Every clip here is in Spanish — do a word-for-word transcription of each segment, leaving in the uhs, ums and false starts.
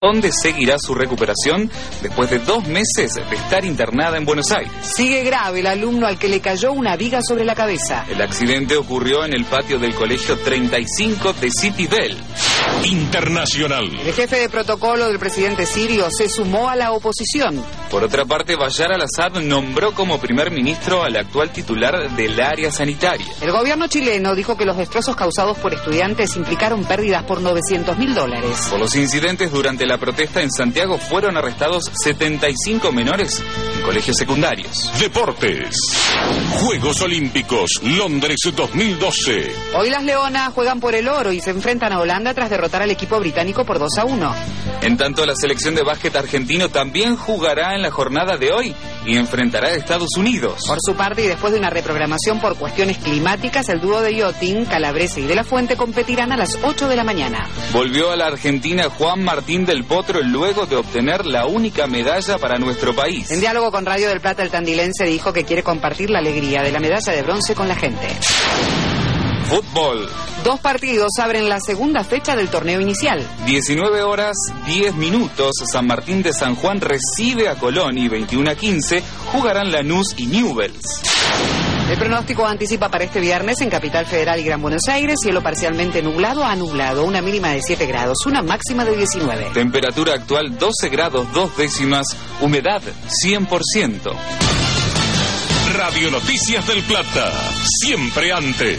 ¿Dónde seguirá su recuperación después de dos meses de estar internada en Buenos Aires? Sigue grave el alumno al que le cayó una viga sobre la cabeza. El accidente ocurrió en el patio del colegio treinta y cinco de City Bell. Internacional. El jefe de protocolo del presidente sirio se sumó a la oposición. Por otra parte, Bashar al-Assad nombró como primer ministro al actual titular del área sanitaria. El gobierno chileno dijo que los destrozos causados por estudiantes implicaron pérdidas por novecientos mil dólares. Por los incidentes durante la protesta en Santiago fueron arrestados setenta y cinco menores en colegios secundarios. Deportes. Juegos Olímpicos Londres dos mil doce. Hoy las Leonas juegan por el oro y se enfrentan a Holanda tras derrotar al equipo británico por dos a uno. En tanto, la selección de básquet argentino también jugará en la jornada de hoy y enfrentará a Estados Unidos. Por su parte, y después de una reprogramación por cuestiones climáticas, el dúo de yachting, Calabrese y De la Fuente, competirán a las ocho de la mañana. Volvió a la Argentina Juan Martín del Potro luego de obtener la única medalla para nuestro país. En diálogo con Radio del Plata, el tandilense dijo que quiere compartir la alegría de la medalla de bronce con la gente. Fútbol. Dos partidos abren la segunda fecha del torneo inicial. diecinueve horas, diez minutos. San Martín de San Juan recibe a Colón y veintiuno a quince jugarán Lanús y Newell's. El pronóstico anticipa para este viernes en Capital Federal y Gran Buenos Aires cielo parcialmente nublado a nublado, una mínima de siete grados, una máxima de diecinueve. Temperatura actual doce grados dos décimas, humedad cien por ciento. Radio Noticias del Plata, siempre antes.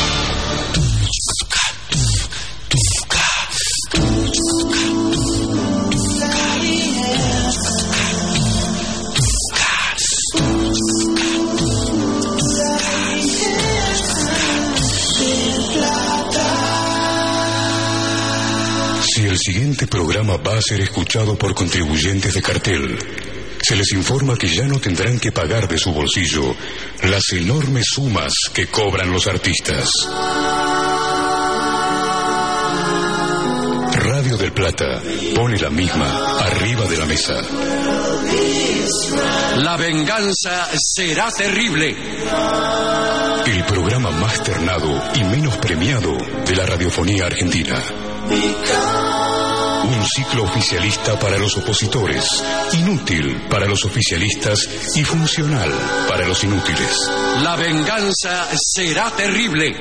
Si el siguiente programa va a ser escuchado por contribuyentes de cartel, se les informa que ya no tendrán que pagar de su bolsillo las enormes sumas que cobran los artistas. Radio del Plata pone la misma arriba de la mesa. La venganza será terrible. El programa más ternado y menos premiado de la radiofonía argentina. Un ciclo oficialista para los opositores, inútil para los oficialistas y funcional para los inútiles. La venganza será terrible.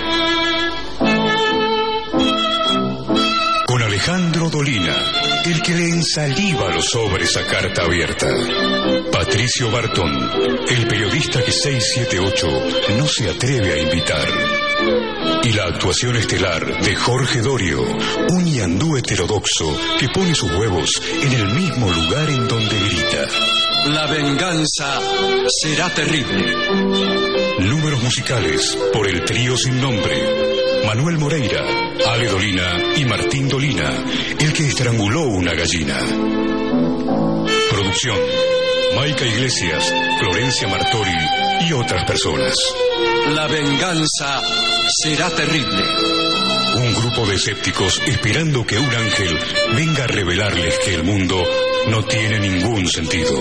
Con Alejandro Dolina, el que le ensaliva los sobres a carta abierta. Patricio Bartón, el periodista que seiscientos setenta y ocho no se atreve a invitar. Y la actuación estelar de Jorge Dorio, un ñandú heterodoxo que pone sus huevos en el mismo lugar en donde grita. La venganza será terrible. Números musicales por el trío sin nombre. Manuel Moreira, Ale Dolina y Martín Dolina, el que estranguló una gallina. Producción: Maica Iglesias, Florencia Martori y otras personas. La venganza será terrible. Un grupo de escépticos esperando que un ángel venga a revelarles que el mundo no tiene ningún sentido.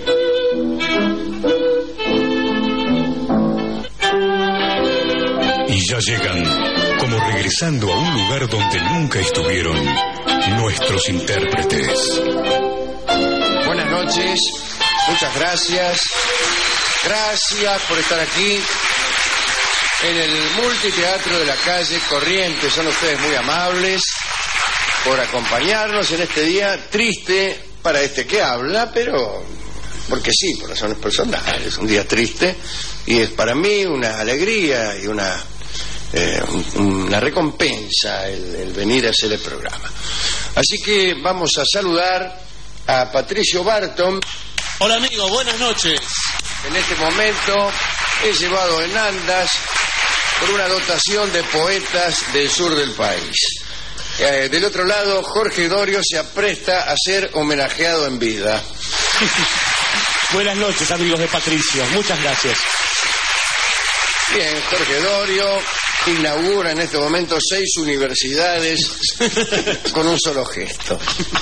Y ya llegan, como regresando a un lugar donde nunca estuvieron, nuestros intérpretes. Buenas noches, muchas gracias. Gracias por estar aquí en el multiteatro de la calle Corrientes. Son ustedes muy amables por acompañarnos en este día triste para este que habla, pero porque sí, por razones personales. Un día triste y es para mí una alegría y una eh, una recompensa el, el venir a hacer el programa. Así que vamos a saludar a Patricio Barton. Hola amigo, buenas noches. En este momento he llevado en andas por una dotación de poetas del sur del país. Eh, del otro lado, Jorge Dorio se apresta a ser homenajeado en vida. Buenas noches, amigos de Patricio. Muchas gracias. Bien, Jorge Dorio inaugura en este momento seis universidades con un solo gesto.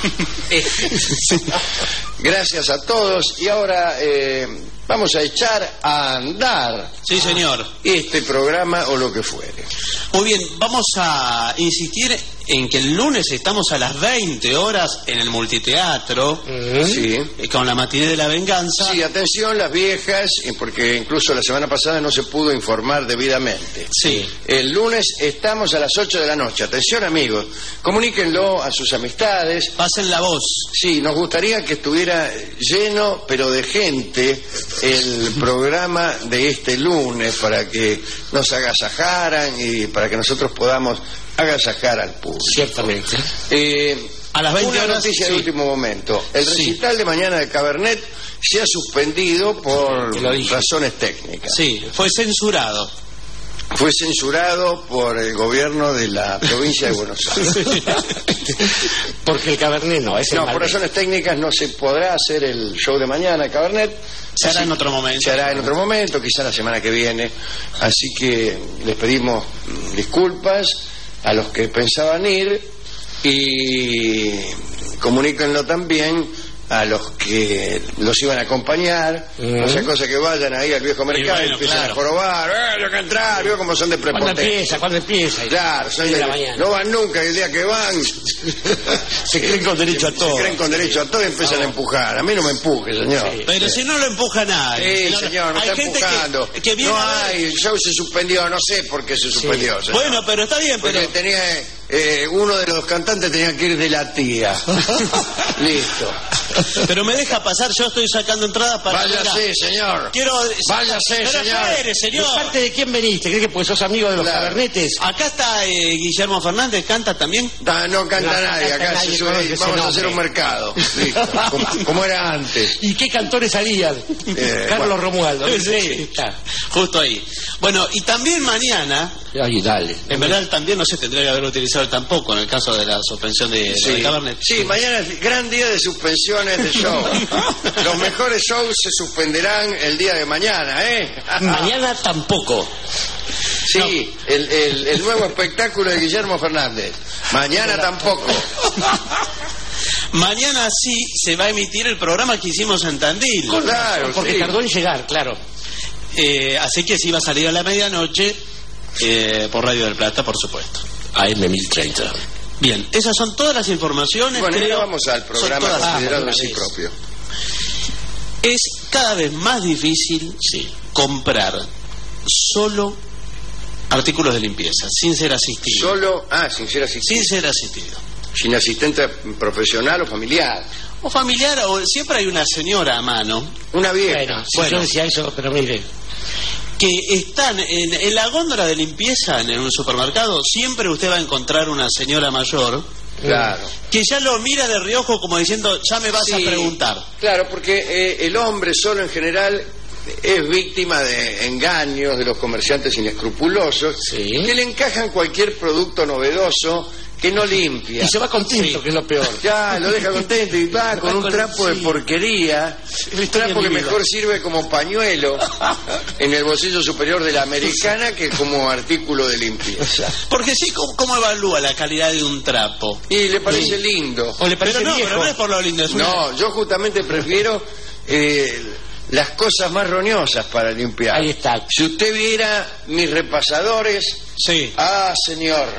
Gracias a todos. Y ahora eh, vamos a echar a andar. Sí, señor. Este programa o lo que fuere. Muy bien, vamos a insistir en que el lunes estamos a las veinte horas en el multiteatro, uh-huh. sí. eh, con la matiné de la venganza. Sí, atención las viejas, porque incluso la semana pasada no se pudo informar debidamente. Sí. El lunes estamos a las ocho de la noche. Atención, amigos, comuníquenlo a sus amistades. Pasen la voz. Sí, nos gustaría que estuviera lleno, pero de gente, el programa de este lunes, para que nos agasajaran y para que nosotros podamos agasajar al público. Ciertamente. Eh, a las veinte una horas, noticia sí. de último momento. El recital sí. de mañana de Cabernet se ha suspendido por razones técnicas. Sí, fue censurado. Fue censurado por el gobierno de la provincia de Buenos Aires. Porque el Cabernet no, es el No, por razones técnicas no se podrá hacer el show de mañana de Cabernet. Se hará en otro momento. Se hará en otro momento, quizá la semana que viene. Así que les pedimos disculpas a los que pensaban ir y comuníquenlo también a los que los iban a acompañar, uh-huh. no sea cosa que vayan ahí al viejo mercado y, bueno, y empiezan claro. a jorobar, ¡eh, yo que entrar! Veo cómo son de prepotentes. ¿Cuándo empieza? ¿Cuándo empieza? Claro, son de, de no van nunca, y el día que van se creen con derecho a todo. Se creen con derecho a todo y empiezan a empujar. A mí no me empuje, señor. Sí. Pero si no lo empuja nadie. Sí, señor, no hay está gente empujando. Que, que viene no a ver... hay, el show se suspendió, no sé por qué se suspendió. Sí. Bueno, pero está bien, Porque pero... tenía... Eh, uno de los cantantes tenía que ir de la tía. Listo. Pero me deja pasar, yo estoy sacando entradas para... Váyase, señor. Quiero... Váyase, pero señor. Espere, señor. ¿De parte de quién veniste? ¿Crees que pues sos amigo de los claro. Cabernetes? Acá está eh, Guillermo Fernández, ¿canta también? Da, no canta no, nadie, acá nadie se sube, vamos a hacer un mercado. Listo. como, como era antes. ¿Y qué cantores salían? Eh, Carlos bueno. Romualdo. Sí, sí. Está. Justo ahí. Bueno, y también mañana... Ay, dale. En verdad también no se tendría que haber utilizado tampoco en el caso de la suspensión de, sí. de Cabernet. Sí, mañana es gran día de suspensiones de show. Los mejores shows se suspenderán el día de mañana, ¿eh? Mañana tampoco. Sí, no. el, el, el nuevo espectáculo de Guillermo Fernández. Mañana tampoco. Mañana sí se va a emitir el programa que hicimos en Tandil. Claro, porque sí. tardó en llegar, claro. Eh, así que sí va a salir a la medianoche eh, por Radio del Plata, por supuesto. A M mil treinta. Bien, esas son todas las informaciones. Bueno, creo, ahora vamos al programa considerado en sí propio. Es cada vez más difícil sí. comprar solo artículos de limpieza, sin ser asistido. Solo, ah, sin ser asistido. Sin ser asistido. Sin asistente profesional o familiar. O familiar, o siempre hay una señora a mano. Una vieja. Bueno, sí, bueno, yo decía eso, pero mire. Que están en, en la góndola de limpieza en un supermercado, siempre usted va a encontrar una señora mayor. Claro. Que ya lo mira de reojo como diciendo, ya me vas sí, a preguntar. Claro, porque eh, el hombre solo en general es víctima de engaños de los comerciantes inescrupulosos sí. que le encajan cualquier producto novedoso que no limpia. Y se va contento, sí. que es lo peor. Ya, lo deja contento y va con un trapo sí. de porquería, un trapo que mejor sirve como pañuelo en el bolsillo superior de la americana que como artículo de limpieza. Porque sí, ¿cómo, cómo evalúa la calidad de un trapo? Y le parece sí. lindo. O le parece pero no, viejo. Pero no es por lo lindo. Es no, una... yo justamente prefiero... Eh, las cosas más roñosas para limpiar. Ahí está. Si usted viera mis repasadores... Sí. Ah, señor.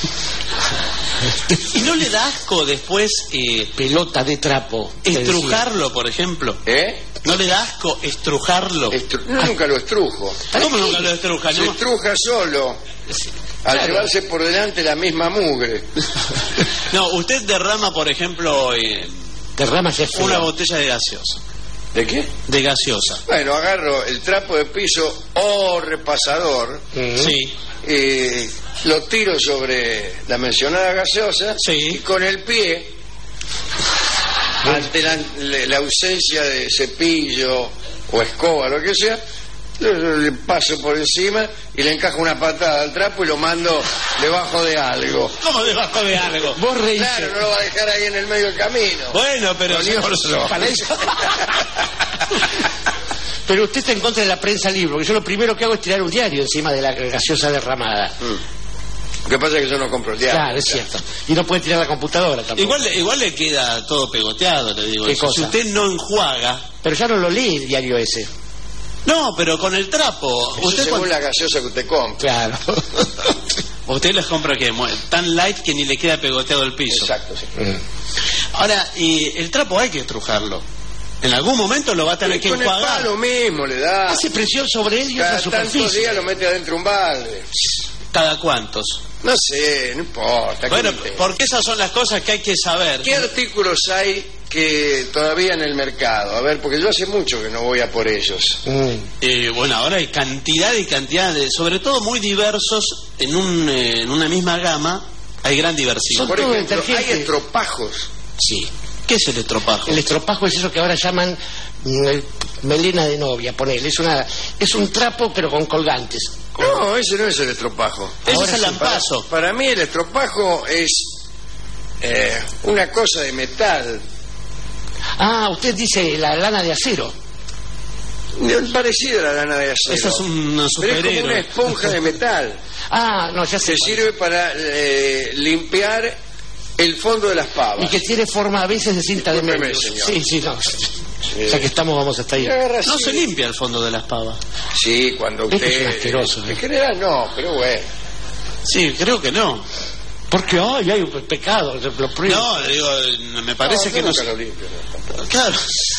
¿Y no le da asco después... Eh, pelota de trapo. Estrujarlo, por ejemplo? ¿Eh? ¿No le da asco estrujarlo? Estru... No, nunca lo estrujo. ¿Cómo nunca lo estruja? Se ¿no? estruja solo. Al claro. llevarse por delante la misma mugre. No, usted derrama, por ejemplo... Eh, derrama una botella de gaseosa. ¿De qué? De gaseosa. Bueno, agarro el trapo de piso o repasador. Uh-huh. Sí. Eh, lo tiro sobre la mencionada gaseosa. Sí. Y con el pie, ante la, la ausencia de cepillo o escoba, lo que sea, le paso por encima y le encajo una patada al trapo y lo mando debajo de algo. ¿Cómo debajo de algo? Vos reíste. Claro, no lo va a dejar ahí en el medio del camino. Bueno, pero... Para eso. Pero usted está en contra de la prensa libre, porque yo lo primero que hago es tirar un diario encima de la gaseosa derramada. Mm. Lo que pasa es que yo no compro el diario. Claro, es cierto. Y no puede tirar la computadora tampoco. Igual, igual le queda todo pegoteado, le digo. ¿Qué eso. cosa? Si usted no enjuaga... Pero ya no lo lee el diario ese. No, pero con el trapo. Eso usted según con... la gaseosa que usted compra. Claro. Usted les compra que tan light que ni le queda pegoteado el piso. Exacto, sí. Mm. Ahora, y el trapo hay que estrujarlo. En algún momento lo va a tener que con enjuagar. El palo mismo le da. Hace presión sobre él y cada otra superficie. tantos días lo mete adentro un balde. ¿Cada cuántos? No sé, no importa. Bueno, porque esas son las cosas que hay que saber. ¿Qué artículos hay que todavía en el mercado? A ver, porque yo hace mucho que no voy a por ellos. Mm. Eh, bueno, ahora hay cantidad y cantidad de, sobre todo muy diversos en, un, eh, en una misma gama, hay gran diversidad. Por ejemplo, hay estropajos. Sí. ¿Qué es el estropajo? El estropajo es eso que ahora llaman mm, melena de novia, ponele. Es una, es un trapo pero con colgantes. No, ese no es el estropajo. Ese Ahora es el sí, lampazo. Para, para mí el estropajo es eh, una cosa de metal. Ah, usted dice la lana de acero. Parecida a la lana de acero. Esa es una Pero es como superhéroe. una esponja de metal. Ah, no, ya sé. Se sirve para eh, limpiar el fondo de las pavas. Y que tiene forma a veces de cinta de Discúlpeme, medios. señor. Sí, sí, no. Sí. Ya que estamos, vamos hasta ahí. No se limpia el fondo de las pavas. Sí, cuando usted... Esto es asqueroso, ¿eh? En general no, pero bueno. Sí, creo que no. Porque ay, hay un pecado, lo pruebo. No, digo, me parece no, que no nunca se... lo limpio, no. Claro.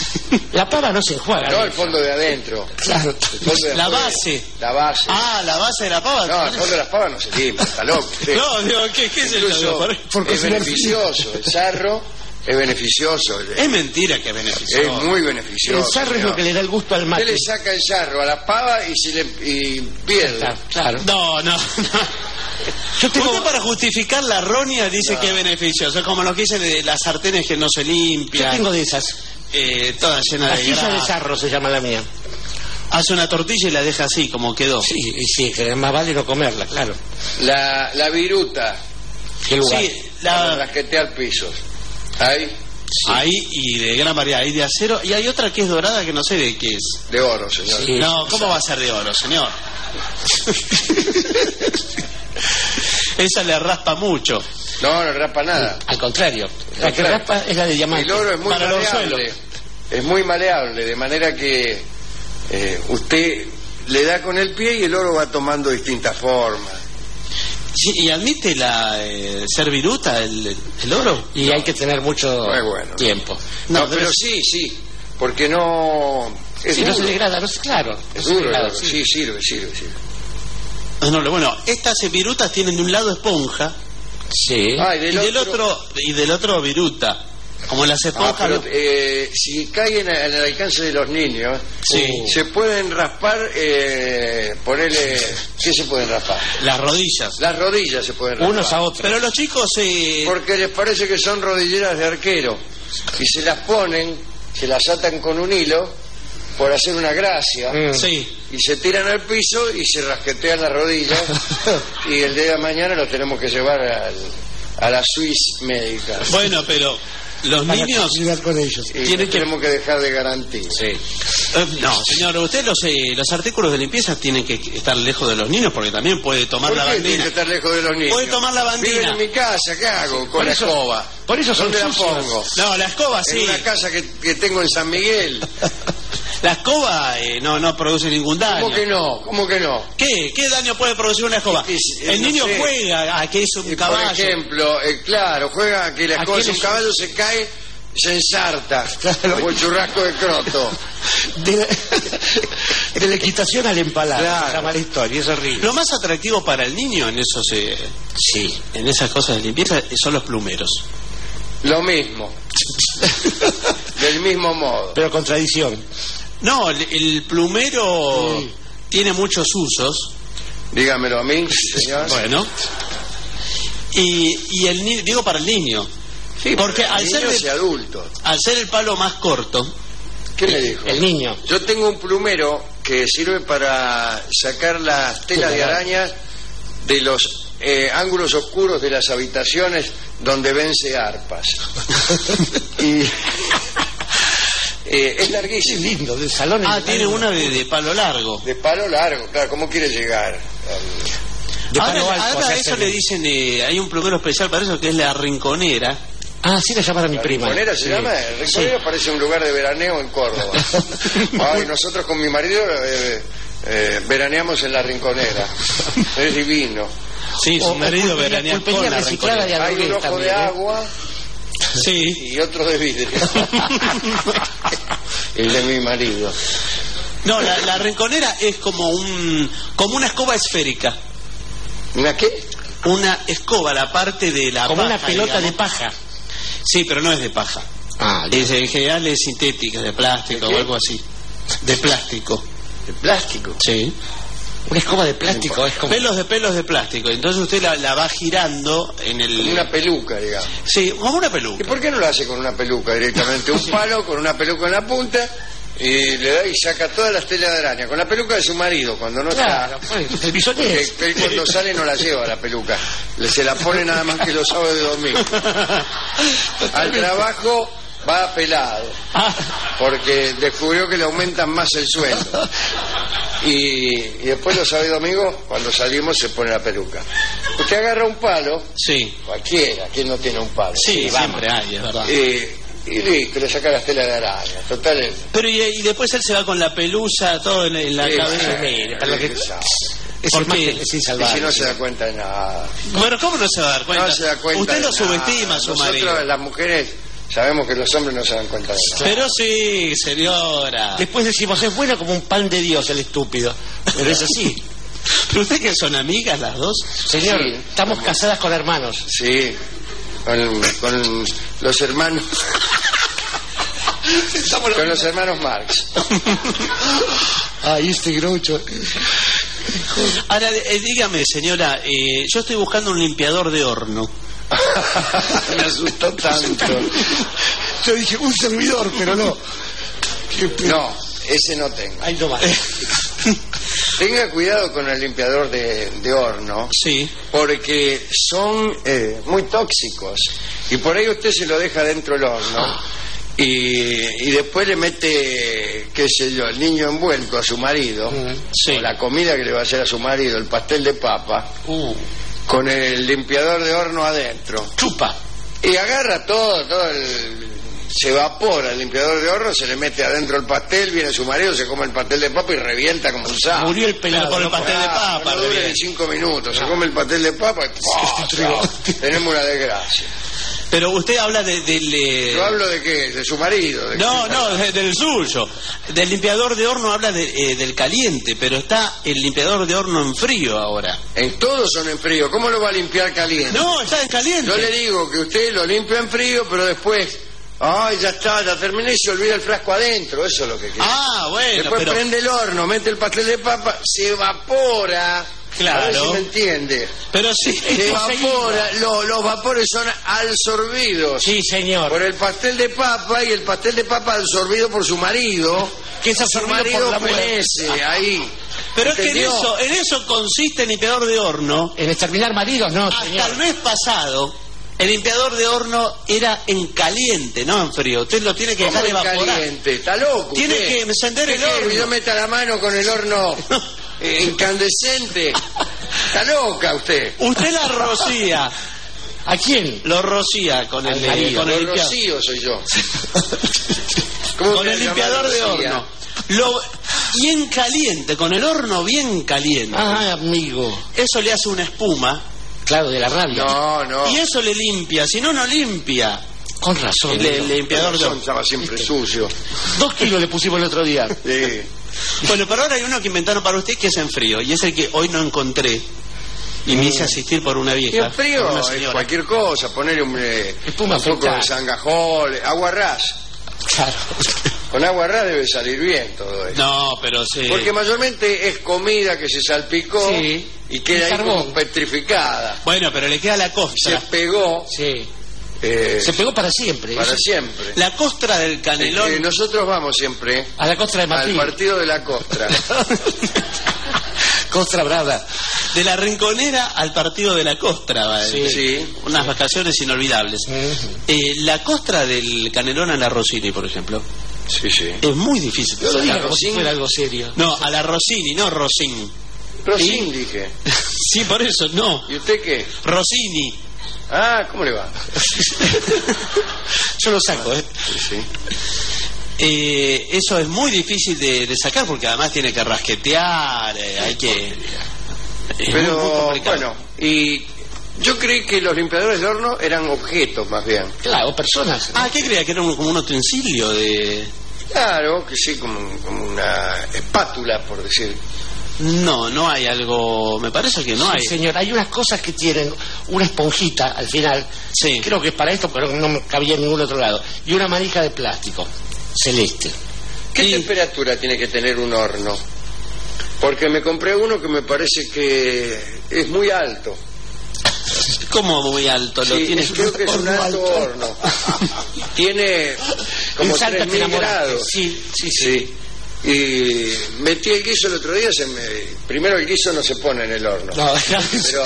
La pava no se enjuaga. No, el fondo de adentro. Claro. El fondo de La afuera. base. La base. Ah, la base de la pava. No, el fondo de las pavas no se limpia, está loco. usted. No, digo, ¿qué, qué es el Incluso Porque es si no- beneficioso. El sarro es beneficioso. Es mentira que es beneficioso. Es muy beneficioso. El sarro es señor. lo que le da el gusto al mate. Usted le saca el sarro a la pava y, si le, y pierde. Claro, claro. No, no, no. Yo tengo... Usted para justificar la roña dice No. que es beneficioso. Es como lo que dicen de las sartenes que no se Yo limpian. tengo de esas. Eh, todas llenas de Pastilla de grasa. sarro se llama la mía. Hace una tortilla y la deja así, como quedó. Sí, y sí, que más vale no comerla, claro. La, la viruta ¿Qué lugar? Sí, para la, rasquetear pisos. Ahí, ahí y de gran variedad. Hay de acero y hay otra que es dorada que no sé de qué es. de oro, señor. Sí. No, ¿cómo va a ser de oro, señor? Esa le raspa mucho. No, no raspa nada. Al contrario, la que Claro. raspa es la de diamante. El oro es muy Para el maleable. orzuelo. Es muy maleable, de manera que eh, usted le da con el pie y el oro va tomando distintas formas. Sí, ¿y admite la eh, ser viruta el, el oro? Y hay que tener mucho No es bueno. tiempo. No, No, pero pero sí, sí, porque no... Es Si no duro, se degrada, no sé, claro. es no se duro, degrada, el oro. sí. Sí, sirve, sirve, sirve. No, no, bueno, estas virutas tienen de un lado esponja Sí. Ah, y y del, del otro y del otro viruta. Como las Ah, esponjas. pero, lo- eh, si caen en el alcance de los niños, Sí. se pueden raspar, eh, ponerle... ¿Qué se pueden raspar? Las rodillas. Las rodillas se pueden raspar. Unos a otros. Pero los chicos eh, Porque les parece que son rodilleras de arquero. Y se las ponen, se las atan con un hilo, por hacer una gracia, Mm. sí. y se tiran al piso y se rasquetean las rodillas. Y el día de mañana los tenemos que llevar al, a la Swiss médica. Bueno, pero los Para niños cuidar con ellos. Y tienen los que- tenemos que dejar de garantía. eh, no, señor, usted los eh, los artículos de limpieza tienen que estar lejos de los niños porque también puede tomar ¿Por la qué tiene bandina. que estar lejos de los niños? Puede tomar la bandina. Viven en mi casa, ¿qué hago con Por la eso- escoba? por eso son ¿Dónde la sucios. pongo? No, la escoba sí. En una casa que, que tengo en San Miguel. La escoba eh, no no produce ningún daño. ¿Cómo que no? ¿Cómo que no? ¿Qué? ¿Qué daño puede producir una escoba? Es que, eh, El no niño sé. juega a que es un Y por caballo. ejemplo, eh, claro, juega a que la ¿A escoba qué es le un su- caballo, se cae, se ensarta, Claro. como el churrasco de croto. De la, de la equitación al empalar. Claro. Se llama la historia, es horrible. Lo más atractivo para el niño en esos eh, Sí. en esas cosas de limpieza son los plumeros. Lo mismo. Del mismo modo. Pero con tradición. No, el, el plumero Sí. tiene muchos usos. Dígamelo a mí, señor. Bueno. Y, y el ni- digo para el niño. Sí, porque para al ser, niños de- y adultos. al ser el palo más corto, ¿Qué me dijo? El niño. Yo tengo un plumero que sirve para sacar las telas de arañas de los eh, ángulos oscuros de las habitaciones donde vence arpas. Y eh, es Qué larguísimo. lindo, de salón. ah, en- tiene una de, de palo largo. De palo largo, claro, ¿cómo quiere llegar? Al- De Ahora, palo alto, ahora o sea, a eso se- le dicen, eh, hay un plumero especial para eso que es la rinconera. Ah, sí la llaman a mi ¿La prima. Rinconera se Sí. llama? El Rinconera parece un lugar de veraneo en Córdoba. Ay, nosotros con mi marido eh, eh, veraneamos en la Rinconera. Es divino. Sí, su O- marido o pulpería- veranea con pulpería la reciclada de Renconera. Hay un Adrogués ojo también, de ¿eh? agua Sí. y otro de vidrio. El de mi marido. No, la, la Renconera es como un como una escoba esférica. ¿Una qué? Una escoba, la parte de la Como una paja, pelota digamos. de paja. Sí, pero no es de paja. Ah, Es, en general es sintética, de plástico ¿De qué? o algo así. De plástico. De plástico. Sí. una escoba de plástico. Es como... Pelos de pelos de plástico. Entonces usted la, la va girando en el... Como una peluca, digamos. Sí, como una ¿Y peluca. por qué no lo hace con una peluca directamente? Un palo con una peluca en la punta y le da y saca todas las telas de araña. Con la peluca de su marido, cuando no Claro, está... pues, el bisonés. Que él cuando sale no la lleva la peluca. Le se la pone nada más que los sábados de domingo. Al trabajo va pelado. Porque descubrió que le aumentan más el sueldo. Y, y después los sábados y domingos, cuando salimos, se pone la peluca. Usted agarra un palo, Sí, cualquiera, ¿quién no tiene un palo? sí, vamos. siempre hay, es verdad. Eh, y listo, le saca las telas de araña. Total, es- Pero y, y después él se va con la pelusa, todo en, en la Sí, cabeza. sí, para sí, que- sí, sabe. Es ¿Por el más qué? que- sí, Y salvaje. si no se da cuenta de nada. Bueno, ¿cómo no se va a dar cuenta? No se da cuenta Usted de lo nada. subestima a su Nosotros, marido. las mujeres, sabemos que los hombres no se dan cuenta de nada. Pero sí, señora. Después decimos, es bueno como un pan de Dios el estúpido. Pero es así. ¿Pero usted que son amigas las dos? Señor, Sí. estamos casadas con hermanos. Sí, con, con los hermanos... con los hermanos Marx. Ay, este groucho. Ahora, eh, dígame, señora, eh, yo estoy buscando un limpiador de horno. Me asustó tanto. Yo dije, un servidor, pero no. No, ese no tengo. Ahí no va. Tenga cuidado con el limpiador de, de horno, Sí. porque son eh, muy tóxicos. Y por ahí usted se lo deja dentro del horno. Y, y después le mete, qué sé yo, el niño envuelto a su marido, Sí. o la comida que le va a hacer a su marido, el pastel de papa, Uh, con el limpiador de horno adentro. chupa. Y agarra todo, todo el... se evapora el limpiador de horno, se le mete adentro el pastel, viene su marido, se come el pastel de papa y revienta como un sapo. Murió el pelado. Por el ¿no? pastel de Ah, papa, no dura revienta. ni cinco minutos, se come el pastel de papa y ¡pah! Chao. Tenemos una desgracia. Pero usted habla de, del... eh, Yo hablo de qué, de su marido. De No, qué- no, de- del suyo. Del limpiador de horno habla de, eh, del caliente, pero está el limpiador de horno en frío ahora. En todos son en frío, ¿cómo lo va a limpiar caliente? No, está en caliente. Yo le digo que usted lo limpia en frío, pero después, ay, ya está, ya terminé y se olvida el frasco adentro, eso es lo que quiere. Ah, bueno, Después pero... prende el horno, mete el pastel de papa, se evapora. Claro. A ver si me entiende. Pero sí. Se evapora, lo- los vapores son absorbidos Sí, señor. por el pastel de papa y el pastel de papa absorbido por su marido, Que es su absorbido marido por la mujer. perece ahí. Pero es que en ¿Entendió? eso, en eso consiste el limpiador de horno. En exterminar maridos, no, Hasta señor. el mes pasado, el limpiador de horno era en caliente, no en frío. Usted lo tiene que ¿Cómo dejar en evaporar. caliente? ¿Está loco? Tiene usted? que encender el ¿Qué quiere horno. que yo meta la mano con el horno eh, incandescente? ¿Está loca usted? Usted la rocía, ¿A quién? lo rocía con el, Al eh, marido. con el Lo limpiador, rocío soy yo. ¿Cómo con se el llama limpiador de rocía? horno. Lo, bien caliente, con el horno bien caliente. Ah, amigo. Eso le hace una espuma Claro, de la rabia. No, no. y eso le limpia, si no, no limpia. Con razón. El, el amigo. limpiador de Son, horno. estaba siempre sucio. Dos kilos le pusimos el otro día. Sí. Bueno, pero ahora hay uno que inventaron para usted que es en frío, y es el que hoy no encontré. Y me hice asistir por una Y vieja. en frío por una es señora. cualquier cosa, ponerle un, eh, Espuma un poco de afeitada. sangajol, agua ras. Claro. Con agua ras debe salir bien todo eso. No, pero sí. Porque mayormente es comida que se salpicó Sí. y queda Y ahí carbón. como petrificada. Bueno, pero le queda la Se costra. pegó Sí. eh, Se pegó para siempre. para Eso- siempre. La costra del canelón. Eh, nosotros vamos siempre A la costra de al Martín. partido de la costra. Costra brava. De la Rinconera al partido de la costra. va, Sí. eh, Sí. Unas vacaciones inolvidables. Eh, la costra del canelón a la Rossini, por ejemplo, Sí, sí. es muy difícil de No lo sacar. diga como si fuera algo serio. No, a la Rossini, no Rosin. Rosín, dije. Sí, por eso, no. ¿Y usted qué? Rossini. Ah, ¿cómo le va? Yo lo saco, ¿eh? Sí, sí. Eh, eso es muy difícil de, de sacar porque además tiene que rasquetear, eh, hay que... Es Pero, muy, muy complicado. bueno, y yo creí que los limpiadores de horno eran objetos, más bien. Claro, personas. Ah, ¿qué creía? Que era un- como un utensilio de... Claro, que sí, como, como una espátula, por decir. No, no hay algo... Me parece que no Sí, hay. señor, hay unas cosas que tienen una esponjita al final. Sí. Creo que es para esto, pero no me cabía en ningún otro lado. Y una manija de plástico, celeste. ¿Qué Sí. temperatura tiene que tener un horno? Porque me compré uno que me parece que es muy alto. ¿Cómo muy alto? Lo Sí, tiene... es- creo que es un horno alto alto. horno. Tiene como En Salta tres te mil enamoraste. grados. Sí, sí, sí. Sí. Y metí el guiso el otro día. Se me... Primero, el guiso no se pone en el horno. No, Pero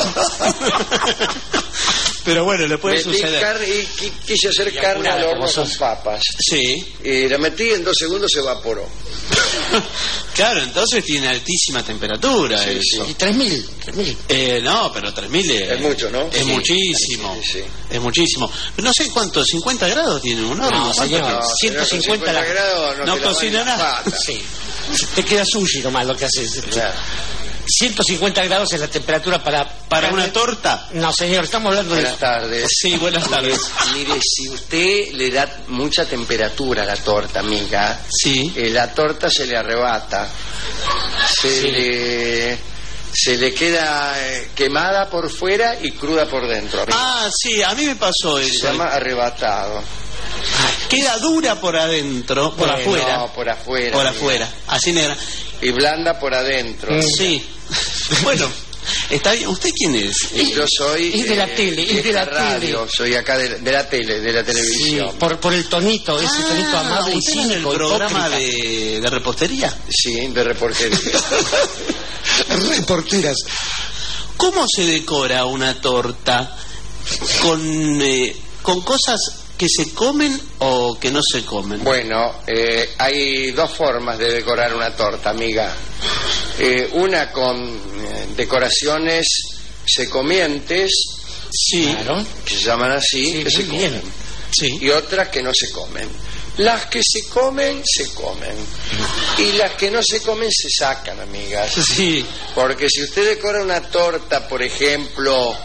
Pero bueno, le puede metí suceder. carne y qui- quise hacer Y carne al apurada, horno como con sos. papas. Sí. Y la metí, en dos segundos se evaporó. Claro, entonces tiene altísima temperatura Sí, eso. Y tres mil, tres mil. Eh, no, pero tres mil es, Es mucho, ¿no? Es Sí. muchísimo. Sí, sí. Es muchísimo. No sé cuánto, cincuenta grados tiene un horno. No, ¿Cuánto señor. tiene? No, ciento pero con cincuenta la- grados no, no te la cocina van las nada. patas. Sí. Te queda sushi nomás lo que haces. Claro. ciento cincuenta grados es la temperatura para... ¿Para una torta? No, señor, estamos hablando de... Buenas tardes. Sí, buenas tardes. Mire, si usted le da mucha temperatura a la torta, amiga, Sí. eh, la torta se le arrebata, se Sí. le se le queda eh, quemada por fuera y cruda por dentro, amiga. Ah, sí, a mí me pasó Se eso. llama arrebatado. Queda dura por adentro, por Eh, afuera. No, por afuera. por amiga. afuera, así negra. Y blanda por adentro. Sí. Bueno, está bien. ¿Usted quién es? Yo soy Es de la eh, tele, es de la radio, tele. soy acá de, de la tele, de la Sí, televisión. por, por el tonito, ese tonito amable y ¿usted en el cínico, programa hipócrita. de, de repostería? Sí, de reportería. Reporteras. ¿Cómo se decora una torta? ¿Con, eh, con cosas que se comen o que no se comen? Bueno, eh, hay dos formas de decorar una torta, amiga. Eh, una con eh, decoraciones secomientes, Sí, Claro. que se llaman así, Sí, que se muy bien. comen. sí. Y otras que no se comen. Las que se comen, se comen. Y las que no se comen, se sacan, amigas. Sí. Porque si usted decora una torta, por ejemplo,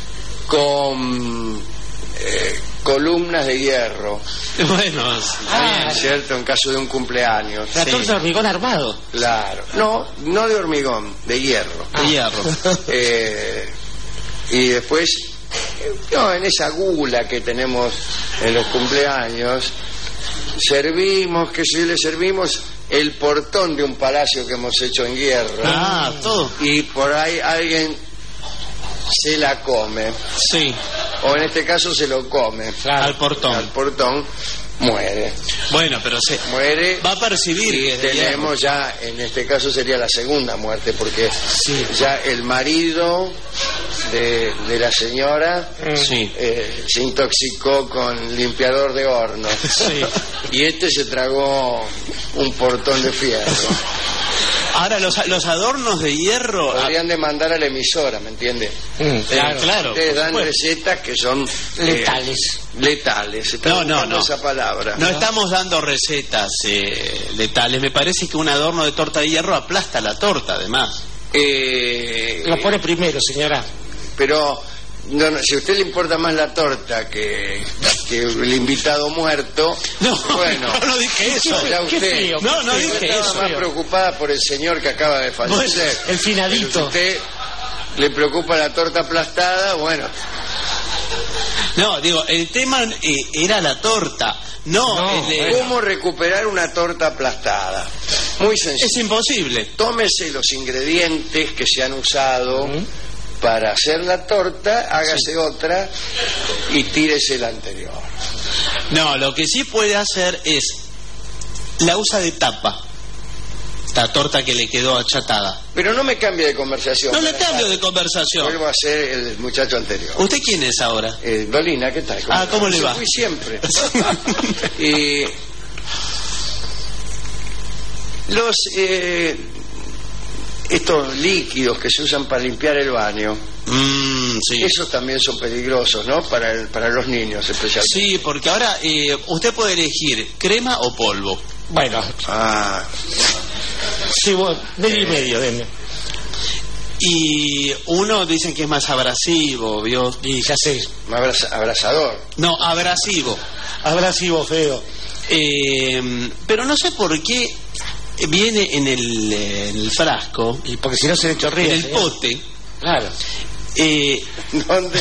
con eh, columnas de hierro, Bueno, Ah, ¿cierto? En caso de un cumpleaños. la sí. torta de hormigón armado. Claro. No, no de hormigón, de hierro. de hierro. Eh, y después, eh, no, en esa gula que tenemos en los cumpleaños, servimos, que si le servimos el portón de un palacio que hemos hecho en hierro. Ah, todo. Y por ahí alguien se la come, Sí, o en este caso se lo come. al portón. Al portón, muere. Bueno, pero se Muere. va a percibir Y que es de hierro. tenemos ya, en este caso sería la segunda muerte, porque ya el marido de, de la señora Sí. eh, se intoxicó con limpiador de horno. Sí. Y este se tragó un portón de fierro. Ahora, los, los adornos de hierro... ah, Podrían demandar a la emisora, ¿me entiende? eh, claro. Ustedes dan Bueno, recetas que son eh, Letales. letales. Están No, no, buscando no. esa palabra. no estamos dando recetas eh, letales. Me parece que un adorno de torta de hierro aplasta la torta, además. Eh, Lo pone primero, señora. Pero no, no, si a usted le importa más la torta que, que el invitado muerto, No, bueno, no, no dije eso. ya Qué usted feo. No, no usted dije estaba eso. más preocupada por el señor que acaba de fallecer. Bueno, el finadito. Pero si a usted le preocupa la torta aplastada, bueno, No, digo, el tema eh, era la torta. No, No, el de- ¿cómo recuperar una torta aplastada? Muy es sencillo. imposible. Tómese los ingredientes que se han usado para hacer la torta, hágase otra y tírese la anterior. No, lo que sí puede hacer es la usa de tapa. La torta que le quedó achatada. Pero no me cambie de conversación. No le Buenas cambio tardes. de conversación. Vuelvo a ser el muchacho anterior. ¿Usted quién es ahora? Eh, Dolina, ¿qué tal? Ah, ¿cómo le Yo va? Fui siempre. Y los eh, estos líquidos que se usan para limpiar el baño, Mm, sí. esos también son peligrosos, ¿no? Para el- para los niños especialmente. Sí, porque ahora eh, usted puede elegir crema o polvo. Bueno, Ah, sí, vos, medio y medio, denme. Y uno dicen que es más abrasivo, ¿vio? Y ya sé. Abraza- abrazador. No, abrasivo. Abrasivo feo. Eh, pero no sé por qué viene en el, en el frasco, Y porque si no se le chorrea. en el señor. pote. Claro. Eh, ¿Dónde?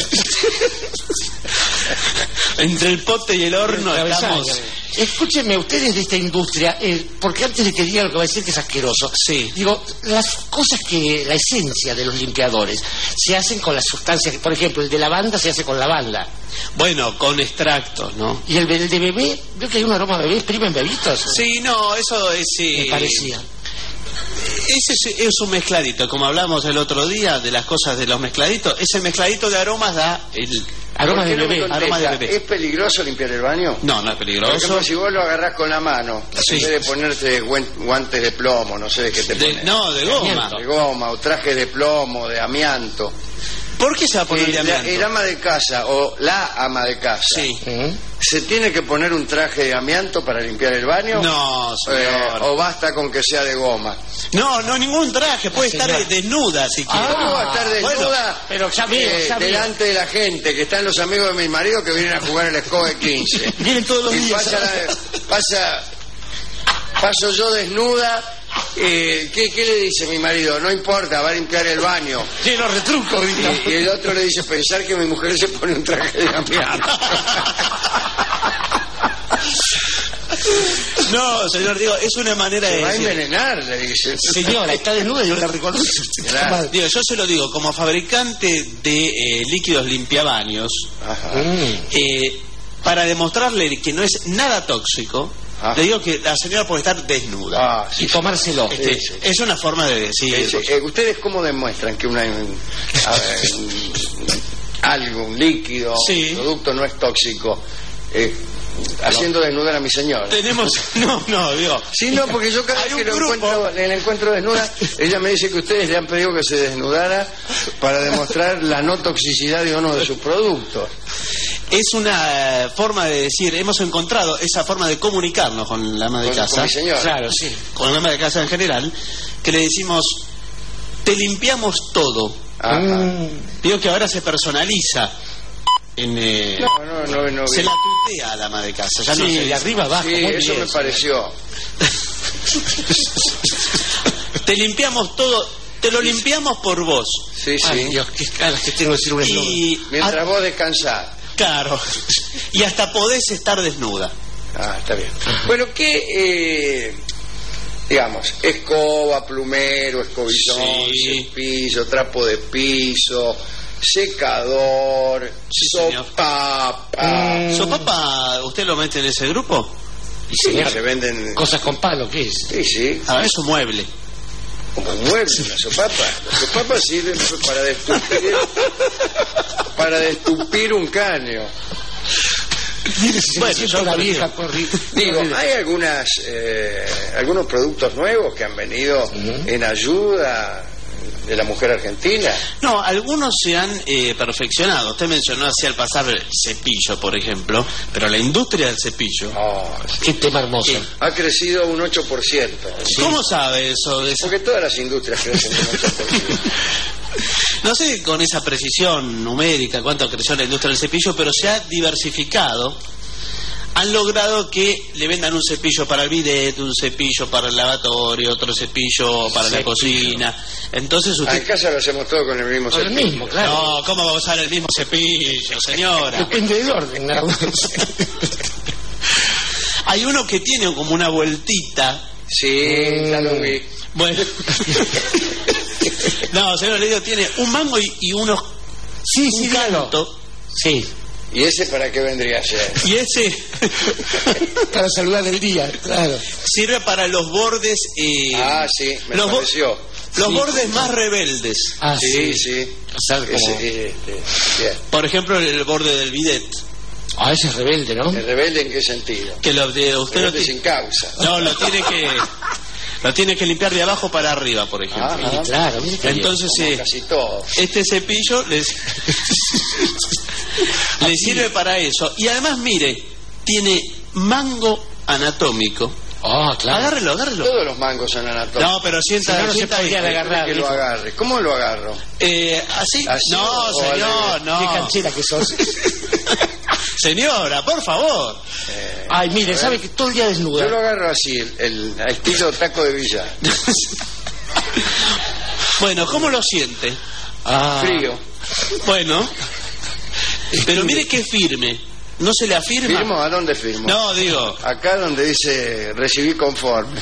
entre el pote y el horno Travesaño. estamos. Escúchenme, ustedes de esta industria, eh, porque antes de que diga lo que va a decir que es asqueroso, Sí. digo, las cosas que, la esencia de los limpiadores, se hacen con las sustancias, que, por ejemplo, el de lavanda se hace con lavanda, Bueno, con extractos, ¿no? y el, el de bebé, veo que hay un aroma a bebé, exprimen bebitos. Sí, no, eso es... eh, Me parecía. Ese es, es un mezcladito, como hablamos el otro día de las cosas de los mezcladitos. Ese mezcladito de aromas da el... Aroma ¿Por de qué no me bebé. contesta? aroma de bebé. ¿Es peligroso limpiar el baño? No, no es Por peligroso. ejemplo, si vos lo agarrás con la mano, Sí. en vez de ponerte guen- guantes de plomo, no sé de qué te De- pones. no, de goma. De goma, o traje de plomo, de amianto. ¿Por qué se va a poner Eh, de la- amianto? el ama de casa o la ama de casa, Sí. ¿Mm? ¿se tiene que poner un traje de amianto para limpiar el baño? No, Eh, señor. o basta con que sea de goma. No, no, ningún traje. Puede estar señor. desnuda si quiere. ¿Cómo va a estar desnuda bueno, pero ya veo, eh, ya veo. delante de la gente, que están los amigos de mi marido que vienen a jugar el escoge quince? Vienen todos los Y días. pasa, la- pasa, paso yo desnuda. Eh, ¿qué, ¿Qué le dice mi marido? No importa, va a limpiar el baño. Lleno de retruco, Y, y el otro le dice, pensar que mi mujer se pone un traje de amianto. no, señor, digo, es una manera Se de va a decir. envenenar, le dice. Señora, está desnuda y yo la reconozco. Claro. Digo, yo se lo digo, como fabricante de eh, líquidos limpiabaños, Ajá. Mm. eh, para demostrarle que no es nada tóxico, Ah. le digo que la señora puede estar desnuda. Ah, sí, Y tomárselo. Este, sí, sí. Es una forma de decir. Eh, sí, eh, ¿Ustedes cómo demuestran que una, a ver, un- algo, un líquido, Sí. un producto no es tóxico? Eh, haciendo desnudar a mi señora. Tenemos. No, no, digo. Sí, no, porque yo cada Hay vez que un lo grupo. encuentro, la encuentro desnuda, ella me dice que ustedes le han pedido que se desnudara para demostrar la no toxicidad de uno de sus productos. Es una eh, forma de decir, hemos encontrado esa forma de comunicarnos con la ama de Con, con casa, mi señora. Claro, sí. con la ama de casa en general, que le decimos, te limpiamos todo. Ajá. Mm. Digo que ahora se personaliza. En, eh, No, no, no, no. se la tutea a la ama de casa. Ya no Sí, se de dice, arriba abajo. Sí, muy eso bien, me pareció. te limpiamos todo, te lo limpiamos por vos. Sí, Ay, sí. Dios, qué ganas que tengo de decir un eslogan. Y, Mientras a- vos descansás. claro, y hasta podés estar desnuda. Ah, está bien. Bueno, ¿qué, eh, digamos, escoba, plumero, escobillón, Sí. cepillo, trapo de piso, secador, Sí, señor. sopapa? ¿Sopapa usted lo mete en ese grupo? Sí, señor. se venden. Cosas con palo, ¿qué es? Sí, sí, Ah, es un mueble. como mueble, la sopapa. La sopapa sirve para destupir, para destupir un caño. Mire, si Bueno, me siento yo la aprendí. vieja, corri- Digo, hay algunas, eh, algunos productos nuevos que han venido en ayuda de la mujer argentina. No, algunos se han eh, perfeccionado. Usted mencionó así al pasar el cepillo, por ejemplo, pero la industria del cepillo. Oh, Qué tema hermoso. Sí. ha crecido un ocho por ciento. ¿Cómo sabe eso? De esa- Porque todas las industrias crecen un ocho por ciento. No sé con esa precisión numérica cuánto creció la industria del cepillo, pero se ha diversificado. Han logrado que le vendan un cepillo para el bidet, un cepillo para el lavatorio, otro cepillo para la Cepillo. cocina. Entonces Ah, en usted... casa lo hacemos todo con el mismo Con el cepillo. mismo, claro. No, ¿cómo va a usar el mismo cepillo, señora? Depende del orden, nada más. Hay uno que tiene como una vueltita. Sí, ya lo vi. Bueno. No, señor, le digo, tiene un mango y, y unos... Sí, un sí, claro. canto. Sí, ¿Y ese para qué vendría a ser? Y ese para saludar del día, claro. sirve para los bordes... eh, Ah, sí, me los bo- pareció. Los Sí. bordes más rebeldes. Ah, Sí, sí. sí. Pasar como- Ese, este, bien. Por ejemplo, el borde del bidet. Ah, ese es rebelde, ¿no? ¿El rebelde en qué sentido? Que lo de usted lo Rebelde ti- sin causa. No, lo tiene que... Lo tiene que limpiar de abajo para arriba, por ejemplo. Ah, Sí, claro, mire qué bien. Entonces, Como eh, casi todo. este cepillo les... le sirve para eso. Y además, mire, tiene mango anatómico. Ah, claro. Agárrelo, agárrelo. Todos los mangos son anatómicos. No, pero sienta, Si no, no se sienta ahí. podría agarrar. Que lo agarre. ¿Cómo lo agarro? Eh, ¿así? ¿Así No, o señor, al- no. Qué canchera que sos. Señora, por favor. Ay, mire, sabe que todo el día Yo desnuda. lo agarro así, el, el a estilo taco de billar. Bueno, ¿cómo lo siente? Ah. Frío. Bueno, pero mire qué firme. ¿No se le afirma? ¿Firmo? ¿A dónde firmo? No, digo, Acá donde dice recibí conforme.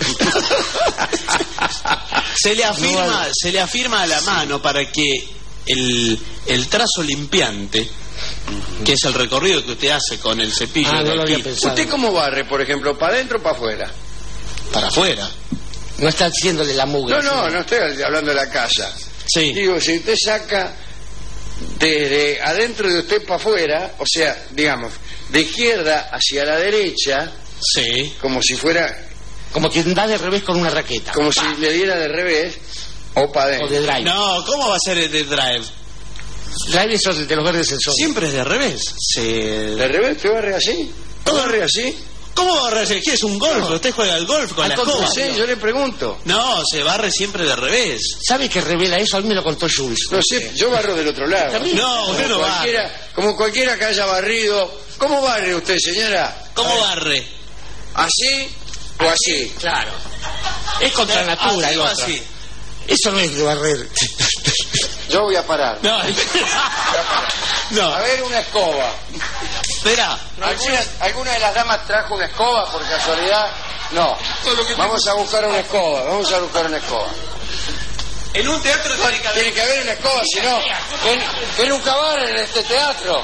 se le afirma, se le afirma a la mano para que el, el trazo limpiante, que es el recorrido que usted hace con el cepillo Ah, de no lo había aquí, pensado. ¿Usted cómo barre, por ejemplo? ¿Para adentro o para afuera? para afuera. No está haciéndole la mugre. No, no, señor. no estoy hablando de la casa. Sí. Digo, si usted saca desde adentro de usted para afuera, o sea, digamos, de izquierda hacia la derecha, Sí. como si fuera, Como quien da de revés con una raqueta. como si le diera de revés, o para O de adentro. drive. No, ¿cómo va a ser el de drive? Drive esos de los verdes en sol. Siempre es de revés. Se... ¿De revés usted barre así? ¿Todo barre así? ¿Cómo va a barrer? ¿Qué es un golf? ¿Usted juega al golf con Al la contrario. escoba? No sé, yo le pregunto. No, se barre siempre de revés. ¿Sabe que revela eso? A mí me lo contó Jules. No sé, yo barro del otro lado. No, usted no Como barre. cualquiera, como cualquiera que haya barrido. ¿Cómo barre usted, señora? ¿Cómo barre? ¿Así o así? Claro. Es contra natura Así el o otro. así. Eso no es de barrer. Yo voy a parar. No, no. A ver, una escoba. Espera. ¿Alguna, ¿Alguna de las damas trajo una escoba por casualidad? No. Vamos a buscar una escoba, vamos a buscar una escoba. En un teatro tiene que haber... Tiene que haber una escoba, si no, que, que nunca barren en este teatro.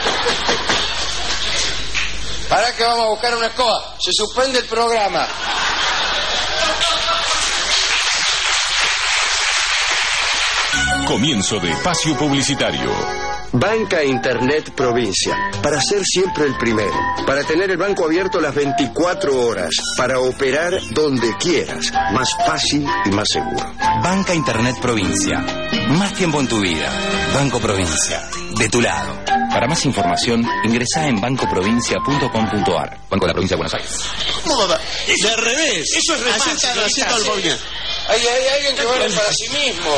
¿Para que vamos a buscar una escoba? Se suspende el programa. Comienzo de espacio publicitario. Banca Internet Provincia, para ser siempre el primero, para tener el banco abierto las veinticuatro horas, para operar donde quieras, más fácil y más seguro. Banca Internet Provincia. Más tiempo en tu vida. Banco Provincia. De tu lado. Para más información, ingresá en banco provincia punto com punto ar. Banco de la Provincia de Buenos Aires. ¿Cómo va? De revés. Eso es re Así fácil, está, lo así está, está el sí. movimiento. Hay, hay alguien que barre para sí mismo.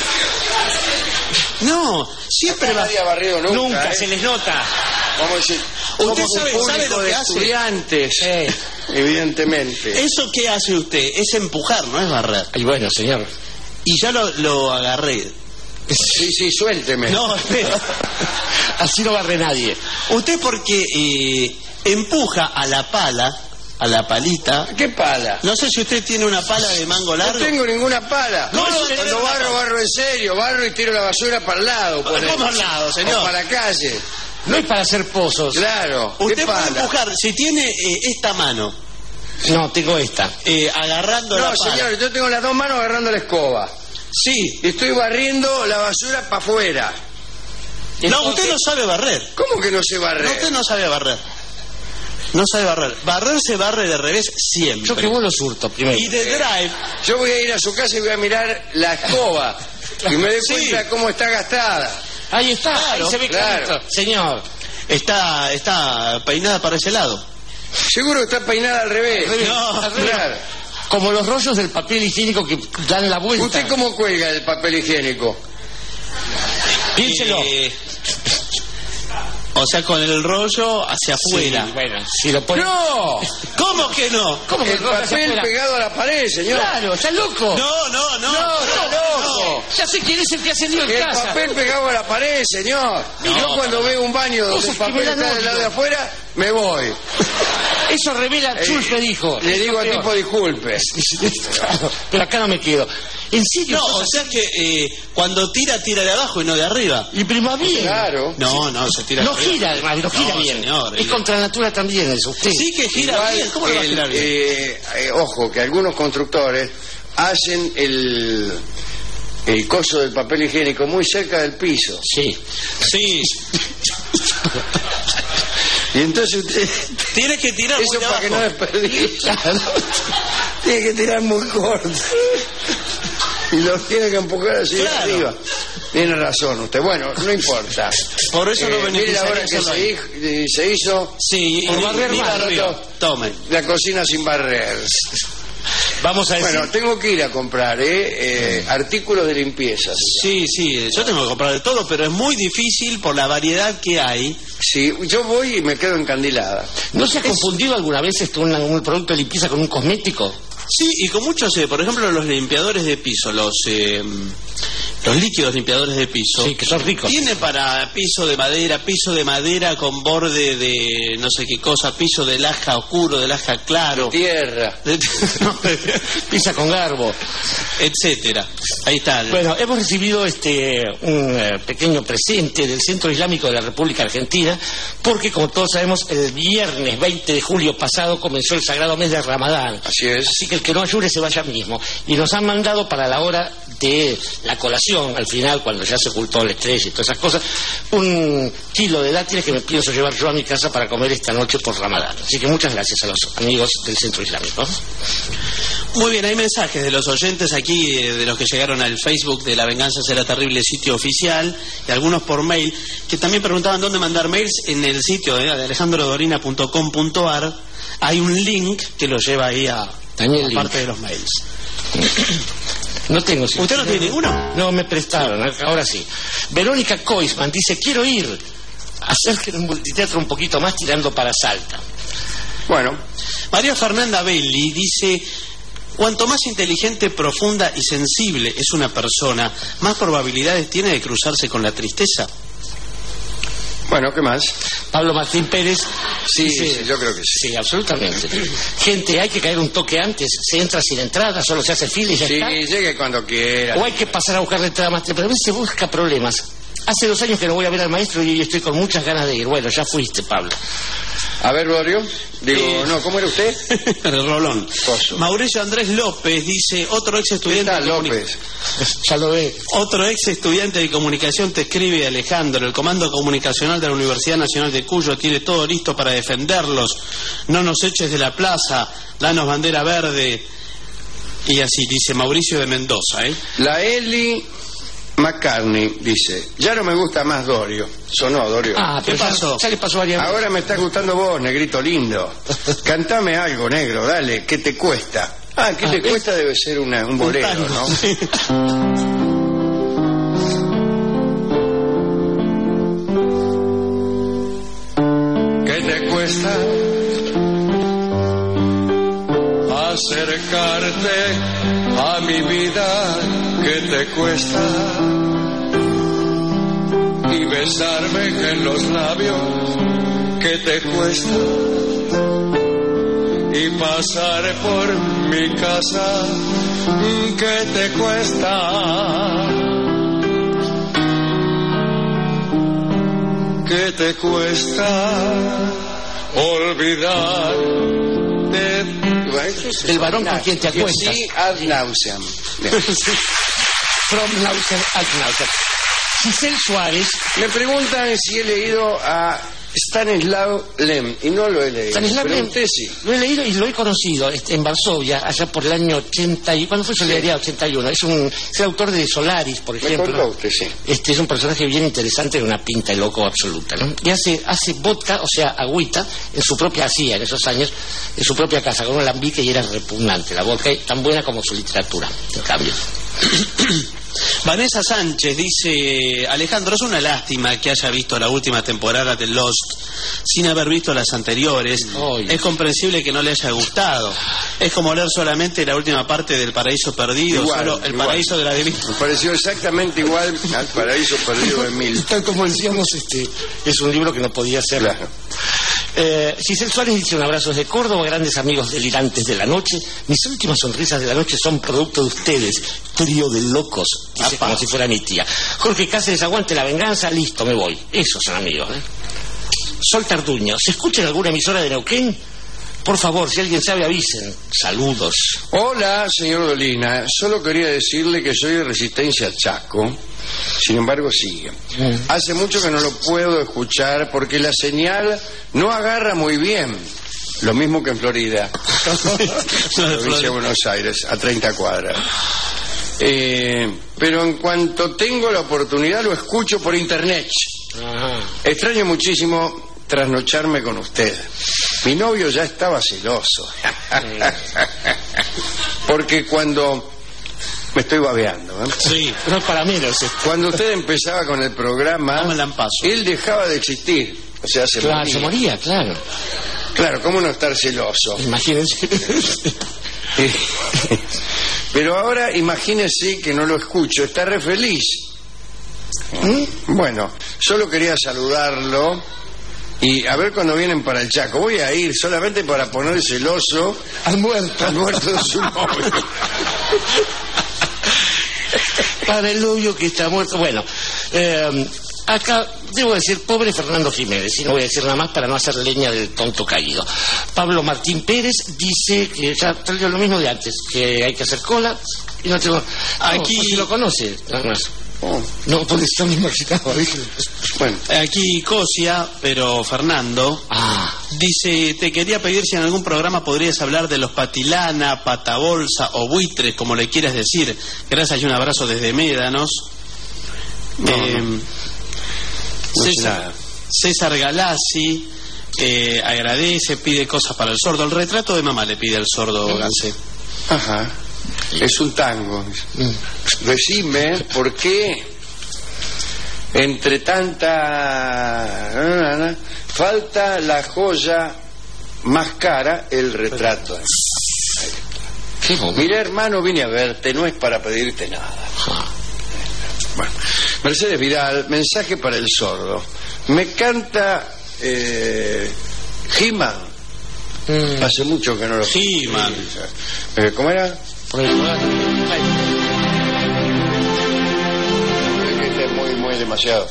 No, siempre va... Nadie ha barrido nunca. Nunca ¿eh? se les nota. Vamos a decir, Usted somos sabe- un sabe público lo que de hace. estudiantes, evidentemente. ¿Eso qué hace usted? Es empujar, no es barrer. Y bueno, señor. Y ya lo, lo agarré. Sí, sí, suélteme. No, espera. Así no barre nadie. Usted porque eh, empuja a la pala, a la palita. ¿Qué pala? No sé si usted tiene una pala de mango No largo. tengo ninguna pala. No, no, Cuando no, no, barro, no. barro en serio. Barro y tiro la basura para el lado. ¿Cómo ponele. al lado, señor? O para la calle. No es para hacer pozos. Claro. ¿Qué Usted puede pala? empujar, si tiene eh, esta mano No, tengo esta. eh, agarrando la No, pala. señor, yo tengo las dos manos agarrando la escoba. Sí. Y estoy barriendo la basura para afuera. No, usted no sabe barrer. ¿Cómo que no se barre? No, usted no sabe barrer. No sabe barrer. Barrer se barre de revés siempre. Yo que vos lo surto primero. Y de drive, Yo voy a ir a su casa y voy a mirar la escoba. Y me doy Sí. cuenta cómo está gastada. Ahí está, Claro, ahí se ve claro. clarito. Señor. está, está peinada para ese lado. Seguro que está peinada al revés. No, al revés. Claro. Como los rollos del papel higiénico que dan la vuelta. ¿Usted cómo cuelga el papel higiénico? Piénselo. Eh, o sea, con el rollo hacia afuera. Sí, bueno, si lo pone... ¡No! ¿Cómo que no? ¿Cómo que El el rollo hacia papel afuera? pegado a la pared, señor. Claro, está loco. No, no, no. No, está loco. Ya sé quién es el que ha ascendido en El casa. papel pegado a la pared, señor. No, Yo cuando veo un baño donde Cosas el que me papel dan está del lado de odio. afuera, me voy. Eso revela, Eh, Jules me dijo. Le Eso digo al peor. tipo disculpe. Claro, pero acá no me quedo. En serio. No, o sea que eh, cuando tira, tira de abajo y no de arriba. Y prima bien. Claro. No, no, se tira No de arriba. gira, además, no gira No, bien. señor, es el- contra natura también eso, usted. Sí que gira Igual, bien. ¿Cómo lo va a el, girar bien? eh, eh, ojo, que algunos constructores hacen el, el coso del papel higiénico muy cerca del piso. Sí. Sí. Y entonces usted, Tiene que tirar eso muy de para que no abajo. desperdicie. Tiene que tirar muy corto. Y lo tiene que empujar así de Claro. arriba. Tiene razón usted. Bueno, no importa. Por eso eh, no mire la hora que se, hi- se hizo. Sí, por y, barrer y más. barrió. Tomen. La cocina sin barrer. Vamos a decir... Bueno, tengo que ir a comprar ¿eh? Eh, artículos de limpieza. Sí, sí, yo tengo que comprar de todo, pero es muy difícil por la variedad que hay. Sí, yo voy y me quedo encandilada. ¿No se ha confundido alguna vez esto, un, un producto de limpieza con un cosmético? Sí, y con muchos, eh, por ejemplo, los limpiadores de piso, los eh, los líquidos limpiadores de piso. Sí, que son ricos. Tiene para piso de madera, piso de madera con borde de no sé qué cosa, piso de laja oscuro, de laja claro. Tierra. De, no, Pisa con garbo. etcétera. Ahí está. El... Bueno, hemos recibido este un eh, pequeño presente del Centro Islámico de la República Argentina, porque como todos sabemos, el viernes veinte de julio pasado comenzó el sagrado mes de Ramadán. Así es. Así que el que no ayure se vaya mismo. Y nos han mandado para la hora de la colación, al final, cuando ya se ocultó el estrés y todas esas cosas, un kilo de dátiles que me pienso llevar yo a mi casa para comer esta noche por Ramadán. Así que muchas gracias a los amigos del Centro Islámico. Muy bien, hay mensajes de los oyentes aquí, eh, de los que llegaron al Facebook de La Venganza Será Terrible, sitio oficial, y algunos por mail, que también preguntaban dónde mandar mails. En el sitio eh, de alejandro dorina punto com punto ar hay un link que lo lleva ahí a, a parte de los mails. No tengo. Si ¿Usted no tiene ninguno? No, me prestaron, ahora sí. Verónica Koisman dice, quiero ir a hacer un multiteatro un poquito más tirando para Salta. Bueno. María Fernanda Belli dice, cuanto más inteligente, profunda y sensible es una persona, más probabilidades tiene de cruzarse con la tristeza. Bueno, ¿qué más? Pablo Martín Pérez. Sí, dice, sí, yo creo que sí. Sí, absolutamente. Gente, hay que caer un toque antes. Se entra sin entrada, solo se hace fila y ya sí, está. Sí, llegue cuando quiera. O hay que pasar a buscar la entrada más temprano. A veces se busca problemas. Hace dos años que no voy a ver al maestro y estoy con muchas ganas de ir. Bueno, ya fuiste, Pablo. A ver, Borio. Digo, Eh, no, ¿cómo era usted? El Rolón. Coso. Mauricio Andrés López dice, otro ex estudiante ¿Qué tal, de comuni- López? Ya lo ve. Otro ex estudiante de comunicación te escribe, Alejandro, el Comando Comunicacional de la Universidad Nacional de Cuyo tiene todo listo para defenderlos. No nos eches de la plaza, danos bandera verde. Y así dice Mauricio de Mendoza, ¿eh? La Eli McCartney dice, ya no me gusta más Dorio. Sonó, Dorio. Ah, ¿Qué pero ya- pasó? Ya le pasó varias veces. Ahora me está gustando vos, negrito lindo. Cantame algo, negro, dale, ¿qué te cuesta? Ah, ¿qué Ah, te ¿ves? cuesta? Debe ser una, un bolero, tango. ¿no? ¿Qué te cuesta acercarte a mi vida? ¿Qué te cuesta? Y besarme en los labios, ¿qué te cuesta? Y pasar por mi casa, ¿qué te cuesta? ¿Qué te cuesta olvidar de... El varón con quien te acuestas. Sí, ad nauseam. From Nausen ad Nausen. Giselle Suárez. Me preguntan si he leído a Stanislaw Lem, y no lo he leído. Stanislaw pero Lem, usted sí. lo he leído y lo he conocido este, en Varsovia, allá por el año ochenta y... ¿Cuándo fue Solidaridad? ochenta y uno. Es, un, es el autor de Solaris, por Me ejemplo. contó usted, sí. Este es un personaje bien interesante, de una pinta de loco absoluta, ¿no? Y hace, hace vodka, o sea, agüita, en su propia, hacía en esos años, en su propia casa, con un alambique, y era repugnante la vodka, tan buena como su literatura, en cambio. Vanessa Sánchez dice, Alejandro, es una lástima que haya visto la última temporada de Lost sin haber visto las anteriores. Ay. Es comprensible que no le haya gustado. Es como leer solamente la última parte del Paraíso Perdido, Igual, solo el igual. Paraíso de la Divina. Me pareció exactamente igual al Paraíso Perdido de Mil. Tal como decíamos, este, es un libro que no podía ser. Claro. Eh, Giselle Suárez dice, un abrazo desde Córdoba, grandes amigos delirantes de la noche. Mis últimas sonrisas de la noche son producto de ustedes, trío de locos, dice, Apá. como si fuera mi tía. Jorge Cáceres, aguante la venganza, listo, me voy. Esos son amigos, ¿eh? Sol Tarduño, ¿se escucha en alguna emisora de Neuquén? Por favor, si alguien sabe, avisen. Saludos. Hola, señor Dolina. Solo quería decirle que soy de Resistencia Chaco. Sin embargo, sigue. Hace mucho que no lo puedo escuchar porque la señal no agarra muy bien. Lo mismo que en Florida. Provincia de Buenos Aires, a treinta cuadras. Eh, pero en cuanto tengo la oportunidad lo escucho por internet. Ajá. Extraño muchísimo trasnocharme con usted. Mi novio ya estaba celoso. Porque cuando... Me estoy babeando, ¿eh? Sí, no para mí no sé. Cuando usted empezaba con el programa, él dejaba de existir. O sea, se claro, moría. se moría, claro. Claro, ¿cómo no estar celoso? Imagínense. Pero ahora imagínese que no lo escucho, está re feliz. ¿Mm? Bueno, solo quería saludarlo y a ver cuando vienen para el Chaco. Voy a ir solamente para poner celoso al muerto, al muerto de su novio. Para el novio que está muerto. Bueno, eh, acá debo decir, pobre Fernando Jiménez, y no voy a decir nada más para no hacer leña del tonto caído. Pablo Martín Pérez dice que ya trajo lo mismo de antes, que hay que hacer cola y no tengo... Aquí no, si lo conoce, nada más. Oh. No, por eso me imaginaba. Bueno, aquí Cosia, pero Fernando, ah. dice, te quería pedir si en algún programa podrías hablar de los patilana, patabolsa o buitres, como le quieras decir. Gracias y un abrazo desde Médanos. No, eh, no. No César, César Galassi eh, agradece, pide cosas para el sordo. El retrato de mamá le pide al sordo Gansé. Ajá. Es un tango. Decime por qué entre tanta falta la joya más cara, el retrato. Mira, hermano, vine a verte, no es para pedirte nada. Bueno, Mercedes Vidal, mensaje para el sordo. Me canta eh, He-Man. Mm. Hace mucho que no lo... He-Man. Eh, ¿Cómo era? Por el lugar. Este es muy, muy demasiado.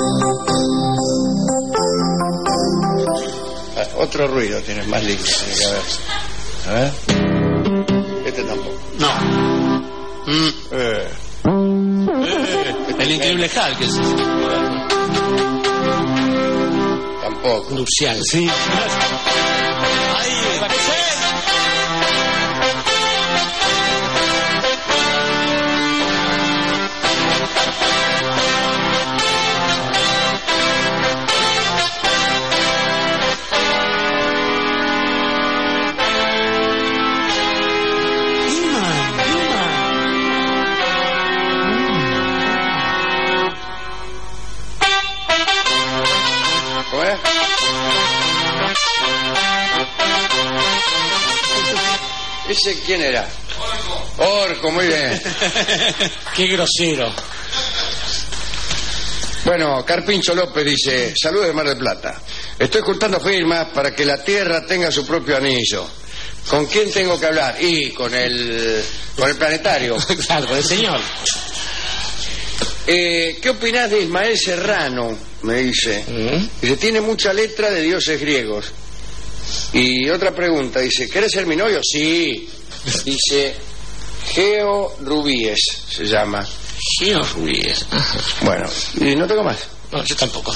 Ah, otro ruido tienes más lindo, tiene que haber. A ver. Este tampoco. No. Mm. Eh. Eh, el increíble Hulk. Es... Tampoco. Nupcial. Sí. Ahí, ¿Ese quién era? Orco. Orco, muy bien. Qué grosero. Bueno, Carpincho López dice, saludos de Mar del Plata. Estoy juntando firmas para que la Tierra tenga su propio anillo. ¿Con quién tengo que hablar? Y con el, con el planetario. Claro, con el señor. Eh, ¿Qué opinás de Ismael Serrano? Me dice. ¿Mm? Dice, tiene mucha letra de dioses griegos. Y otra pregunta, dice, ¿querés ser mi novio? Sí. Dice, Geo Rubíes se llama. Geo Rubíes. Ajá. Bueno, y no tengo más. No, yo tampoco.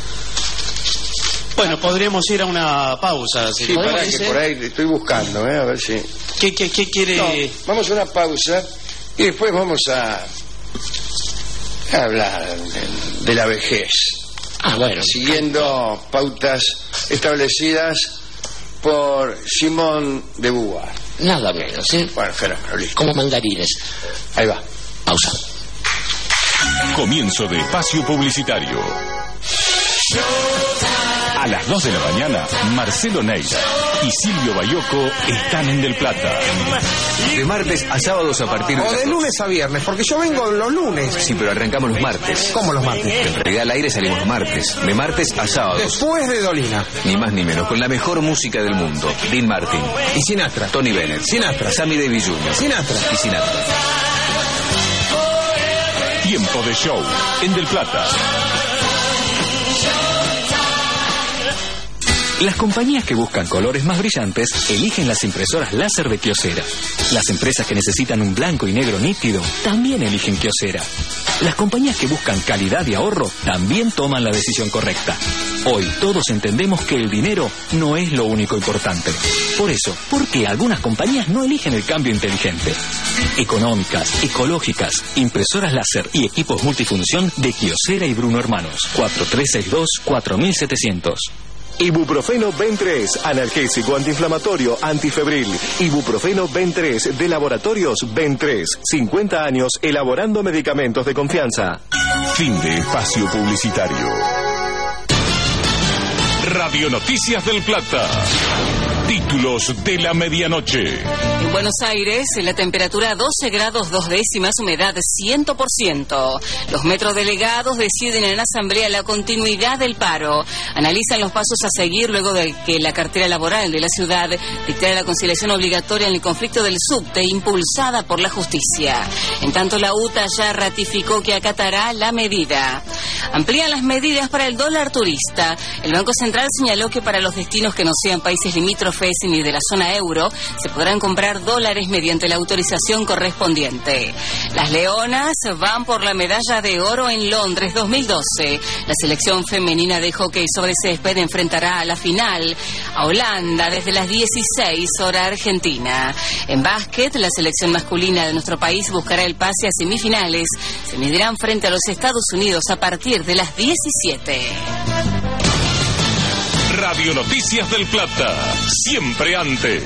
Bueno, podríamos ir a una pausa. Si sí, para que por ahí estoy buscando, ¿eh? A ver si... ¿Qué, qué, qué quiere...? No, vamos a una pausa y después vamos a... a hablar de, de la vejez. Ah, bueno. Siguiendo pautas establecidas por Simón de Beauvoir. Nada menos, ¿eh? Bueno, fenómeno, listo. Como mandarines. Ahí va. Pausa. Comienzo de espacio publicitario. A las dos de la mañana, Marcelo Neira y Silvio Bayoco están en Del Plata. De martes a sábados a partir de... O de lunes a viernes, porque yo vengo los lunes. Sí, pero arrancamos los martes. ¿Cómo los martes? En realidad al aire salimos los martes. De martes a sábados. Después de Dolina. Ni más ni menos, con la mejor música del mundo. Dean Martin. Y Sinatra. Tony Bennett. Sinatra. Sammy Davis junior Sinatra. Y Sinatra. Tiempo de show en Del Plata. Las compañías que buscan colores más brillantes eligen las impresoras láser de Kyocera. Las empresas que necesitan un blanco y negro nítido también eligen Kyocera. Las compañías que buscan calidad y ahorro también toman la decisión correcta. Hoy todos entendemos que el dinero no es lo único importante. Por eso, ¿por qué algunas compañías no eligen el cambio inteligente? Económicas, ecológicas, impresoras láser y equipos multifunción de Kyocera y Bruno Hermanos. cuatro tres seis dos, cuatro siete cero cero. Ibuprofeno Ben tres, analgésico, antiinflamatorio, antifebril. Ibuprofeno Ben tres de Laboratorios Ben tres. cincuenta años elaborando medicamentos de confianza. Fin de espacio publicitario. Radio Noticias del Plata. Títulos de la medianoche. En Buenos Aires, la temperatura doce grados dos décimas, humedad cien por ciento. Los metrodelegados deciden en asamblea la continuidad del paro. Analizan los pasos a seguir luego de que la cartera laboral de la ciudad dictara la conciliación obligatoria en el conflicto del subte, impulsada por la justicia. En tanto, la U T A ya ratificó que acatará la medida. Amplían las medidas para el dólar turista. El Banco Central señaló que para los destinos que no sean países limítrofes ni de la zona euro, se podrán comprar dólares mediante la autorización correspondiente. Las Leonas van por la medalla de oro en Londres dos mil doce. La selección femenina de hockey sobre césped enfrentará a la final a Holanda desde las dieciséis hora argentina. En básquet, la selección masculina de nuestro país buscará el pase a semifinales. Se medirán frente a los Estados Unidos a partir de las diecisiete. Radio Noticias del Plata, siempre antes.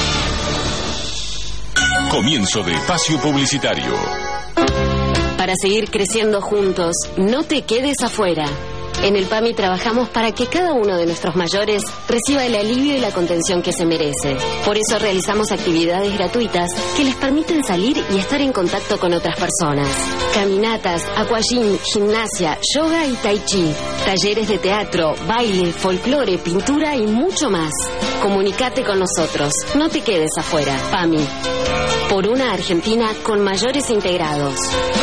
Comienzo de espacio publicitario. Para seguir creciendo juntos, no te quedes afuera. En el PAMI trabajamos para que cada uno de nuestros mayores reciba el alivio y la contención que se merece. Por eso realizamos actividades gratuitas que les permiten salir y estar en contacto con otras personas. Caminatas, aquagym, gimnasia, yoga y tai chi. Talleres de teatro, baile, folclore, pintura y mucho más. Comunicate con nosotros. No te quedes afuera. PAMI. Por una Argentina con mayores integrados.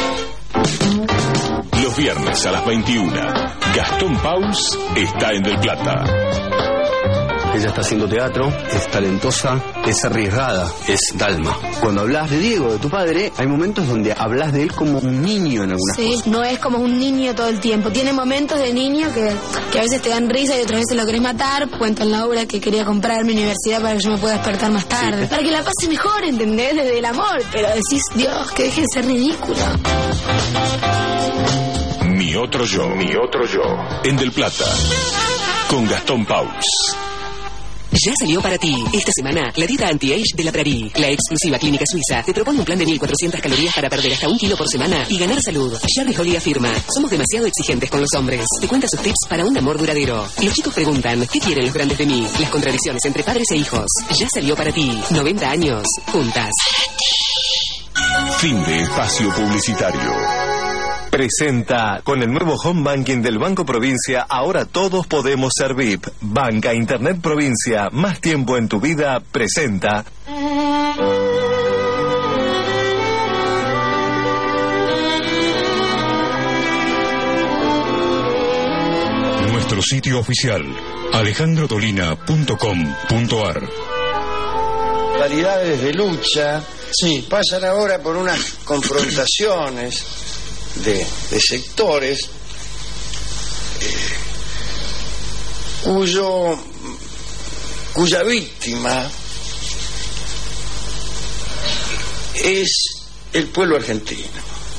Los viernes a las veintiuna, Gastón Paus está en Del Plata. Ella está haciendo teatro, es talentosa, es arriesgada, es Dalma. Cuando hablas de Diego, de tu padre, hay momentos donde hablas de él como un niño en algunas sí, cosas. No es como un niño todo el tiempo. Tiene momentos de niño que, que a veces te dan risa y otras veces lo querés matar. Cuento en la obra que quería comprar mi universidad para que yo me pueda despertar más tarde. Sí. Para que la pase mejor, ¿entendés? Desde el amor. Pero decís, Dios, que deje de ser ridículo. Mi otro yo, mi otro yo, en Del Plata, con Gastón Paus. Ya salió para ti. Esta semana, la dieta anti-age de la Prairie. La exclusiva clínica suiza te propone un plan de mil cuatrocientas calorías para perder hasta un kilo por semana y ganar salud. Jerry Holly afirma, somos demasiado exigentes con los hombres. Te cuenta sus tips para un amor duradero. Los chicos preguntan, ¿qué quieren los grandes de mí? Las contradicciones entre padres e hijos. Ya salió para ti. noventa años, juntas. Fin de espacio publicitario. Presenta, con el nuevo home banking del Banco Provincia, ahora todos podemos ser V I P. Banca Internet Provincia, más tiempo en tu vida, presenta. Nuestro sitio oficial, alejandro dolina punto com punto ar. Modalidades de lucha, sí, pasan ahora por unas confrontaciones De, de sectores eh, cuyo cuya víctima es el pueblo argentino.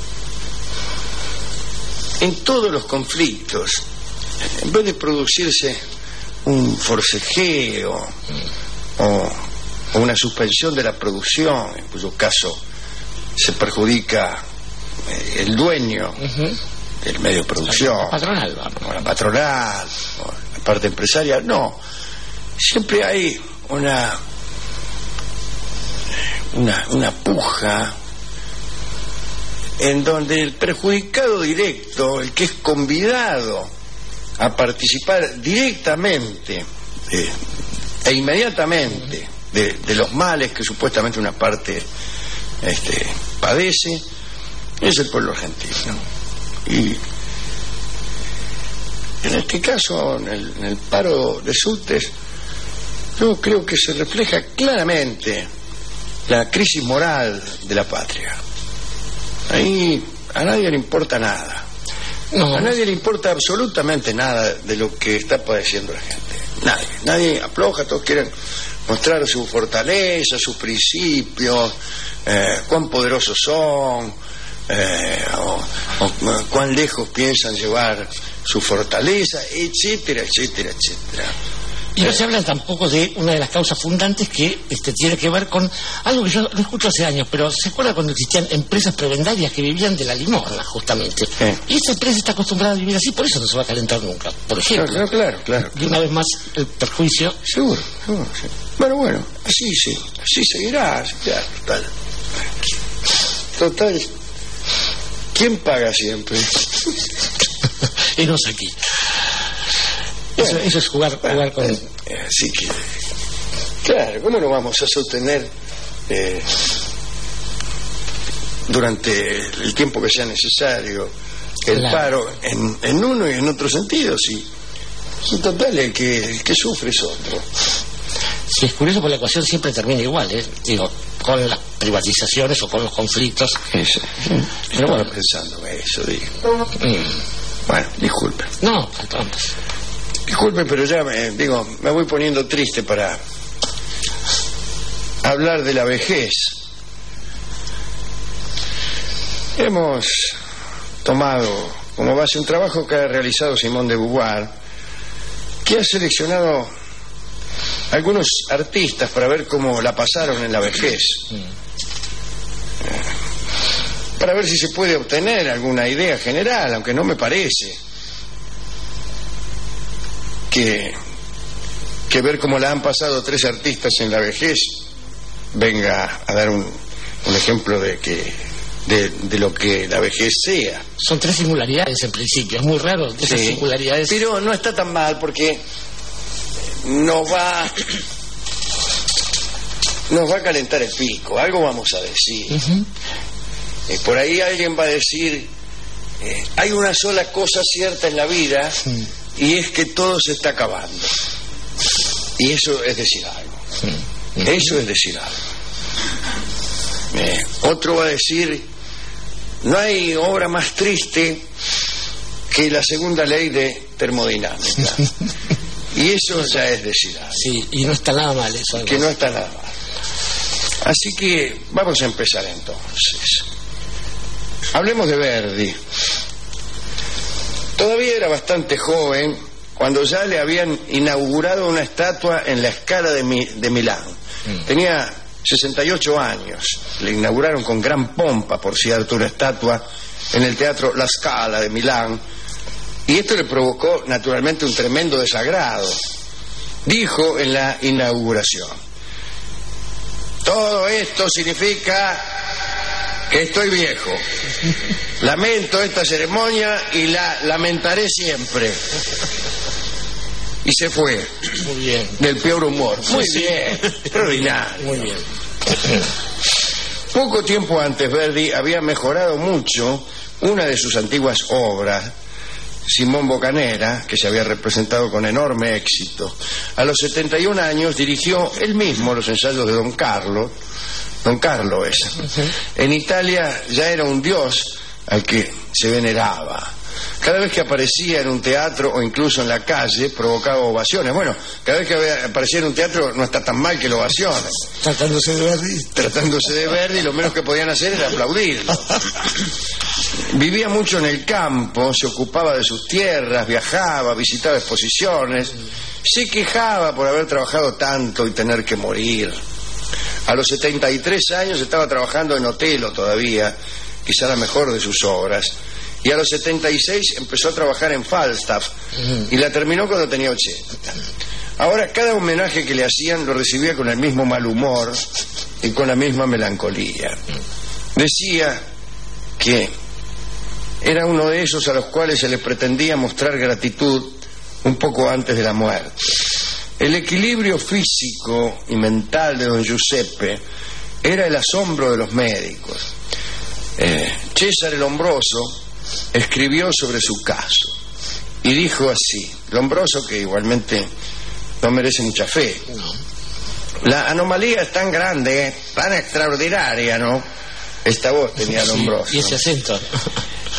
En todos los conflictos, en vez de producirse un forcejeo o, o una suspensión de la producción, en cuyo caso se perjudica el dueño uh-huh. del medio de producción, la patronal, o la patronal, o la parte empresarial, no. Siempre hay una una, una puja en donde el perjudicado directo, el que es convidado a participar directamente eh, e inmediatamente de, de los males que supuestamente una parte este, padece, es el pueblo argentino. Y en este caso, en el, en el paro de subtes, yo creo que se refleja claramente la crisis moral de la patria. Ahí a nadie le importa nada. No, a nadie le importa absolutamente nada de lo que está padeciendo la gente. Nadie. Nadie afloja, todos quieren mostrar su fortaleza, sus principios, eh, cuán poderosos son, eh, o, o cuán lejos piensan llevar su fortaleza, etcétera, etcétera, etcétera. Y no se habla tampoco de una de las causas fundantes que este, tiene que ver con algo que yo no escucho hace años, pero ¿se acuerda cuando existían empresas prebendarias que vivían de la limosna, justamente? Sí. Y esa empresa está acostumbrada a vivir así, por eso no se va a calentar nunca, por ejemplo. Claro, claro, claro. Y una vez más, el perjuicio... Seguro, seguro, sí. Bueno, bueno, así sí, así seguirá, ya, total. Total. ¿Quién paga siempre? Y no es aquí. Eso, eso es jugar, jugar con... Así que, claro, ¿cómo no vamos a sostener eh, durante el tiempo que sea necesario el claro. paro en, en uno y en otro sentido? Si, si total, el que, el que sufre es otro. Si es curioso, porque la ecuación siempre termina igual, ¿eh? Digo, con las privatizaciones o con los conflictos. Eso. Pero bueno, pensando en eso, digo. Mm. Bueno, disculpe. No, entonces... Disculpe, pero ya me, digo, me voy poniendo triste para hablar de la vejez. Hemos tomado como base un trabajo que ha realizado Simone de Beauvoir, que ha seleccionado algunos artistas para ver cómo la pasaron en la vejez, para ver si se puede obtener alguna idea general, aunque no me parece que, que ver cómo la han pasado tres artistas en la vejez venga a dar un, un ejemplo de que de, de lo que la vejez sea. Son tres singularidades en principio, es muy raro esas sí, singularidades. Pero no está tan mal porque nos va nos va a calentar el pico, algo vamos a decir. Uh-huh. eh, por ahí alguien va a decir eh, hay una sola cosa cierta en la vida, uh-huh, y es que todo se está acabando. Y eso es decir algo. Uh-huh. Eso es decir algo. Eh, otro va a decir no hay obra más triste que la segunda ley de termodinámica. Y eso ya es decir algo. Sí, y no está nada mal eso. Que no está nada mal. Así que vamos a empezar entonces. Hablemos de Verdi. Todavía era bastante joven cuando ya le habían inaugurado una estatua en la Scala de, Mi- de Milán. Mm. Tenía sesenta y ocho años. Le inauguraron con gran pompa, por cierto, una estatua en el Teatro La Scala de Milán. Y esto le provocó, naturalmente, un tremendo desagrado. Dijo en la inauguración: todo esto significa que estoy viejo. Lamento esta ceremonia y la lamentaré siempre. Y se fue. Muy bien. Del peor humor. Muy sí, bien. Sí. Extraordinario. Muy bien. Poco tiempo antes, Verdi había mejorado mucho una de sus antiguas obras, Simón Boccanera, que se había representado con enorme éxito. A los setenta y un años dirigió él mismo los ensayos de Don Carlo. Don Carlo es. Uh-huh. En Italia ya era un dios al que se veneraba. Cada vez que aparecía en un teatro o incluso en la calle provocaba ovaciones. Bueno, cada vez que aparecía en un teatro no está tan mal que lo ovaciones. Tratándose de Verdi. Tratándose de Verdi, lo menos que podían hacer era aplaudirlo. Vivía mucho en el campo, se ocupaba de sus tierras, viajaba, visitaba exposiciones, se quejaba por haber trabajado tanto y tener que morir. A los setenta y tres años estaba trabajando en Otello todavía, quizá la mejor de sus obras. Y a los setenta y seis empezó a trabajar en Falstaff y la terminó cuando tenía ochenta. Ahora cada homenaje que le hacían lo recibía con el mismo mal humor y con la misma melancolía. Decía que era uno de esos a los cuales se les pretendía mostrar gratitud un poco antes de la muerte. El equilibrio físico y mental de don Giuseppe era el asombro de los médicos. Eh, César el Lombroso escribió sobre su caso y dijo así, Lombroso, que igualmente no merece mucha fe: la anomalía es tan grande, tan extraordinaria, ¿no? Esta voz tenía Lombroso. Sí, y ese acento.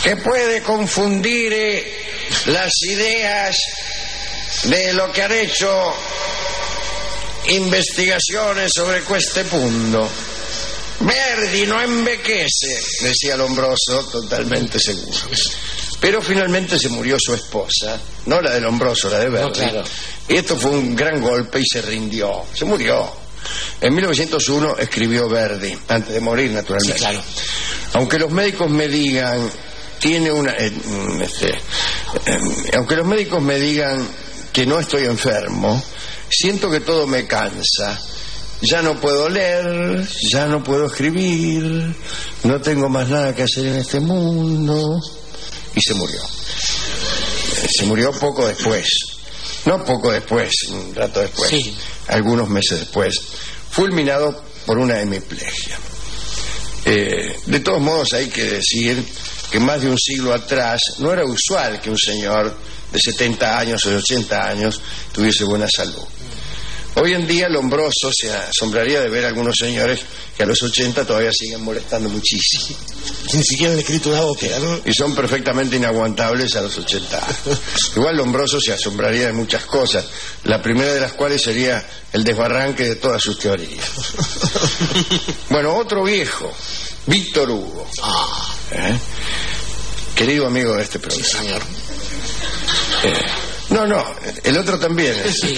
que puede confundir eh, las ideas de lo que han hecho investigaciones sobre este punto. Verdi no envequece, decía Lombroso, totalmente seguro. Pero finalmente se murió su esposa, no la de Lombroso, la de Verdi. No, claro. Y esto fue un gran golpe y se rindió, se murió. En mil novecientos uno escribió Verdi, antes de morir, naturalmente. Sí, claro. Aunque los médicos me digan, tiene una... Eh, este, eh, aunque los médicos me digan que no estoy enfermo, siento que todo me cansa. Ya no puedo leer, ya no puedo escribir, no tengo más nada que hacer en este mundo. Y se murió. Se murió poco después. No poco después, un rato después. Sí. Algunos meses después. Fulminado por una hemiplegia. Eh, de todos modos hay que decir que más de un siglo atrás no era usual que un señor de setenta años o de ochenta años tuviese buena salud. Hoy en día Lombroso se asombraría de ver a algunos señores que a los ochenta todavía siguen molestando muchísimo. Ni siquiera han escrito una ópera, ¿no? Y son perfectamente inaguantables a los ochenta años. Igual Lombroso se asombraría de muchas cosas, la primera de las cuales sería el desbarranque de todas sus teorías. Bueno, otro viejo, Víctor Hugo. ¿Eh? Querido amigo de este programa. Sí, señor. Eh, no, no, el otro también. ¿eh? Sí.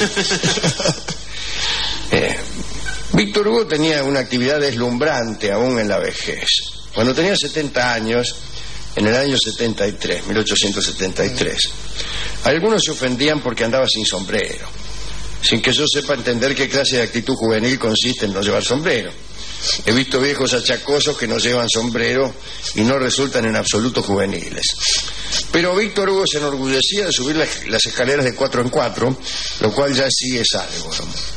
Eh, Víctor Hugo tenía una actividad deslumbrante aún en la vejez. Cuando tenía setenta años, en el año setenta y tres, mil ochocientos setenta y tres, algunos se ofendían porque andaba sin sombrero, sin que yo sepa entender qué clase de actitud juvenil consiste en no llevar sombrero. He visto viejos achacosos que no llevan sombrero y no resultan en absoluto juveniles. Pero Víctor Hugo se enorgullecía de subir las, las escaleras de cuatro en cuatro, lo cual ya sí es algo, ¿no?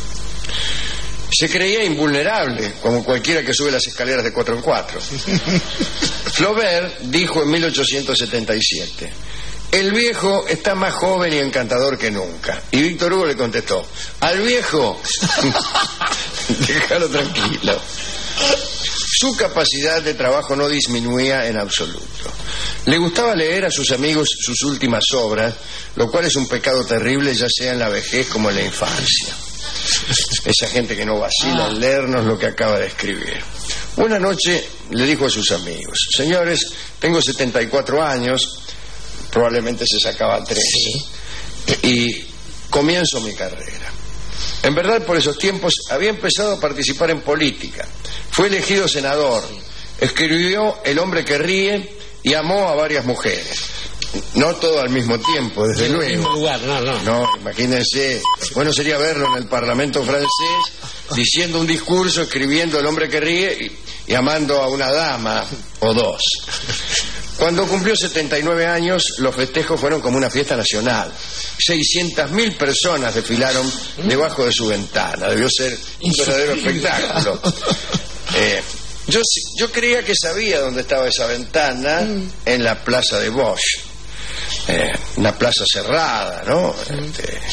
Se creía invulnerable, como cualquiera que sube las escaleras de cuatro en cuatro. Flaubert dijo en mil ochocientos setenta y siete, el viejo está más joven y encantador que nunca. Y Víctor Hugo le contestó, al viejo, déjalo tranquilo. Su capacidad de trabajo no disminuía en absoluto. Le gustaba leer a sus amigos sus últimas obras, lo cual es un pecado terrible, ya sea en la vejez como en la infancia. Esa gente que no vacila en leernos lo que acaba de escribir. Una noche le dijo a sus amigos, señores, tengo setenta y cuatro años, probablemente se sacaba tres, y comienzo mi carrera. En verdad, por esos tiempos había empezado a participar en política. Fue elegido senador, escribió El hombre que ríe y amó a varias mujeres. No todo al mismo tiempo, desde luego. En el mismo lugar, no, no. No, imagínense. Bueno, sería verlo en el Parlamento francés diciendo un discurso, escribiendo El hombre que ríe y, y amando a una dama o dos. Cuando cumplió setenta y nueve años, los festejos fueron como una fiesta nacional. seiscientas mil personas desfilaron debajo de su ventana. Debió ser un verdadero espectáculo. Eh, yo, yo creía que sabía dónde estaba esa ventana, en la plaza de Bosch. Eh, una plaza cerrada, ¿no? Este, eh,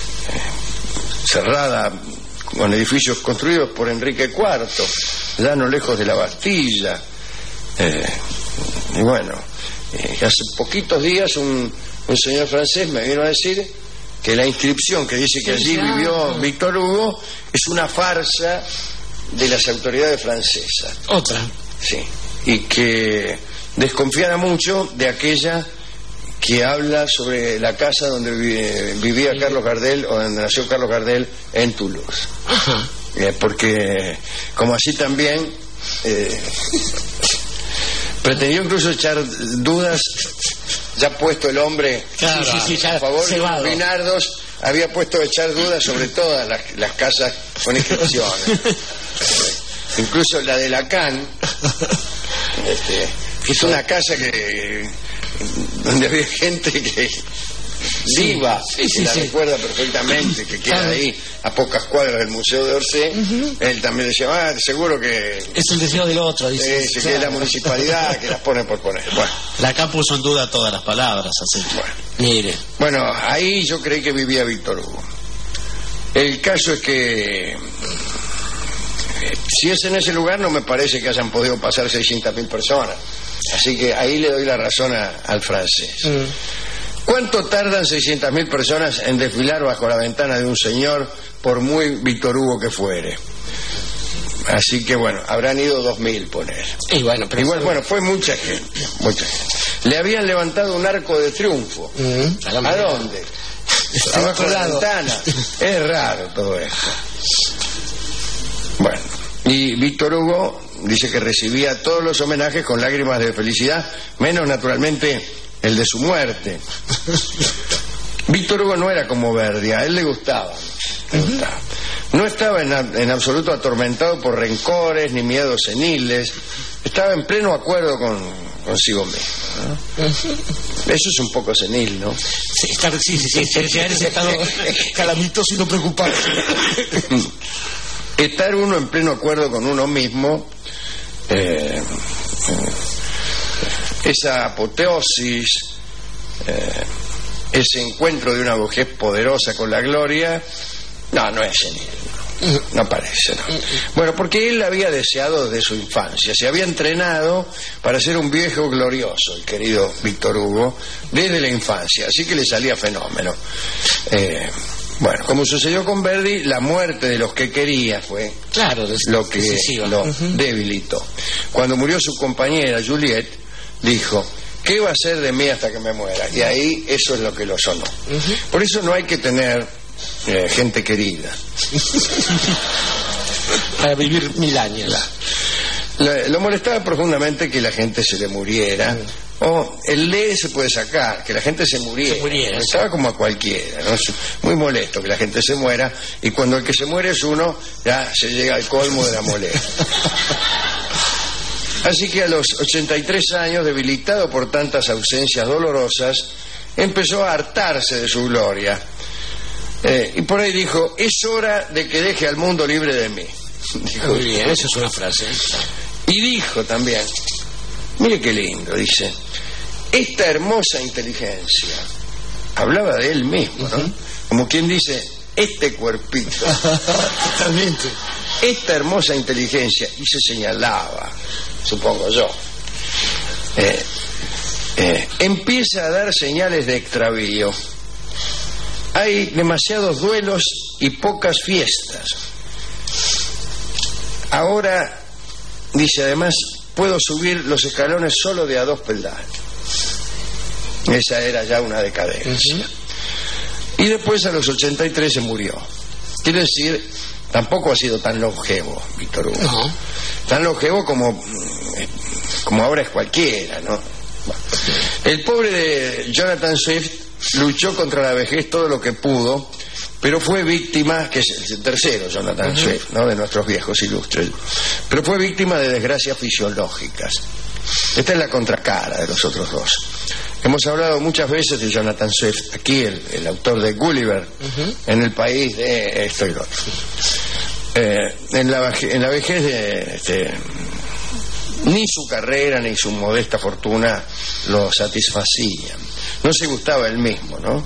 cerrada con edificios construidos por Enrique cuarto, ya no lejos de la Bastilla. Eh, y bueno, eh, hace poquitos días un, un señor francés me vino a decir que la inscripción que dice que allí vivió Víctor Hugo es una farsa de las autoridades francesas. Otra. Sí, y que desconfiara mucho de aquella que habla sobre la casa donde vivía Carlos Gardel, o donde nació Carlos Gardel, en Toulouse. Ajá. Eh, porque como así también eh, pretendió incluso echar dudas, ya puesto el hombre, claro, sí, sí, sí, a favor de los Binardos, había puesto a echar dudas sobre todas las, las casas con inscripciones. Incluso la de Lacan, este, que es una casa que donde había gente que viva, sí, sí, que sí, la sí. recuerda perfectamente, que queda ah, ahí a pocas cuadras del Museo de Orsay. Uh-huh. Él también decía, ah, seguro que es el deseo del otro, dice. Eh, se queda la municipalidad que las pone por poner. Bueno, Lacan puso en duda todas las palabras, así. Bueno, mire. Bueno, ahí yo creí que vivía Víctor Hugo. El caso es que si es en ese lugar, no me parece que hayan podido pasar seiscientas mil personas. Así que ahí le doy la razón a, al francés. Mm. ¿Cuánto tardan seiscientas mil personas en desfilar bajo la ventana de un señor, por muy Víctor Hugo que fuere? Así que bueno, habrán ido dos mil, poner. Y bueno, pero igual, bueno, fue mucha gente, mucha gente. Le habían levantado un arco de triunfo. Mm, ¿A, ¿A dónde? Abajo de la ventana. Es raro todo esto. Bueno, y Víctor Hugo dice que recibía todos los homenajes con lágrimas de felicidad, menos naturalmente el de su muerte. Víctor Hugo no era como Verdi, a él le gustaba. Le gustaba. No estaba en, en absoluto atormentado por rencores ni miedos seniles. Estaba en pleno acuerdo con consigo mismo, ¿no? Eso es un poco senil, ¿no? Sí, estar, sí, sí, sí, llegar a ese estado calamitoso y no preocuparse. Estar uno en pleno acuerdo con uno mismo, eh, esa apoteosis, eh, ese encuentro de una vejez poderosa con la gloria, no, no es senil. No, no parece, ¿no? Bueno, porque él había deseado desde su infancia, se había entrenado para ser un viejo glorioso, el querido Víctor Hugo, desde la infancia, así que le salía fenómeno. Eh, bueno, como sucedió con Verdi, la muerte de los que quería fue claro, lo que decisiva. lo uh-huh. debilitó. Cuando murió su compañera Juliette, dijo: ¿qué va a ser de mí hasta que me muera? Y ahí eso es lo que lo sonó. Uh-huh. Por eso no hay que tener Eh, gente querida para vivir mil años. La, lo molestaba profundamente que la gente se le muriera, mm. o el le se puede sacar, que la gente se muriera, se muriera estaba sí. como a cualquiera, ¿no? Muy molesto que la gente se muera, y cuando el que se muere es uno, ya se llega al colmo de la molestia. Así que a los ochenta y tres años, debilitado por tantas ausencias dolorosas, empezó a hartarse de su gloria. Eh, y por ahí dijo: es hora de que deje al mundo libre de mí. Dijo, muy bien, eso es una frase. Y dijo también, mire qué lindo, dice: esta hermosa inteligencia, hablaba de él mismo, ¿no? Uh-huh. Como quien dice, este cuerpito. Totalmente. Esta hermosa inteligencia, y se señalaba, supongo yo, eh, eh, empieza a dar señales de extravío. Hay demasiados duelos y pocas fiestas. Ahora, dice, además, puedo subir los escalones solo de a dos peldaños. Esa era ya una decadencia. Uh-huh. Y después, a los ochenta y tres, se murió. Quiero decir, tampoco ha sido tan longevo Víctor Hugo. Uh-huh. Tan longevo como, como ahora es cualquiera, ¿no? Bueno. El pobre de Jonathan Swift luchó contra la vejez todo lo que pudo, pero fue víctima, que es el tercero Jonathan uh-huh. Swift, ¿no?, de nuestros viejos ilustres, pero fue víctima de desgracias fisiológicas. Esta es la contracara de los otros dos. Hemos hablado muchas veces de Jonathan Swift, aquí el, el autor de Gulliver, uh-huh. en el país de esto y lo otro. Eh, en, la, en la vejez de este, ni su carrera ni su modesta fortuna lo satisfacían. No se gustaba él mismo, ¿no?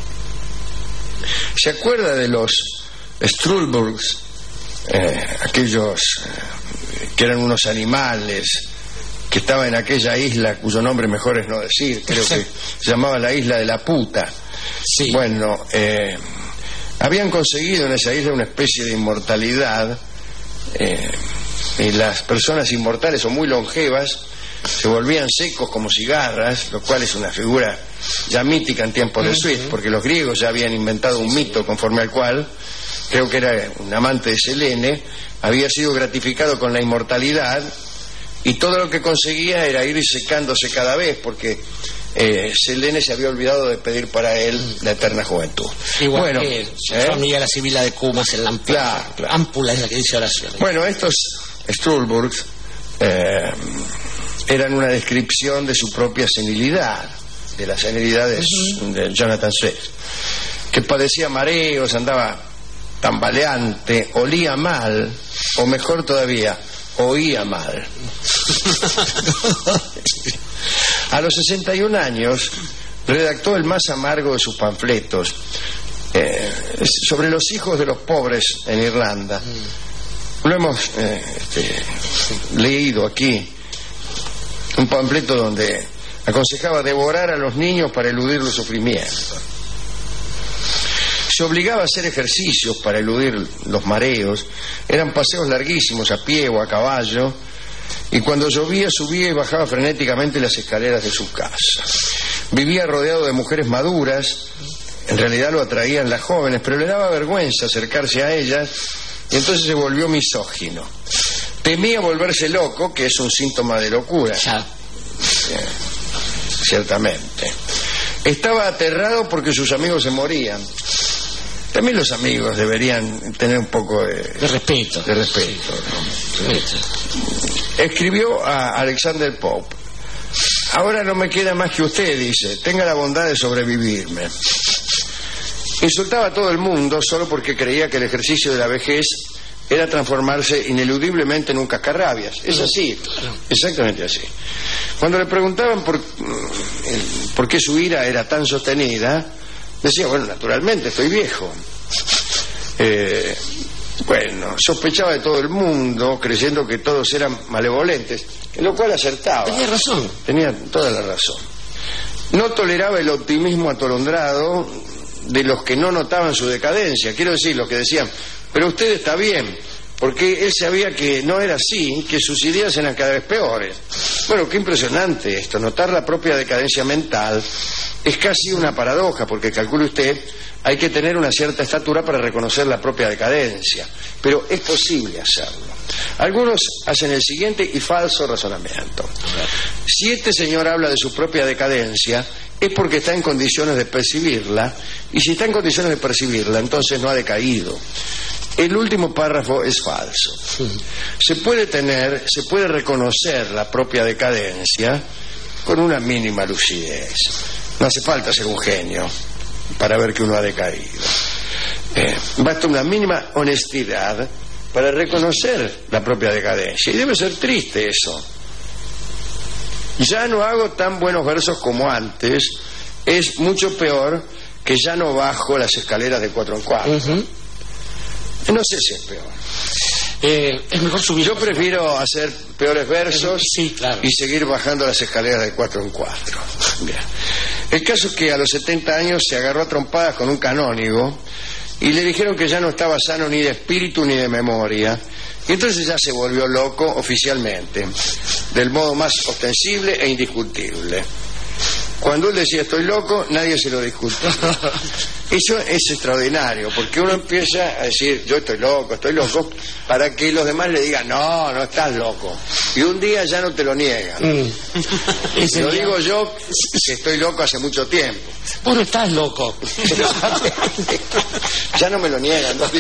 ¿Se acuerda de los Strulburgs? Eh, aquellos eh, que eran unos animales que estaban en aquella isla cuyo nombre mejor es no decir, creo que se llamaba la isla de la puta. Sí. Bueno, eh, habían conseguido en esa isla una especie de inmortalidad, eh, y las personas inmortales o muy longevas se volvían secos como cigarras, lo cual es una figura ya mítica en tiempos de Swift, porque los griegos ya habían inventado un mito conforme al cual, creo que era un amante de Selene, había sido gratificado con la inmortalidad, y todo lo que conseguía era ir secándose cada vez, porque eh, Selene se había olvidado de pedir para él la eterna juventud. Igual bueno, que ¿eh? su amiga la Sibila de Cumas en la ámpula, claro, claro. ámpula es la que dice oración. Bueno, estos Strulburgs eh, eran una descripción de su propia senilidad, de la senilidad de, uh-huh. de Jonathan Swift, que padecía mareos, andaba tambaleante, olía mal, o mejor todavía, oía mal. A los sesenta y un años redactó el más amargo de sus panfletos, eh, sobre los hijos de los pobres en Irlanda. Lo hemos eh, este, leído aquí. un panfleto donde aconsejaba devorar a los niños para eludir los sufrimientos. Se obligaba a hacer ejercicios para eludir los mareos. Eran paseos larguísimos a pie o a caballo, y cuando llovía subía y bajaba frenéticamente las escaleras de su casa. Vivía rodeado de mujeres maduras. En realidad lo atraían las jóvenes, pero le daba vergüenza acercarse a ellas, y entonces se volvió misógino. Temía volverse loco, que es un síntoma de locura. Eh, ciertamente. Estaba aterrado porque sus amigos se morían. También los amigos deberían tener un poco de, de respeto. De respeto, ¿no? Sí. Escribió a Alexander Pope: ahora no me queda más que usted, dice, tenga la bondad de sobrevivirme. Insultaba a todo el mundo solo porque creía que el ejercicio de la vejez era transformarse ineludiblemente en un cascarrabias. Es así, exactamente así. Cuando le preguntaban por, por qué su ira era tan sostenida, decía, bueno, naturalmente, estoy viejo. Eh, bueno, sospechaba de todo el mundo, creyendo que todos eran malevolentes, en lo cual acertaba. Tenía razón. Tenía toda la razón. No toleraba el optimismo atolondrado de los que no notaban su decadencia. Quiero decir, los que decían, pero usted está bien, porque él sabía que no era así, que sus ideas eran cada vez peores. Bueno, qué impresionante esto, notar la propia decadencia mental. Es casi una paradoja, porque calcule usted, hay que tener una cierta estatura para reconocer la propia decadencia, pero es posible hacerlo. Algunos hacen el siguiente y falso razonamiento: si este señor habla de su propia decadencia, es porque está en condiciones de percibirla, y si está en condiciones de percibirla, entonces no ha decaído. El último párrafo es falso. Se puede tener, se puede reconocer la propia decadencia con una mínima lucidez. No hace falta ser un genio para ver que uno ha decaído. Eh, basta una mínima honestidad para reconocer la propia decadencia. Y debe ser triste eso. Ya no hago tan buenos versos como antes. Es mucho peor que ya no bajo las escaleras de cuatro en cuatro. Uh-huh. No sé si es peor. Eh, es mejor subir. Yo prefiero hacer peores versos, sí, claro, y seguir bajando las escaleras de cuatro en cuatro. Bien. El caso es que a los setenta años se agarró a trompadas con un canónigo y le dijeron que ya no estaba sano ni de espíritu ni de memoria. Y entonces ya se volvió loco oficialmente, del modo más ostensible e indiscutible. Cuando él decía estoy loco, nadie se lo discutía. Eso es extraordinario, porque uno empieza a decir yo estoy loco, estoy loco, para que los demás le digan no, no estás loco. Y un día ya no te lo niegan. Mm. Lo digo yo, que estoy loco hace mucho tiempo. Vos no estás loco. Ya no me lo niegan. ¿No?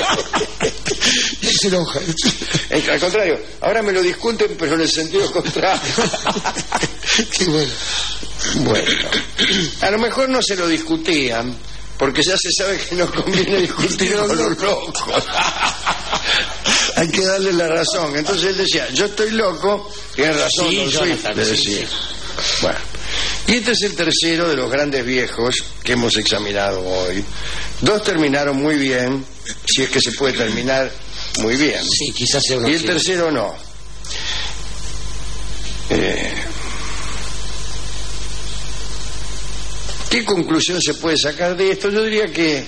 Se enoja. Al contrario, ahora me lo discuten, pero en el sentido contrario. Qué bueno. Bueno, a lo mejor no se lo discutían, porque ya se sabe que no conviene discutir con los locos. Hay que darle la razón. Entonces él decía, yo estoy loco, tiene razón, sí, don Swift, le decía. Sí. Bueno, y este es el tercero de los grandes viejos que hemos examinado hoy. Dos terminaron muy bien, si es que se puede terminar muy bien. Sí, quizás sea una Y el opción. tercero no. Eh... ¿Qué conclusión se puede sacar de esto? Yo diría que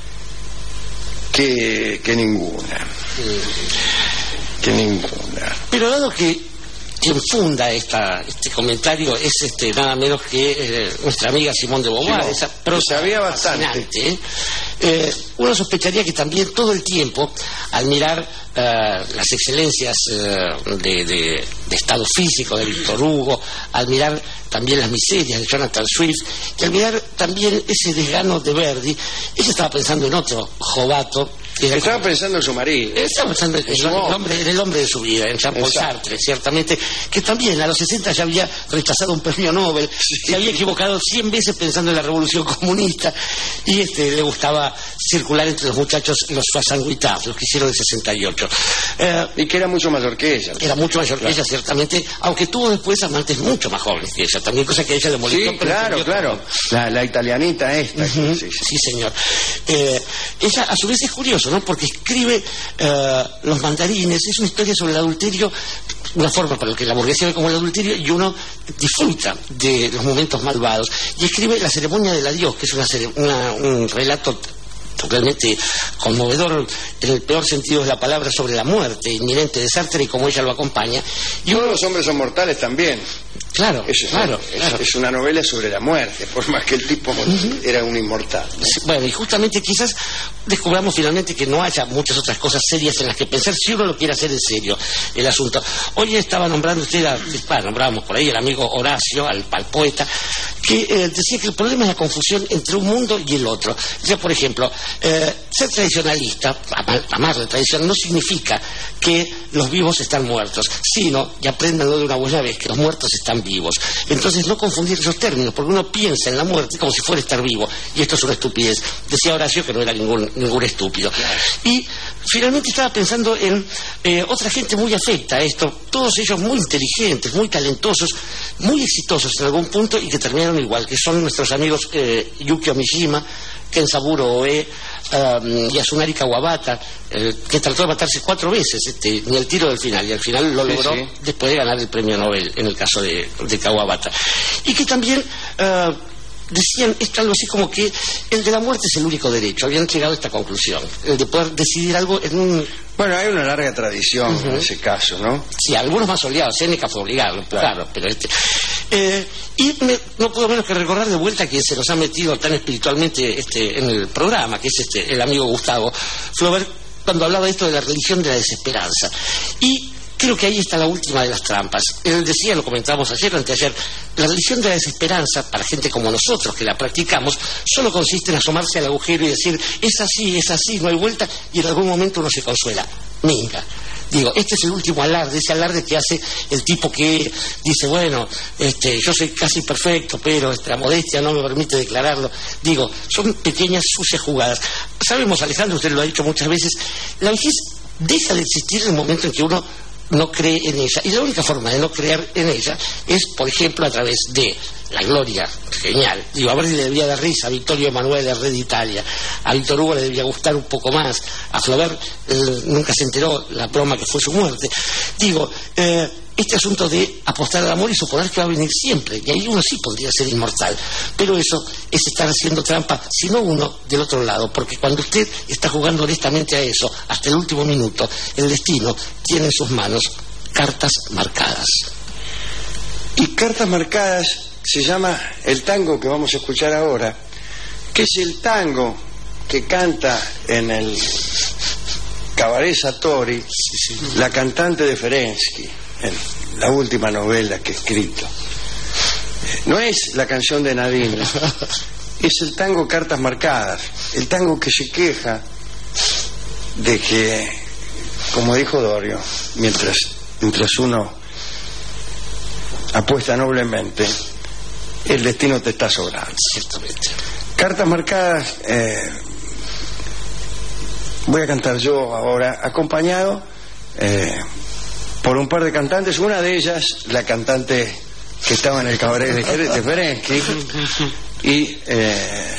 que, que ninguna. Que ninguna. Pero dado que quien funda esta, este comentario es este nada menos que eh, nuestra amiga Simone de Beauvoir, Sí, esa prosa sabía bastante. fascinante, ¿eh? Eh, uno sospecharía que también todo el tiempo, al mirar eh, las excelencias eh, de, de, de estado físico de Víctor Hugo, al mirar también las miserias de Jonathan Swift, y al mirar también ese desgano de Verdi, ella estaba pensando en otro jovato. Estaba como... pensando en su marido. Estaba pensando en, en, el hombre, en el hombre de su vida, en Jean-Paul Sartre, ciertamente, que también a los sesenta ya había rechazado un premio Nobel, sí. Se había equivocado cien veces pensando en la revolución comunista, y este le gustaba circular entre los muchachos los Soissons-Huitard, los que hicieron el sesenta y ocho. Eh, y que era mucho mayor que ella. Era mucho mayor claro. que ella, ciertamente, aunque tuvo después amantes mucho más jóvenes que ella, también cosa que a ella le molestó. Sí, claro, claro. La, la italianita esta. Uh-huh. sí, sí. sí, señor. Eh, ella a su vez es curioso, ¿no? Porque escribe eh, Los mandarines, es una historia sobre el adulterio, una forma para la que la burguesía ve como el adulterio, y uno disfruta de los momentos malvados. Y escribe La ceremonia del adiós, que es una, una, un relato realmente conmovedor en el peor sentido de la palabra, sobre la muerte inminente de Sartre y cómo ella lo acompaña. Y Todos los hombres son mortales también. Claro, es, claro, es, claro. Es una novela sobre la muerte, por más que el tipo uh-huh. era un inmortal, ¿no? Bueno, y justamente quizás descubramos finalmente que no haya muchas otras cosas serias en las que pensar si uno lo quiere hacer en serio el asunto. Hoy estaba nombrando usted, a, bueno, nombrábamos por ahí el amigo Horacio, al, al poeta, que eh, decía que el problema es la confusión entre un mundo y el otro. O sea, por ejemplo, eh, ser tradicionalista, amar, amar la tradición, no significa que los vivos están muertos, sino, y apréndanlo de una buena vez, que los muertos están vivos. Entonces no confundir esos términos, porque uno piensa en la muerte como si fuera estar vivo, y esto es una estupidez. Decía Horacio que no era ningún, ningún estúpido. Y finalmente estaba pensando en eh, otra gente muy afecta a esto, todos ellos muy inteligentes, muy talentosos, muy exitosos en algún punto y que terminaron igual, que son nuestros amigos eh, Yukio Mishima, Kensaburo Oe, um, Yasunari Kawabata, eh, que trató de matarse cuatro veces, este, ni el tiro del final, y al final lo logró, sí, sí. después de ganar el premio Nobel, en el caso de, de Kawabata. Y que también uh, decían esto, algo así como que el de la muerte es el único derecho. Habían llegado a esta conclusión, el de poder decidir algo en un... Bueno, hay una larga tradición uh-huh. en ese caso, ¿no? Sí, algunos más oleados. Séneca fue obligado, claro, claro pero este... Eh, y me, no puedo menos que recordar de vuelta que se nos ha metido tan espiritualmente este, en el programa, que es este el amigo Gustavo Flaubert, cuando hablaba de esto de la religión de la desesperanza. Y creo que ahí está la última de las trampas. Él decía, lo comentábamos ayer o anteayer, la religión de la desesperanza, para gente como nosotros que la practicamos, solo consiste en asomarse al agujero y decir, es así, es así, no hay vuelta, y en algún momento uno se consuela. Minga. Digo, este es el último alarde, ese alarde que hace el tipo que dice, bueno, este, yo soy casi perfecto, pero la modestia no me permite declararlo. Digo, son pequeñas, sucias jugadas. Sabemos, Alejandro, usted lo ha dicho muchas veces, la vejez deja de existir en el momento en que uno no cree en ella. Y la única forma de no creer en ella es, por ejemplo, a través de la gloria genial. Digo, a ver si le debía dar risa a Vittorio Emanuele de Re d'Italia. A Víctor Hugo le debía gustar un poco más. A Flaubert eh, nunca se enteró la broma que fue su muerte. Digo, eh, este asunto de apostar al amor y suponer que va a venir siempre. Y ahí uno sí podría ser inmortal. Pero eso es estar haciendo trampa, si no uno del otro lado. Porque cuando usted está jugando honestamente a eso, hasta el último minuto, el destino tiene en sus manos cartas marcadas. Y cartas marcadas se llama el tango que vamos a escuchar ahora, que es el tango que canta en el Cabaret Satori, sí, sí. la cantante de Ferenski, en la última novela que he escrito. No es la canción de Nadine, es el tango Cartas Marcadas, el tango que se queja de que, como dijo Dorio, mientras, mientras uno apuesta noblemente, el destino te está sobrando. Ciertamente. Cartas Marcadas, eh, voy a cantar yo ahora, acompañado eh, por un par de cantantes, una de ellas, la cantante que estaba en el cabaret de, de Ferenski, y eh,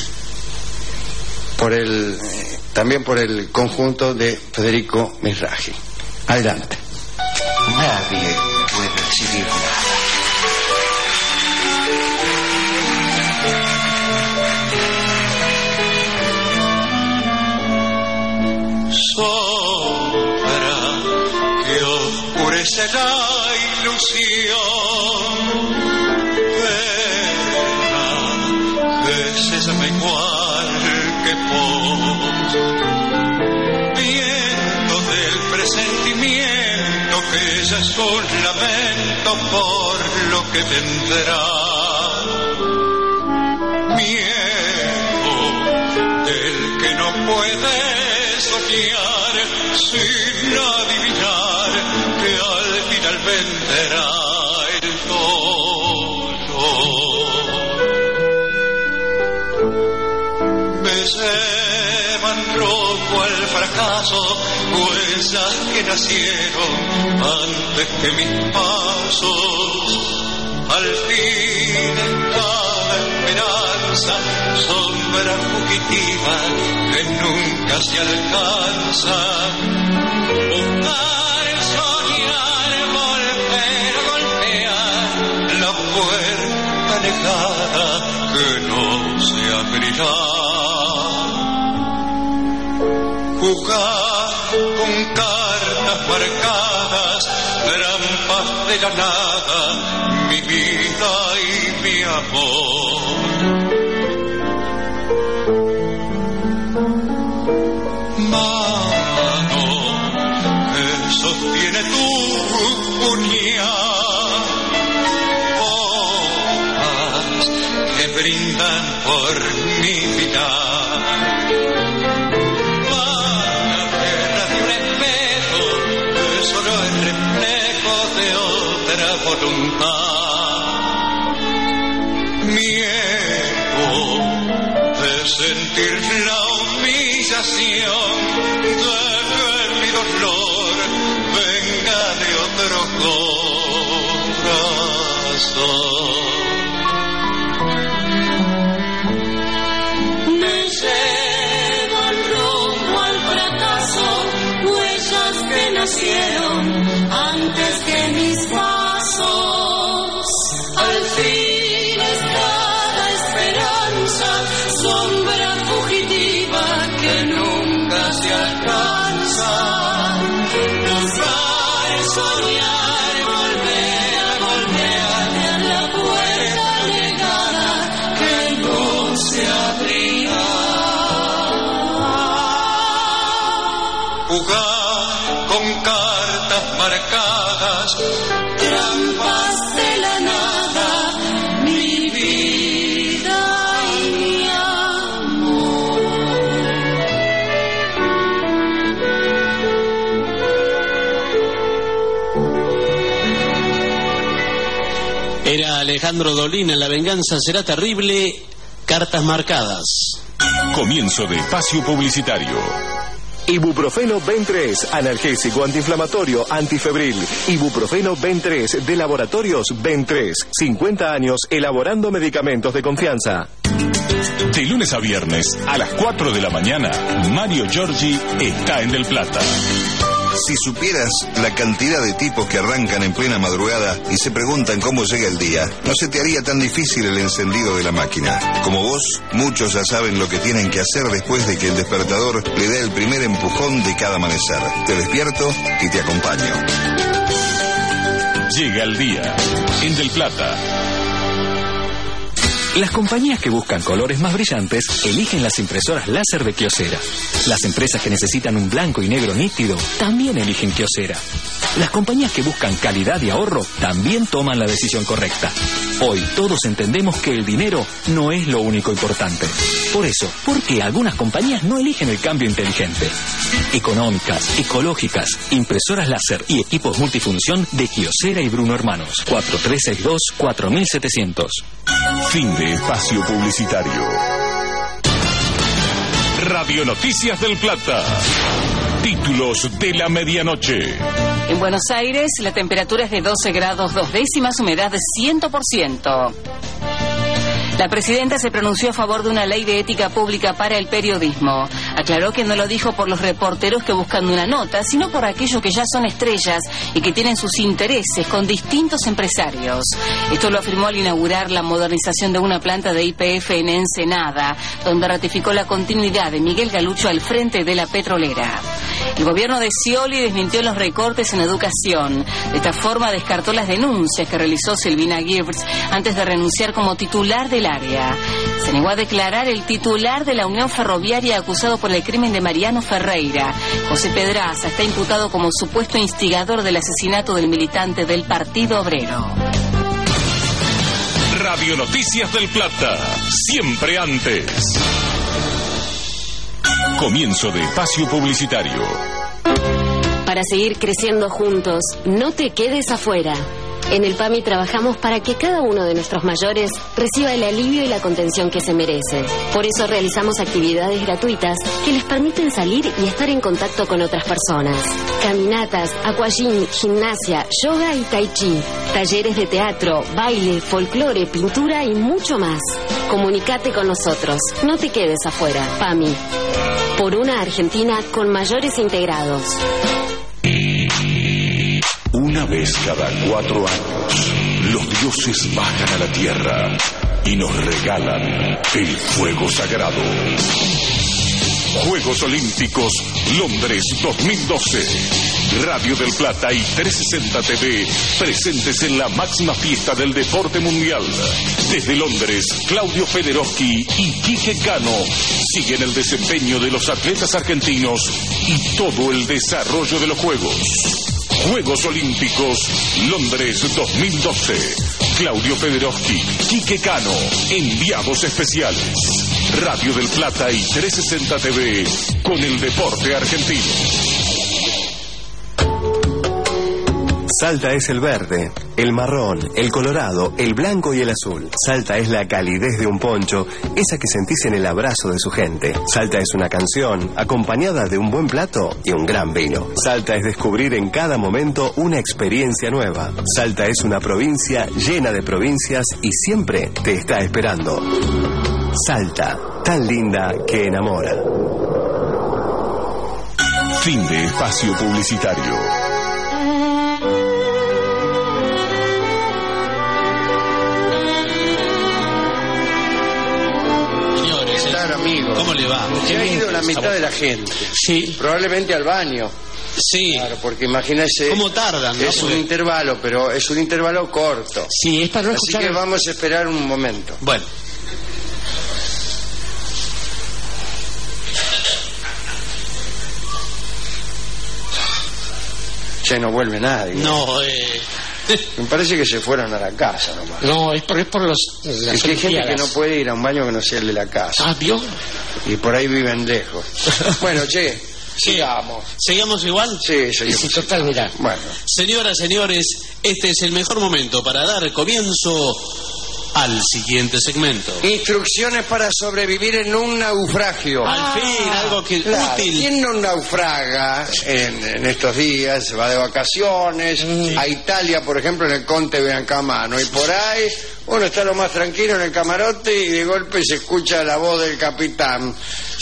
por el, eh, también por el conjunto de Federico Mizrahi. Adelante. Nadie puede recibir nada. Sombra que oscurece la ilusión, pena que se llama igual que vos, viento del presentimiento que ya es un lamento por lo que vendrá, miedo del que no puede soñar sin adivinar que al final vendrá el dolor. Me llevan rojo al fracaso, huellas que nacieron antes que mis pasos, al fin están la esperanza, sombra fugitiva que nunca se alcanza. Buscar, soñar, volver a golpear la puerta negada que no se abrirá. Jugar con cartas marcadas, trampas de la nada, mi vida y mi amor. Mano que sostiene tu puñal, hojas que brindan por mi vida. Voluntad, miedo de sentir la humillación, de que mi dolor venga de otro corazón. Me llevan rumbo al fracaso, huellas que nacieron antes que mis pasos. Al fin es cada esperanza, sombra fugitiva que nunca se alcanza. Buscar, soñar, volver a golpear la puerta negada que no se abrirá. Jugar con cartas marcadas, trampas de la nada, mi vida y mi amor. Era Alejandro Dolina, La venganza será terrible, cartas marcadas. Comienzo de espacio publicitario. Ibuprofeno Ben tres, analgésico, antiinflamatorio, antifebril. Ibuprofeno Ben tres, de Laboratorios Ben tres. cincuenta años elaborando medicamentos de confianza. De lunes a viernes, a las cuatro de la mañana, Mario Giorgi está en Del Plata. Si supieras la cantidad de tipos que arrancan en plena madrugada y se preguntan cómo llega el día, no se te haría tan difícil el encendido de la máquina. Como vos, muchos ya saben lo que tienen que hacer después de que el despertador le dé el primer empujón de cada amanecer. Te despierto y te acompaño. Llega el día en Del Plata. Las compañías que buscan colores más brillantes eligen las impresoras láser de Kyocera. Las empresas que necesitan un blanco y negro nítido también eligen Kyocera. Las compañías que buscan calidad y ahorro también toman la decisión correcta. Hoy todos entendemos que el dinero no es lo único importante. Por eso, ¿por qué algunas compañías no eligen el cambio inteligente? Económicas, ecológicas, impresoras láser y equipos multifunción de Kyocera y Bruno Hermanos. cuatro tres seis dos, cuatro mil setecientos. Fin de espacio publicitario. Radio Noticias del Plata. Títulos de la medianoche. En Buenos Aires, la temperatura es de doce grados dos décimas, humedad de cien por ciento. La presidenta se pronunció a favor de una ley de ética pública para el periodismo. Aclaró que no lo dijo por los reporteros que buscan una nota, sino por aquellos que ya son estrellas y que tienen sus intereses con distintos empresarios. Esto lo afirmó al inaugurar la modernización de una planta de Y P F en Ensenada, donde ratificó la continuidad de Miguel Galucho al frente de la petrolera. El gobierno de Scioli desmintió los recortes en educación. De esta forma descartó las denuncias que realizó Silvina Gibbs antes de renunciar como titular del área. Se negó a declarar el titular de la Unión Ferroviaria acusado por el crimen de Mariano Ferreira. José Pedraza está imputado como supuesto instigador del asesinato del militante del Partido Obrero. Radio Noticias del Plata, siempre antes. Comienzo de espacio publicitario. Para seguir creciendo juntos, no te quedes afuera. En el PAMI trabajamos para que cada uno de nuestros mayores reciba el alivio y la contención que se merece. Por eso realizamos actividades gratuitas que les permiten salir y estar en contacto con otras personas. Caminatas, aquagym, gimnasia, yoga y tai chi. Talleres de teatro, baile, folclore, pintura y mucho más. Comunicate con nosotros. No te quedes afuera. PAMI. Por una Argentina con mayores integrados. Una vez cada cuatro años, los dioses bajan a la tierra y nos regalan el fuego sagrado. Juegos Olímpicos Londres dos mil doce. Radio del Plata y trescientos sesenta T V presentes en la máxima fiesta del deporte mundial. Desde Londres, Claudio Federowski y Quique Cano siguen el desempeño de los atletas argentinos y todo el desarrollo de los Juegos. Juegos Olímpicos Londres dos mil doce. Claudio Federowski, Quique Cano, enviados especiales. Radio del Plata y trescientos sesenta T V con el deporte argentino. Salta es el verde, el marrón, el colorado, el blanco y el azul. Salta es la calidez de un poncho, esa que sentís en el abrazo de su gente. Salta es una canción, acompañada de un buen plato y un gran vino. Salta es descubrir en cada momento una experiencia nueva. Salta es una provincia llena de provincias y siempre te está esperando. Salta, tan linda que enamora. Fin de espacio publicitario. Amigo. ¿Cómo le va? Se ha ido la mitad de la gente. Sí. Probablemente al baño. Sí. Claro, porque imagínese. ¿Cómo tardan? ¿No? Es Porque... un intervalo, pero es un intervalo corto. Sí, es para no Así escuchar... que vamos a esperar un momento. Bueno. Ya no vuelve nadie. No, eh... Me parece que se fueron a la casa nomás. No, es por, es por los... Es que hay gente que no puede ir a un baño que no sea el de la casa. Ah, ¿vio? Y por ahí viven lejos. Bueno, che, sí. sigamos. ¿Seguimos igual? Sí, seguimos. Sí, total, mirá. Bueno. Señoras, señores, este es el mejor momento para dar comienzo al siguiente segmento. Instrucciones para sobrevivir en un naufragio. Al fin, algo que Claro, útil. ¿quién no naufraga en, en estos días? Se va de vacaciones Mm. a Italia, por ejemplo, en el Conte Beancamano, y por ahí uno está lo más tranquilo en el camarote y de golpe se escucha la voz del capitán: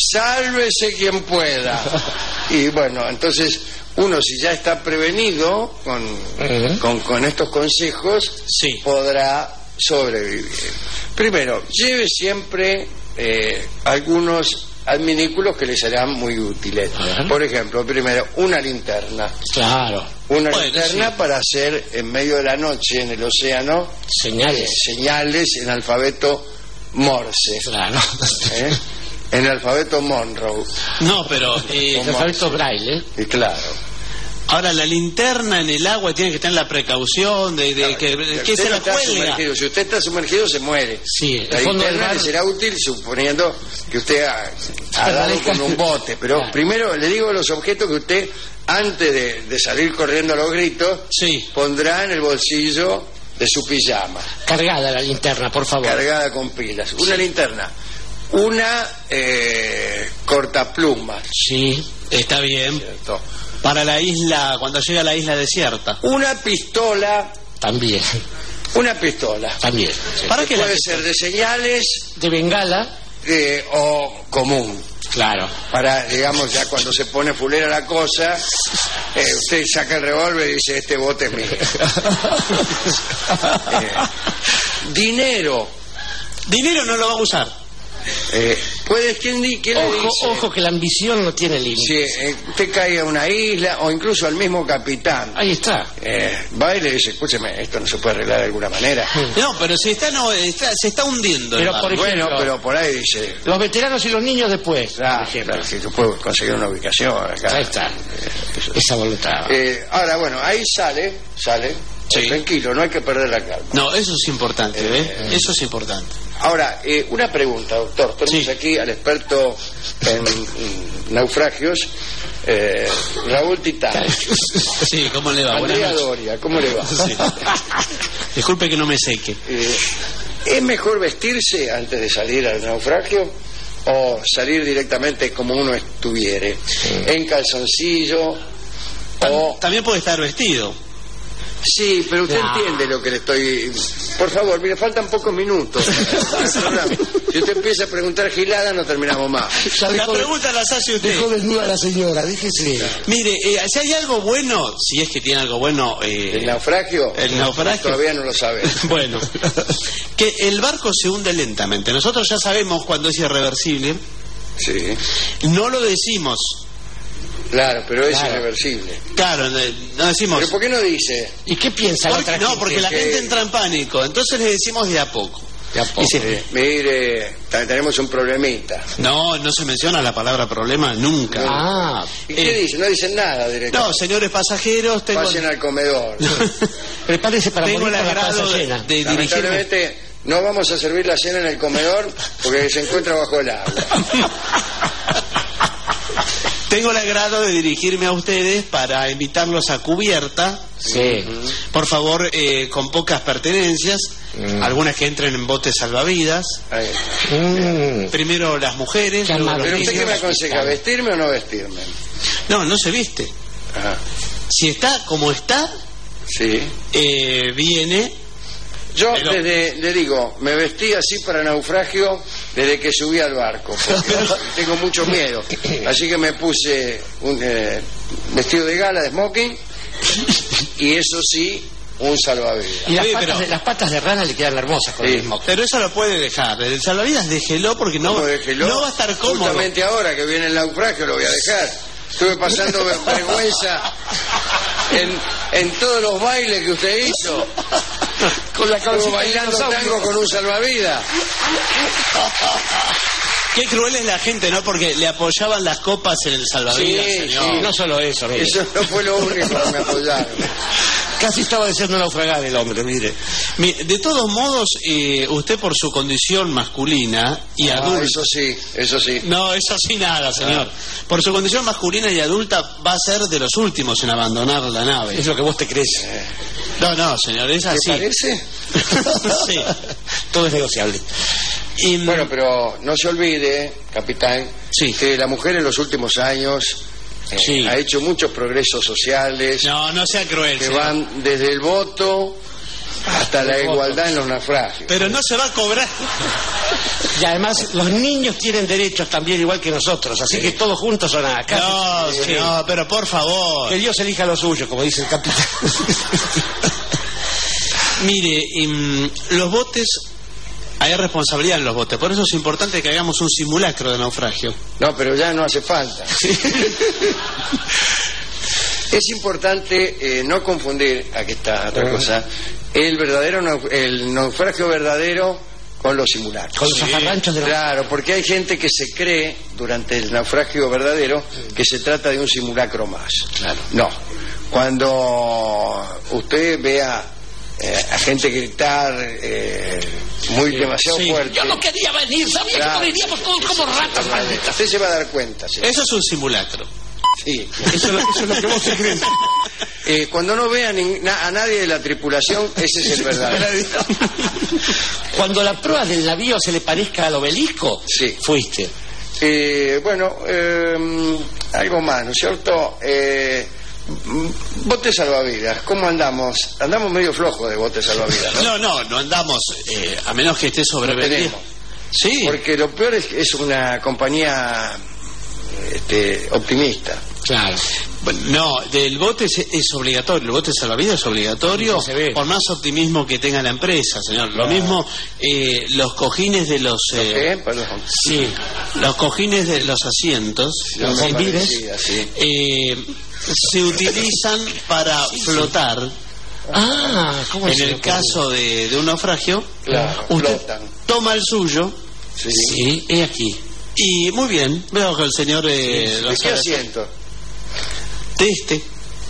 sálvese quien pueda. Y bueno, entonces uno, si ya está prevenido con, Uh-huh. con, con estos consejos, Sí. podrá sobrevivir. Primero, lleve siempre eh, algunos adminículos que le serán muy útiles. Ajá. Por ejemplo, primero, una linterna. Claro. Una Bueno, linterna sí. para hacer en medio de la noche en el océano Señales. eh, señales en alfabeto Morse. Claro. ¿eh? En el alfabeto Monroe. No, pero... eh, Como- El alfabeto braille. Y claro. ahora, la linterna en el agua tiene que tener la precaución de, de que, que usted se no la está cuelga. sumergido. Si usted está sumergido, se muere. Sí, el La fondo del linterna mar. le será útil suponiendo que usted ha, ha dado con un bote. Pero Claro. primero le digo los objetos que usted, antes de, de salir corriendo a los gritos, Sí. pondrá en el bolsillo de su pijama, Cargada la linterna, por favor. cargada con pilas. Una linterna, una eh, cortaplumas, Sí, está bien. ¿cierto? Para la isla, cuando llega a la isla desierta. Una pistola, También. una pistola. También. Sí. ¿Para qué la Puede pistola? ser de señales De bengala. eh, o común. Claro. Para, digamos, ya cuando se pone fulera la cosa, eh, usted saca el revólver y dice: este bote es mío. Eh, dinero. Dinero no lo va a usar. Eh, ¿puede, ¿quién, di- quién le Ojo, dice? ojo que la ambición no tiene Si límite. eh, usted cae a una isla o incluso al mismo capitán, Ahí está. eh, va y le dice: escúcheme, esto no se puede arreglar de alguna manera. No, pero se está, no, está, se está hundiendo. el Pero mar. por ejemplo- Bueno, pero por ahí dice: Los veteranos y los niños después. ah, por ejemplo. claro, que yo puedo conseguir una ubicación acá. Ahí está. Esa voluntad. Eh, ahora, bueno, ahí sale, sale, Sí. tranquilo, no hay que perder la calma. No, eso es importante, ¿eh? Eso es importante. Ahora, eh, una pregunta, doctor. Tenemos Sí. aquí al experto en mm, naufragios. Eh, Raúl Titán. Sí, ¿cómo le va? Buenas Andrea noches. Doria, ¿cómo le va? Sí. Disculpe que no me seque. Eh, ¿Es mejor vestirse antes de salir al naufragio o salir directamente como uno estuviere? En calzoncillo o... También puede estar vestido. Sí, pero usted No. entiende lo que le estoy... Por favor, mire, faltan pocos minutos. Si usted empieza a preguntar gilada, no terminamos más. La pregunta la hace usted. Dejó desnuda a la señora, déjese. Mire, eh, si hay algo bueno, si es que tiene algo bueno... Eh, ¿El naufragio? El naufragio. Todavía no lo sabe. Bueno, que el barco se hunde lentamente. Nosotros ya sabemos cuando es irreversible. Sí. No lo decimos. Claro, pero es Claro. irreversible. Claro, no, no decimos... ¿Pero por qué no dice? ¿Y qué piensa la Porque- otra no, gente? porque la Que- gente entra en pánico. Entonces le decimos de a poco. De a poco. Dice, Mire, ta- tenemos un problemita. no, no se menciona la palabra problema nunca. Ah, ¿Y qué Eh, dice? No dicen nada No, directamente. señores pasajeros, tengo, Pasen al comedor. prepárese para tengo morir el con la panza agrado de, llena. de dirigirme. Lamentablemente no vamos a servir la cena en el comedor porque se encuentra bajo el agua. Tengo el agrado de dirigirme a ustedes para invitarlos a cubierta. Sí. Por favor, eh, con pocas pertenencias. Mm. Algunas que entren en botes salvavidas. Ahí. Mm. Primero las mujeres. Qué luego los Pero usted qué me niños. aconseja, ¿vestirme o no vestirme? No, no se viste. Ajá. Si está como está, Sí. eh, viene. Yo Pero- desde, le digo, me vestí así para naufragio desde que subí al barco, porque tengo mucho miedo. Así que me puse un eh, vestido de gala, de smoking, y eso sí, un salvavidas. Y las Sí, patas, pero- de, las patas de rana le quedan hermosas con Sí. el smoking. Pero eso lo puede dejar. El salvavidas déjelo porque no, ¿Cómo déjelo? no va a estar cómodo. Justamente ahora que viene el naufragio lo voy a dejar. Estuve pasando ver- vergüenza en, en todos los bailes que usted hizo. Con la Estuve cabecita bailando de dinosaurio. tango con un salvavidas. Qué cruel es la gente, ¿no? Porque le apoyaban las copas en el salvavidas, Sí, señor. sí. No solo eso, mire. Eso no fue lo único que me apoyaron. Casi estaba deseando naufragar el hombre, mire. Mi- De todos modos, eh, usted por su condición masculina y Ah, adulta... eso sí, eso sí. No, eso sí nada, señor. Por su condición masculina y adulta va a ser de los últimos en abandonar la nave. Es lo que vos te crees. No, no, señor, es ¿Te así. parece? Sí. Todo es negociable. Y, Bueno, pero no se olvide, capitán, Sí. que la mujer en los últimos años eh, Sí. ha hecho muchos progresos sociales No, no sea cruel, que señor. van desde el voto hasta la igualdad en los naufragios. Pero no se va a cobrar. Y además, los niños tienen derechos también, igual que nosotros. Así que todos juntos son acá. No, Sí. no, pero por favor. Que Dios elija lo suyo, como dice el capitán. Mire, em, los botes, hay responsabilidad en los botes, por eso es importante que hagamos un simulacro de naufragio. No, pero ya no hace falta. Es importante eh, no confundir, aquí está otra cosa, el verdadero nau- el naufragio verdadero con los simulacros. Con los zafarranchos de la... Claro, porque hay gente que se cree durante el naufragio verdadero que se trata de un simulacro más. Claro. No. Cuando usted vea eh, a gente gritar eh, muy demasiado sí. fuerte, Yo no quería venir, sabía Claro. que moriríamos todos como ratas, malditas. usted se va a dar cuenta. Sí. Eso es un simulacro. Sí. Eso es lo, eso es lo que vos te crees. Eh, cuando no vea nin- na- a nadie de la tripulación, ese es el verdadero. Cuando la proa del navío se le parezca al obelisco, Sí. fuiste. Eh, bueno, eh, algo más, ¿no es cierto? Eh, m- botes salvavidas, ¿cómo andamos? Andamos medio flojos de botes salvavidas, ¿no? No, no, no andamos, eh, a menos que esté No sobrevendido. tenemos. Sí, Porque lo peor es que es una compañía este, optimista. Claro. bueno, no, del bote es, es obligatorio, el bote salvavidas es obligatorio, Sí, se ve. por más optimismo que tenga la empresa, señor. Lo mismo, eh, los cojines de los... eh, ¿Qué? Perdón. sí, los cojines de los asientos, No los me silbines, parecía, sí. eh, se utilizan para flotar. Ah, ¿cómo En se el le ocurrió? caso de, de un naufragio, Claro, usted flotan. toma el suyo Sí. Sí, he aquí. y muy bien, veo que el señor eh, lo ¿De qué sabe hacer. asiento? De este.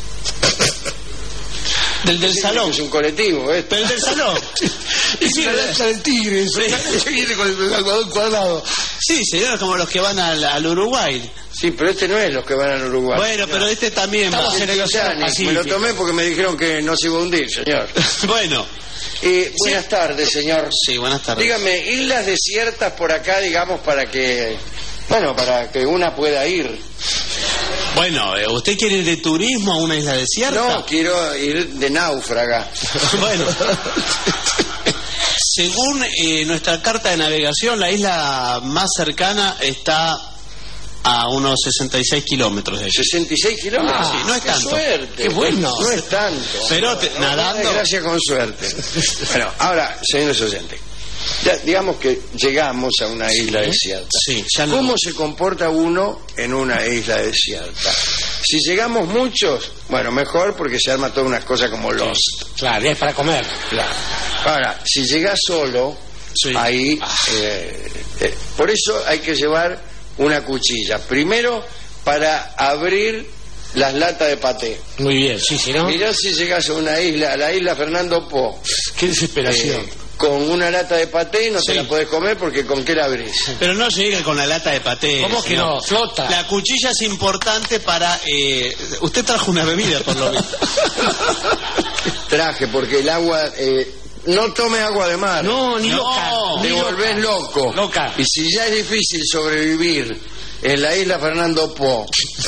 Del del Sí, salón. Es un colectivo, ¿eh? Del del salón. Y sí, la lancha del tigre, eso. Sí. Se viene con el algodón cuadrado. sí, señor, como los que van al, al Uruguay. Sí, pero este no es los que van al Uruguay. Bueno, pero este también va. Este Titanic, me lo tomé porque me dijeron que no se iba a hundir, señor. Bueno. Eh, buenas sí. tardes, señor. Sí, buenas tardes. Dígame, islas desiertas por acá, digamos, para que... Bueno, para que una pueda ir. Bueno, ¿usted quiere ir de turismo a una isla desierta? No, quiero ir de náufraga. Bueno... Según eh, nuestra carta de navegación, la isla más cercana está a unos sesenta y seis kilómetros de ahí. ¿sesenta y seis kilómetros? Ah, sí, no es qué tanto. Suerte. Qué bueno. No es tanto. Pero te, no, nadando... Gracias con suerte. Bueno, ahora, señores oyentes, ya, digamos que llegamos a una isla ¿Sí? desierta. Sí, ya no... ¿Cómo se comporta uno en una isla desierta? Si llegamos muchos, bueno, mejor porque se arma todas unas cosas como los... Claro, es para comer. Claro. Ahora, si llegas solo, sí. ahí... Eh, eh, por eso hay que llevar una cuchilla. Primero, para abrir las latas de paté. Muy bien, sí, sí, ¿no? Mirá si llegas a una isla, a la isla Fernando Po. Qué desesperación. Eh, con una lata de paté no sí. te la podés comer porque ¿con qué la abrís? Pero no llega con la lata de paté. ¿Cómo que no? Flota. La cuchilla es importante para... Eh... Usted trajo una bebida, por lo menos. Traje, porque el agua... Eh... No tome agua de mar. No, ni no, loca. Te ni volvés loca. loco. Loca. Y si ya es difícil sobrevivir en la isla Fernando Po...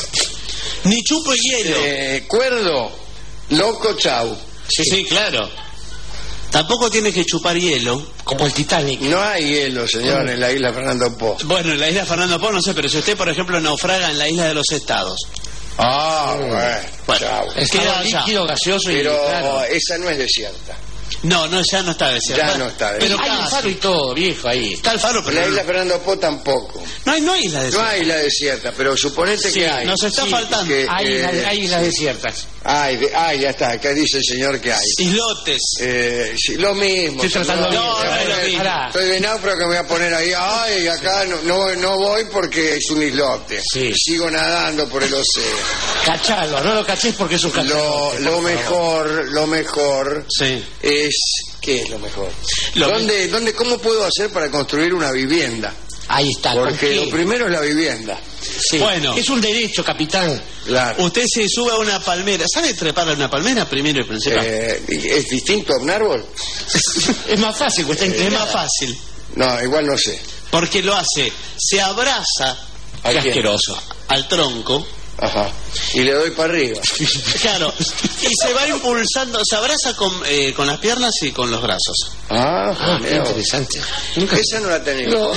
Ni chupo hielo. Eh, cuerdo, loco, chau. Sí, sí, claro. Tampoco tienes que chupar hielo. Como el Titanic. No hay hielo, señor, en la isla Fernando Po. Bueno, en la isla Fernando Po no sé, pero si usted, por ejemplo, naufraga en la isla de los Estados. Ah, bueno. Bueno, chau. Es líquido, gaseoso y... Pero claro. esa no es desierta. No, no, ya no está desierta. Ya no está desierta. Pero hay un faro y todo, viejo, ahí. Está el faro, pero... La isla Fernando Po tampoco. No hay, no hay isla desierta. No hay isla desierta, pero suponete sí, que hay. Nos está sí, faltando. Que, hay, eh, islas, hay islas desiertas. Ay, de, ay, ya está, acá dice el señor que hay. Islotes. Eh, sí, lo mismo. Estoy tratando de... No, no, no, no, no, estoy de náufrago que me voy a poner ahí. Ay, acá no, no, no voy porque es un islote. Sí. Sigo nadando por el océano. Cachalo, no lo caches porque es un cachalo. Lo, lo mejor, lo mejor sí. es... ¿Qué es lo mejor? Lo ¿Dónde, ¿Dónde, ¿Cómo puedo hacer para construir una vivienda? Ahí está. Porque lo primero es la vivienda. Sí. Bueno. Es un derecho, capitán. Claro. Usted se sube a una palmera. ¿Sabe trepar a una palmera primero y principal? Eh, ¿Es distinto a un árbol? Es más fácil, pues está eh, Es más fácil. No, igual no sé. Porque lo hace, se abraza. Qué asqueroso. Al tronco. Ajá. Y le doy para arriba. Claro. Y se va impulsando, se abraza con, eh, con las piernas y con los brazos. Ah, ah qué interesante. Nunca... Esa no la tenía. No.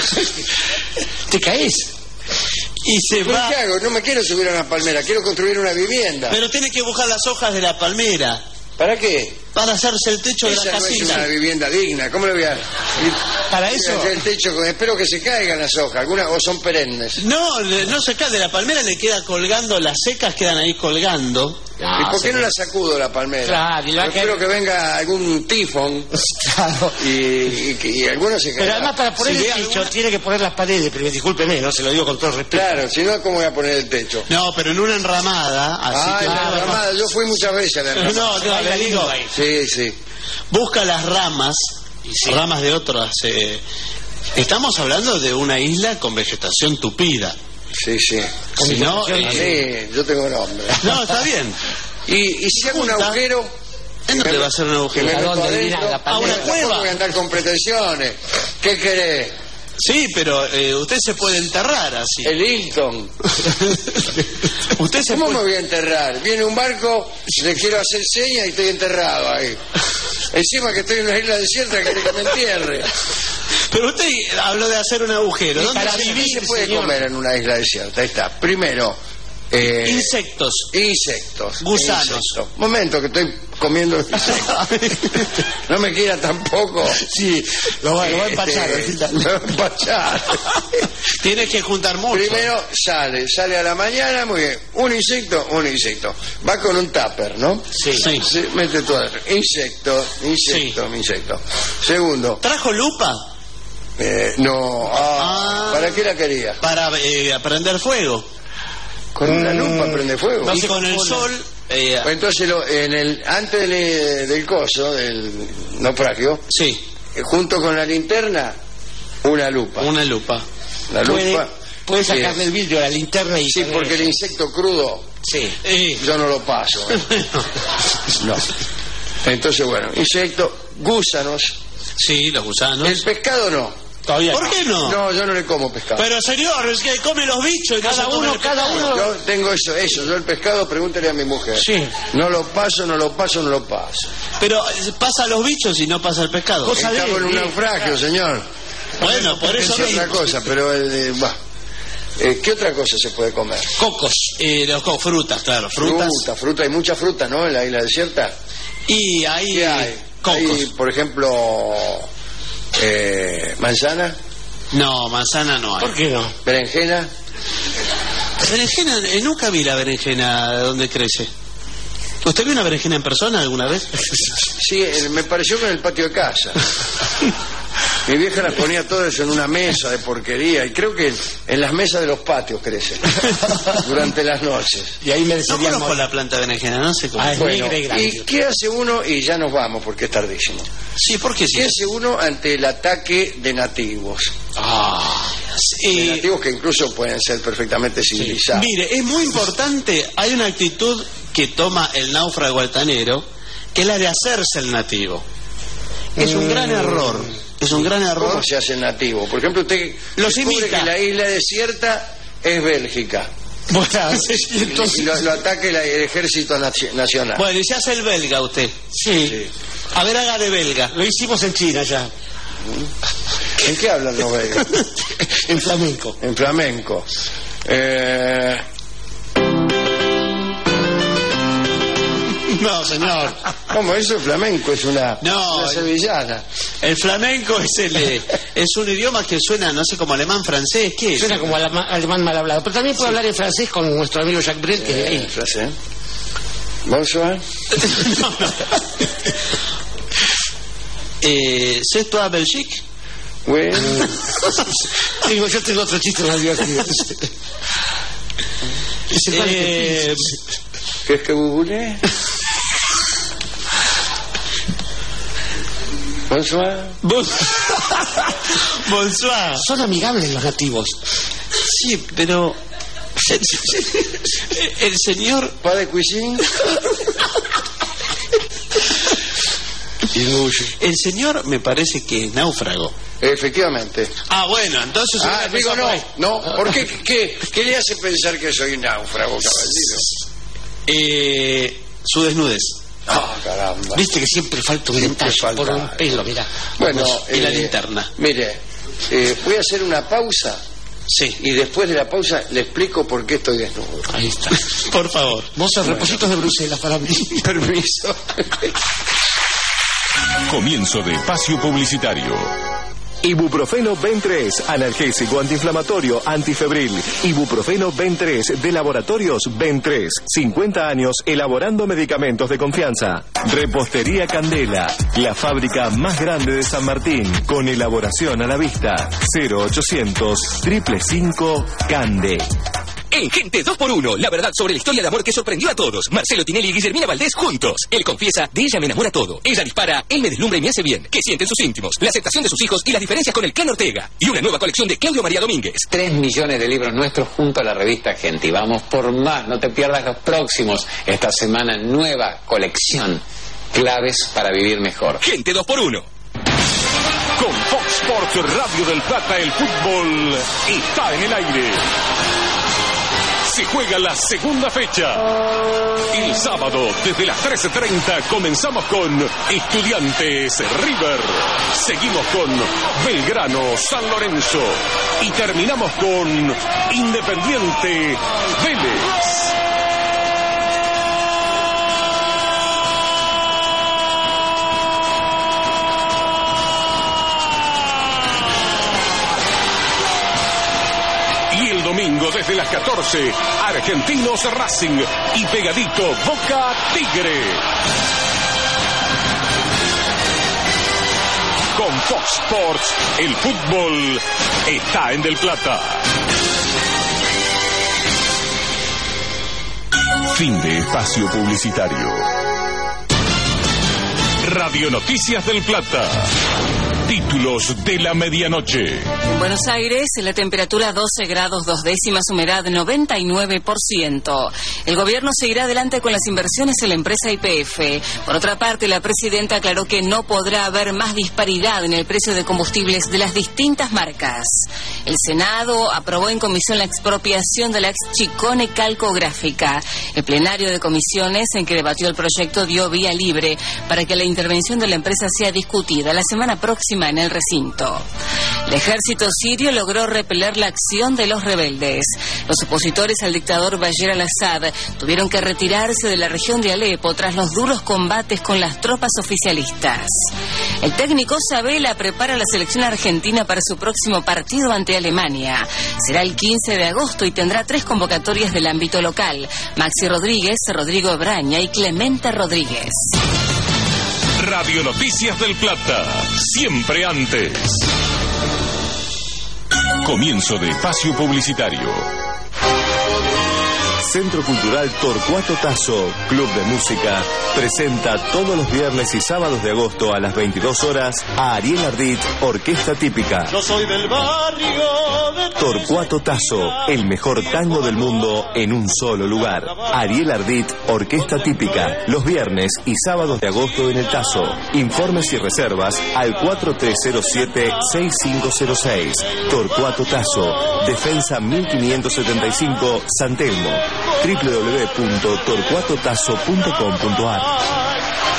¿Te caes? Y se va... ¿Qué hago? No me quiero subir a una palmera, quiero construir una vivienda. Pero tiene que buscar las hojas de la palmera. ¿Para qué? Para hacerse el techo Esa de la no casita. Es una vivienda digna. ¿Cómo le voy a...? Para eso... El techo, espero que se caigan las hojas, algunas o son perennes. No, no se cae de la palmera, le queda colgando, las secas quedan ahí colgando. No, ¿y por qué no la sacudo la palmera? Claro, y la espero que... que venga algún tifón. Claro. Y, y, y, y algunos se caen. Pero además para poner si el techo alguna... tiene que poner las paredes, pero discúlpeme, no se lo digo con todo respeto. Claro, si no, ¿cómo voy a poner el techo? No, pero en una enramada. Así ah, que... en la enramada, yo fui muchas veces a la enramada. No, no, le digo. Sí, sí. Busca las ramas, sí. ramas de otras. Eh... Estamos hablando de una isla con vegetación tupida. Sí, sí. Si no, eh... sí, yo tengo nombre. No, está bien. Y, y si hago un agujero... ¿En dónde va a ser un agujero? ¿A dónde? ¿A una cueva? Voy a andar con pretensiones. ¿Qué querés? Sí, pero eh, usted se puede enterrar así. El Hilton. Usted se ¿Cómo puede... me voy a enterrar? Viene un barco, le quiero hacer señas y estoy enterrado ahí. Encima que estoy en una isla desierta, quiere que me entierre. Pero usted habló de hacer un agujero. ¿Dónde para vivir se puede señor? Comer en una isla desierta. Ahí está. Primero... Eh, insectos. Insectos. Gusanos. Insectos. Momento que estoy comiendo insectos. No me quiera tampoco. Sí, lo va, lo va a empachar. Este, lo va a empachar. Tienes que juntar mucho. Primero sale, sale a la mañana, muy bien. Un insecto, un insecto. Va con un tupper, ¿no? Sí. sí. Se mete todo adentro. Insecto, insecto, sí. insecto. Segundo. ¿Trajo lupa? Eh, no. Ah, ah, ¿para qué la quería? Para eh, prender fuego. Con una lupa prende fuego. No, y con el sol. Eh, Entonces, lo, en el antes del, del coso, del naufragio, sí. Eh, junto con la linterna, una lupa. Una lupa. La lupa. Puedes Sí. sacarle el vidrio a la linterna y... Sí, poner porque el eso. insecto crudo, Sí. yo no lo paso. ¿eh? No. Entonces, bueno, insecto, gusanos. Sí, los gusanos. El pescado no. Todavía ¿Por no. qué no? No, yo no le como pescado. Pero señor, es que come los bichos y no Cada se come uno, el cada pescado. uno... Yo tengo eso, eso. Yo el pescado, pregúntele a mi mujer. Sí. No lo paso, no lo paso, no lo paso. Pero eh, pasa los bichos y no pasa el pescado. Cosa de- Estamos en un sí. naufragio, señor. Bueno, por eso Es otra mismo. cosa, pero el de- bah. Eh, ¿qué otra cosa se puede comer? Cocos, eh, los co- frutas, claro, frutas. Fruta, fruta, hay mucha fruta, ¿no? En la isla desierta. Y ahí ¿Qué hay? cocos. Hay, por ejemplo, eh, manzana, No, manzana no hay. ¿Por qué no? berenjena. Berenjena, eh, nunca vi la berenjena donde crece. ¿Usted vio una berenjena en persona alguna vez? Sí, eh, me pareció que en el patio de casa. Mi vieja las ponía todas en una mesa de porquería y creo que en las mesas de los patios crecen durante las noches. Y ahí me No decía... conozco la planta de berenjena, no sé cómo. Ah, es Bueno, negra y grande. ¿y qué hace uno? Y ya nos vamos porque es tardísimo. Sí, ¿por qué sí? ¿Qué hace uno ante el ataque de nativos? Ah, De eh, nativos que incluso pueden ser perfectamente civilizados. mire, es muy importante, hay una actitud que toma el náufrago altanero, que es la de hacerse el nativo. Es un gran error, es un gran error. ¿Cómo se hace el nativo? Por ejemplo, usted Los descubre imita. que la isla desierta es Bélgica. Bueno, Y entonces... lo, lo ataque la- el ejército naci- nacional. Bueno, y se hace el belga usted. Sí. Sí. A ver, haga de belga. Lo hicimos en China ya. ¿En qué hablan los belgas? En flamenco. En flamenco. Eh, No, señor. ¿Cómo eso? Flamenco es una, No, una el- sevillana. El flamenco es el eh, es un idioma que suena, no sé, como alemán, francés, ¿qué es? Suena como alema- alemán mal hablado. Pero también puedo hablar en francés con nuestro amigo Jacques Brel, que es de Eh, ahí. frase. Bonsoir. No, no. Eh, ¿C'est toi Belgique? Oui. Digo, yo tengo otro chiste más divertido. Es el Eh, ¿Qué es que vous voulez? Bonsoir. bon- Bonsoir. Son amigables los nativos. Sí, pero el, el señor ¿Pas de cuisine? el señor me parece que es náufrago. Efectivamente. Ah, bueno, entonces Ah, hubiera digo empezado no, por ahí. no. ¿Por qué, qué, qué le hace pensar que soy náufrago, caballero? Eh, su desnudez. Ah, caramba. Viste que siempre falta un Siempre detalle falta por un algo. pelo, mira. Bueno, y la eh, linterna. Mire, eh, voy a hacer una pausa Sí, y después de la pausa le explico por qué estoy desnudo. Ahí está. por favor. Vos sos repositos de Bruselas para mí. Permiso. Comienzo de espacio publicitario. Ibuprofeno Ben tres, analgésico, antiinflamatorio, antifebril. Ibuprofeno Ben tres, de Laboratorios Ben tres. cincuenta años elaborando medicamentos de confianza. Repostería Candela, la fábrica más grande de San Martín, con elaboración a la vista. cero ochocientos, cinco cinco, Cande. En Gente dos por uno, la verdad sobre la historia de amor que sorprendió a todos. Marcelo Tinelli y Guillermina Valdés juntos. Él confiesa, de ella me enamora todo. Ella dispara, él me deslumbra y me hace bien. ¿Qué sienten sus íntimos? La aceptación de sus hijos y las diferencias con el clan Ortega. Y una nueva colección de Claudio María Domínguez. Tres millones de libros nuestros junto a la revista Gente. Y vamos por más, no te pierdas los próximos. Esta semana nueva colección. Claves para vivir mejor. Gente dos por uno. Con Fox Sports Radio del Plata, el fútbol está en el aire. Se juega la segunda fecha. El sábado, desde las trece treinta, comenzamos con Estudiantes River. Seguimos con Belgrano San Lorenzo. Y terminamos con Independiente Vélez. Y el domingo desde las catorce, Argentinos Racing y pegadito Boca Tigre. Con Fox Sports, el fútbol está en Del Plata. Fin de espacio publicitario. Radio Noticias del Plata. Títulos de la medianoche. En Buenos Aires, la temperatura doce grados dos décimas, humedad noventa y nueve por ciento. El gobierno seguirá adelante con las inversiones en la empresa Y P F. Por otra parte, la presidenta aclaró que no podrá haber más disparidad en el precio de combustibles de las distintas marcas. El Senado aprobó en comisión la expropiación de la ex Chicone Calcográfica. El plenario de comisiones en que debatió el proyecto dio vía libre para que la intervención de la empresa sea discutida la semana próxima en el recinto. El ejército sirio logró repeler la acción de los rebeldes. Los opositores al dictador Bashar al-Assad tuvieron que retirarse de la región de Alepo tras los duros combates con las tropas oficialistas. El técnico Sabella prepara a la selección argentina para su próximo partido ante Alemania. Será el quince de agosto y tendrá tres convocatorias del ámbito local: Maxi Rodríguez, Rodrigo Ebraña y Clemente Rodríguez. Radio Noticias del Plata, siempre antes. Comienzo de espacio publicitario. Centro Cultural Torcuato Tasso, Club de Música, presenta todos los viernes y sábados de agosto a las veintidós horas a Ariel Ardit, Orquesta Típica. Yo soy del barrio de Torcuato Tasso, el mejor tango del mundo en un solo lugar. Ariel Ardit, Orquesta Típica, los viernes y sábados de agosto en el Tasso. Informes y reservas al cuatro tres cero siete, seis cinco cero seis. Torcuato Tasso, Defensa mil quinientos setenta y cinco, San Telmo. doble u doble u doble u punto torcuato tasso punto com punto a r.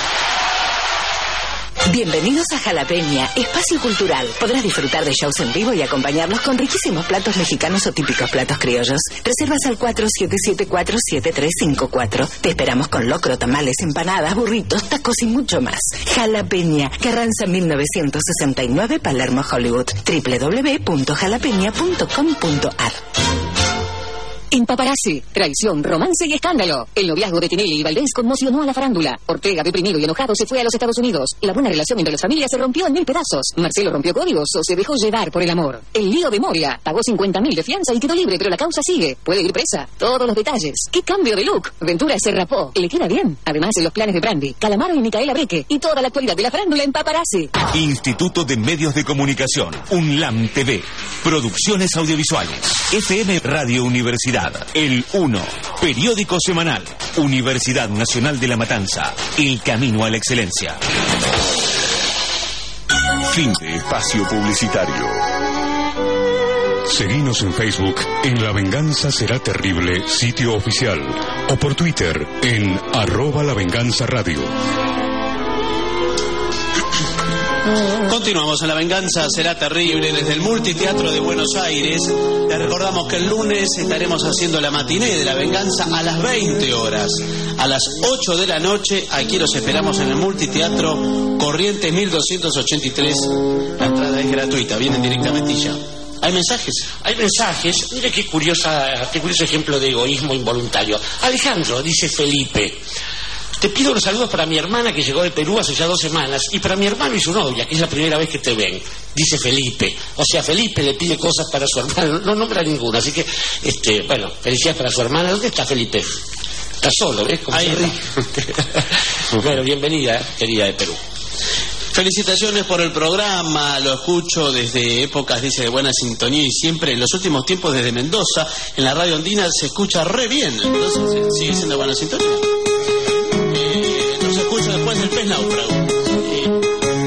Bienvenidos a Jalapeña, espacio cultural. Podrás disfrutar de shows en vivo y acompañarlos con riquísimos platos mexicanos o típicos platos criollos. Reservas al cuatro siete siete cuatro, siete tres cinco cuatro. Te esperamos con locro, tamales, empanadas, burritos, tacos y mucho más. Jalapeña, Carranza mil novecientos sesenta y nueve, Palermo, Hollywood. doble u doble u doble u punto jalapeña punto com punto a r. En Paparazzi, traición, romance y escándalo. El noviazgo de Tinelli y Valdés conmocionó a la farándula. Ortega, deprimido y enojado, se fue a los Estados Unidos. La buena relación entre las familias se rompió en mil pedazos. Marcelo rompió códigos o se dejó llevar por el amor. El lío de Moria. Pagó cincuenta mil de fianza y quedó libre, pero la causa sigue. Puede ir presa. Todos los detalles. ¿Qué cambio de look? Ventura se rapó. Le queda bien. Además, en los planes de Brandy, Calamaro y Micaela Breque. Y toda la actualidad de la farándula en Paparazzi. Instituto de Medios de Comunicación. UNLAM T V. Producciones audiovisuales. F M Radio Universidad. El uno. Periódico semanal. Universidad Nacional de La Matanza. El camino a la excelencia. Fin de espacio publicitario. Seguinos en Facebook en La Venganza Será Terrible, sitio oficial, o por Twitter en arroba La Venganza Radio. Continuamos en La Venganza Será Terrible desde el Multiteatro de Buenos Aires. Les recordamos que el lunes estaremos haciendo la matiné de La Venganza a las veinte horas. A las ocho de la noche, aquí los esperamos en el Multiteatro Corrientes mil doscientos ochenta y tres. La entrada es gratuita, vienen directamente y ya. ¿Hay mensajes? Hay mensajes. Mire qué curiosa, qué curioso ejemplo de egoísmo involuntario. Alejandro, dice Felipe: te pido los saludos para mi hermana que llegó de Perú hace ya dos semanas y para mi hermano y su novia, que es la primera vez que te ven. Dice Felipe. O sea, Felipe le pide cosas para su hermana. No nombra ninguna, así que, este, bueno, felicidades para su hermana. ¿Dónde está Felipe? Está solo, ¿ves? Como ahí. Bueno, bienvenida, querida de Perú. Felicitaciones por el programa, lo escucho desde épocas, dice, de buena sintonía y siempre en los últimos tiempos desde Mendoza, en la radio andina se escucha re bien, entonces sigue siendo buena sintonía. Eh, los escucho después del pez náufrago. Eh,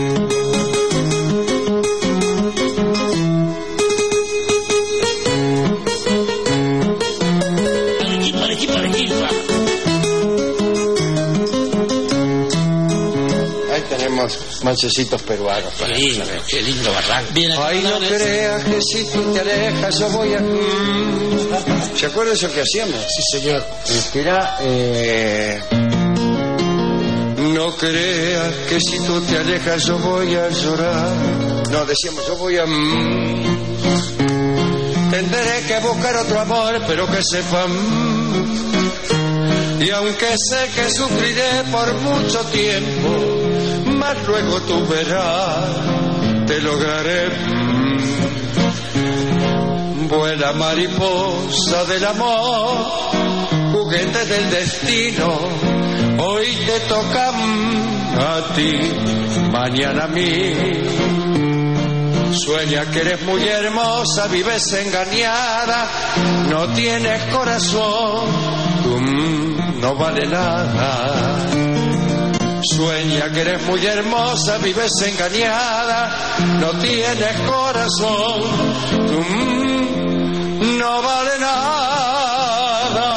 Manchecitos peruanos. Qué lindo, qué lindo barranco. Bien, ay, no creas que si tú te alejas yo voy a... ¿Se acuerda eso que hacíamos? Sí, señor. Era... Eh... No creas que si tú te alejas yo voy a llorar. No, decíamos, yo voy a... Tendré que buscar otro amor, pero que sepan... Y aunque sé que sufriré por mucho tiempo, más luego tú verás, te lograré. Vuela mariposa del amor, juguete del destino, hoy te toca a ti, mañana a mí. Sueña que eres muy hermosa, vives engañada, no tienes corazón, tú mm, no vale nada. Sueña que eres muy hermosa, vives engañada, no tienes corazón, tú mm, no vale nada.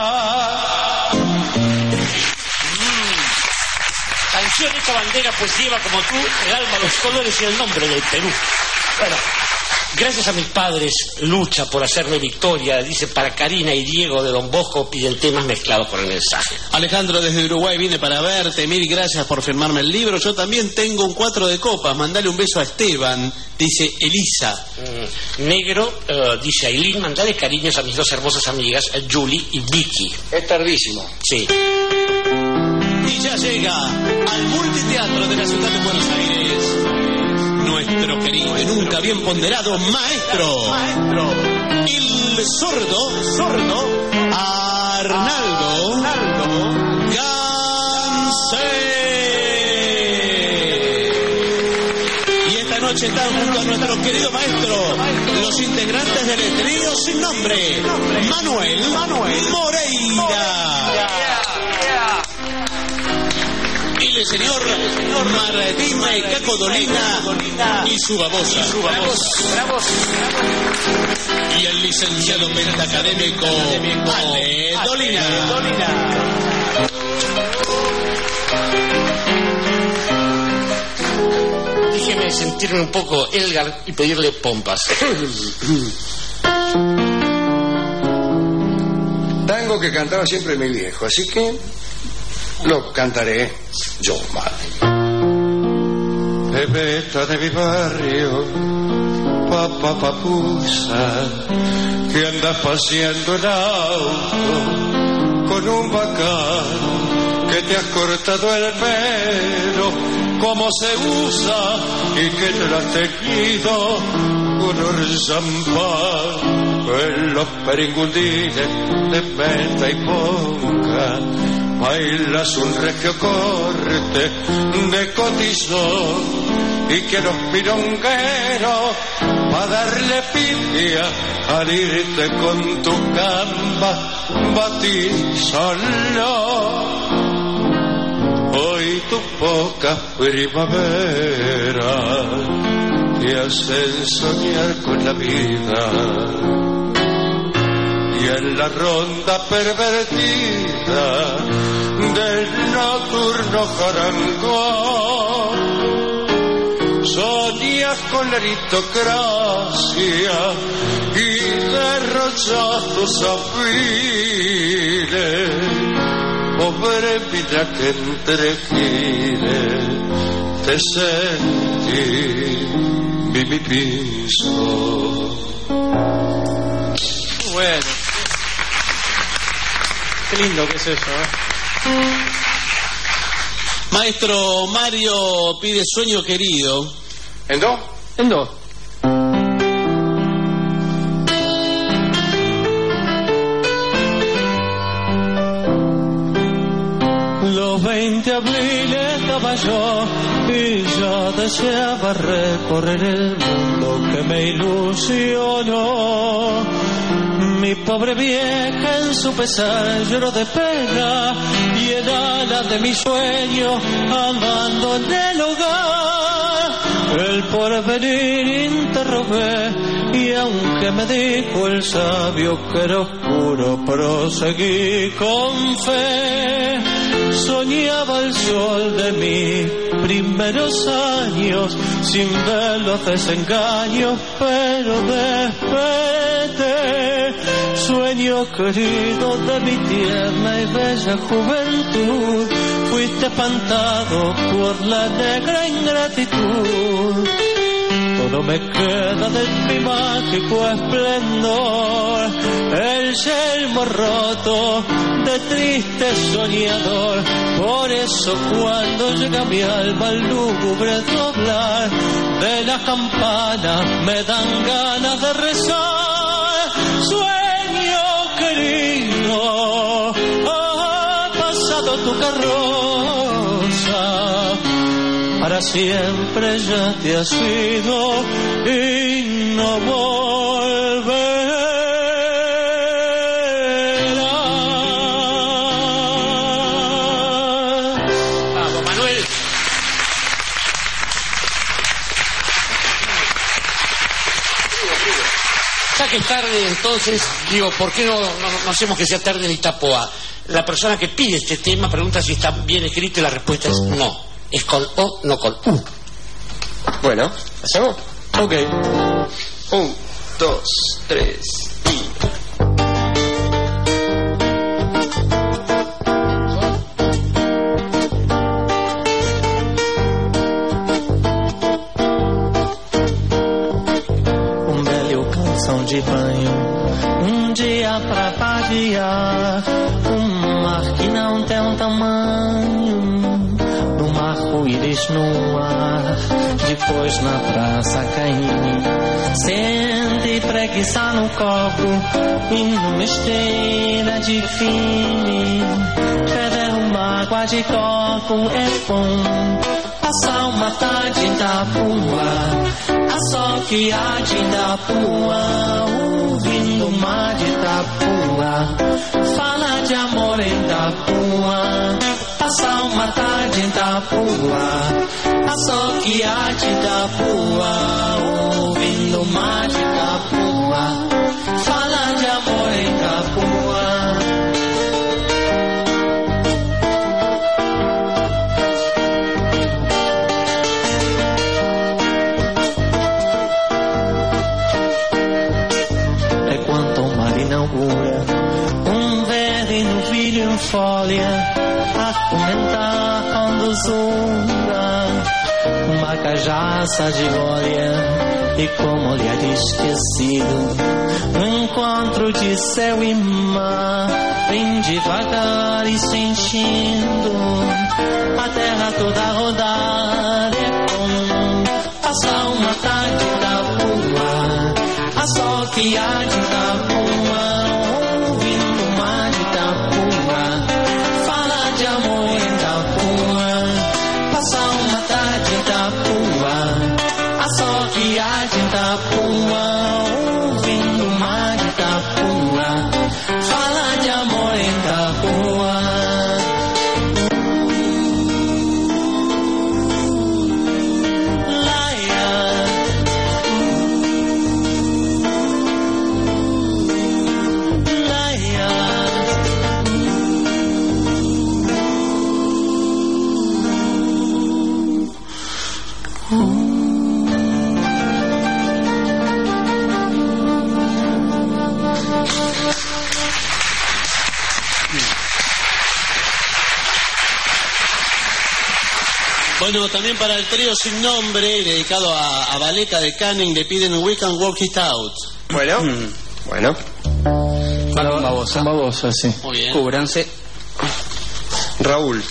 Canción esta bandera pues lleva como tú el alma, los colores y el nombre del Perú. Bueno, gracias a mis padres, lucha por hacerme victoria, dice para Karina y Diego de Don Bosco, piden temas mezclados con el mensaje. Alejandro desde Uruguay vine para verte, mil gracias por firmarme el libro. Yo también tengo un cuatro de copas, mandale un beso a Esteban, dice Elisa. Mm, negro, uh, dice Ailín, mandale cariños a mis dos hermosas amigas, Julie y Vicky. Es tardísimo. Sí. Y ya llega al multiteatro de la ciudad de Buenos Aires nuestro querido y nunca bien ponderado maestro, maestro, el sordo, sordo, Arnaldo, Arnaldo Gansé. Y esta noche están junto a nuestro querido maestro, los integrantes del trío sin nombre, Manuel, Manuel Moreira. Y el señor Martín Caco Dolina y su babosa. Y el licenciado pentacadémico Ale Dolina. Déjeme sentirme un poco Elgar y pedirle pompas. Tango que cantaba siempre mi viejo, así que lo cantaré yo, madre. Bebeta de mi barrio, papá papusa, que andas paseando el auto con un bacán, que te has cortado el pelo como se usa y que te lo has teñido color champán, en los peringundines de menta y ponca. Bailas un regio corte de cotizón y que los pilongueros va a darle pifia al irte con tu gamba batizolo. Hoy tus pocas primaveras te hacen soñar con la vida. Y en la ronda pervertida del nocturno jarangón soñas con la aristocracia y derrochas tus afiles. Pobre vida que entre giles te sentí mi, mi piso. Bueno, qué lindo que es eso, ¿eh? Maestro Mario pide Sueño Querido. ¿En do? En do. Los veinte abriles estaba yo y ya deseaba recorrer el mundo que me ilusionó. Mi pobre vieja en su pesar lloró de pena y el ala de mi sueño abandoné el hogar. El porvenir interrogué y aunque me dijo el sabio que era oscuro, proseguí con fe. Soñaba el sol de mis primeros años sin ver los desengaños, pero desperté. Sueño querido de mi tierna y bella juventud, fuiste espantado por la negra ingratitud. Todo me queda de mi mágico esplendor, el yelmo roto de triste soñador. Por eso cuando llega mi alma al lúgubre doblar de las campanas me dan ganas de rezar. Sueño querido, ha pasado tu carroza para siempre ya te has ido y no volverás. Vamos, Manuel. Ya que es tarde, entonces, digo, ¿por qué no, no, no hacemos que sea tarde en Itapoa? La persona que pide este tema pregunta si está bien escrito y la respuesta es no. Es con O, no con U. Bueno, ¿hacemos? Ok. Un, dos, tres y... Um belo calção de banho, um dia pra vadiar, um mar que não tem um tamanho, no arco-íris no ar, depois na praça cair, sente preguiça no copo e numa esteira de fine, beber uma água de coco é bom, passar uma tarde em Itapuã, a sol que há de Itapuã, ouvindo o mar de Itapuã, falar de amor em Itapuã, passar uma tarde em Itapuã, a sol que há de Itapuã, ouvindo o mar de Itapuã, falar de amor em Itapuã. Um verde novilho em folha a comentar com dosura, uma cajaça de olha e como olhar esquecido, um encontro de céu e mar, bem devagar e sentindo a terra toda rodar. É bom passar uma tarde da rua, a sol que há de Itapuã, ouvindo o mar de Itapuã, falar de amor em Itapuã, passar uma tarde em Itapuã, a sol que há de Itapuã, ouvindo o mar de Itapuã, falar de amor em Itapuã. Bueno, también para el trío sin nombre, dedicado a, a Valeka de Canning, le piden We Can Work It Out. Bueno, mm. bueno. Son babosas. Son babosas, sí. Muy bien. Cúbranse. Raúl.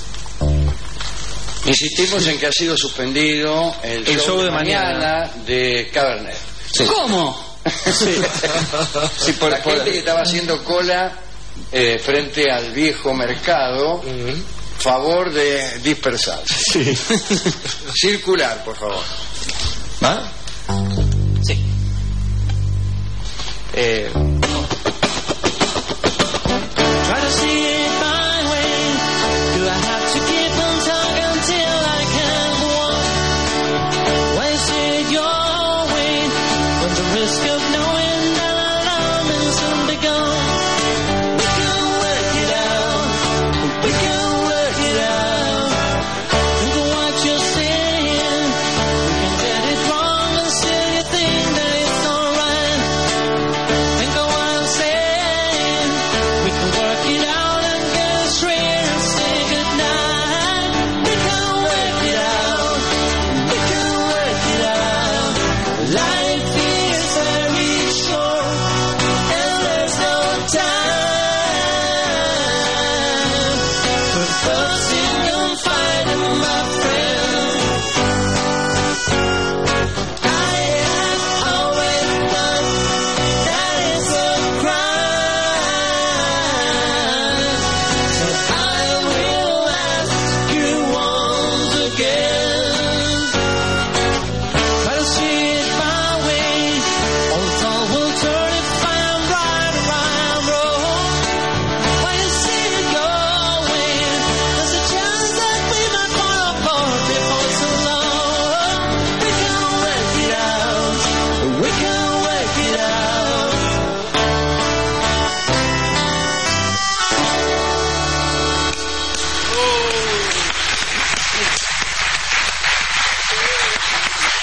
Insistimos en que ha sido suspendido el, el show, show de, de mañana, mañana de Cabernet. Sí. ¿Cómo? Sí. Sí, por, la por... gente que estaba haciendo cola eh, frente al viejo mercado, uh-huh. Favor de dispersarse. Sí. Circular, por favor. ¿Va? Sí. Eh...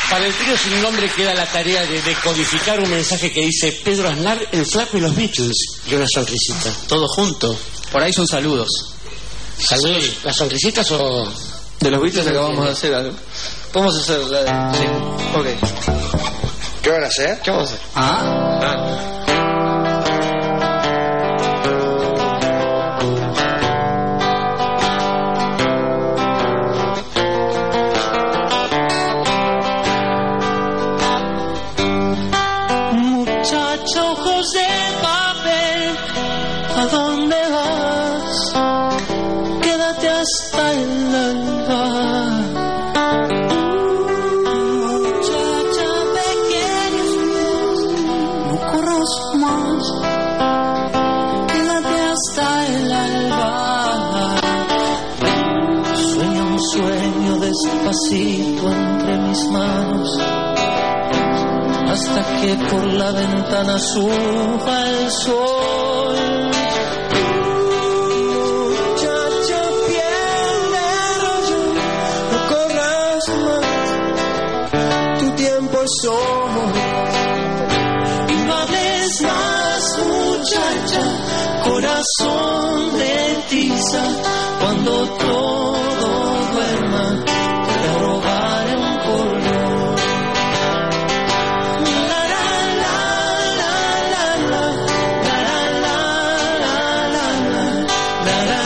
Para el trío sin nombre queda la tarea de decodificar un mensaje que dice Pedro Aznar, el Flaco y los Beatles. Y una sonrisita. Todo junto. Por ahí son saludos. ¿Saludos? ¿Las sonrisitas o...? De los Beatles acabamos de hacer algo. Podemos hacer la... Sí. Ok. ¿Qué van a hacer? ¿Qué vamos a hacer? Ah. ah. Hasta el alba, muchacha pequeña, no corras más, quédate hasta el alba. Sueño un sueño despacito entre mis manos, hasta que por la ventana suba el sol. Somos y no hables más, muchacha, corazón de tiza, cuando todo duerma te robaré un color. La la la la la la la la la la la la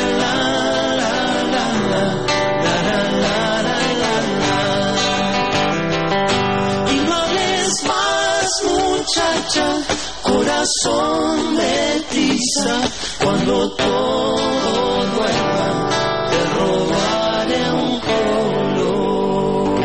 muchacha, corazón de tiza, cuando todo duerma te robaré un color.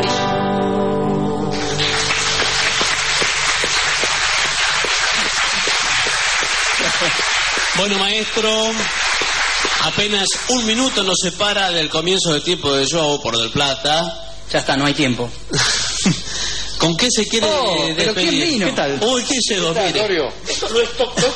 Bueno, maestro, apenas un minuto nos separa del comienzo del tiempo de show por Del Plata. Ya está, no hay tiempo. ¿Con qué se quiere oh, despedir? ¿Pero quién vino? ¿Qué tal? Uy, ¿qué llegó? Mire. Esto no es toc toc.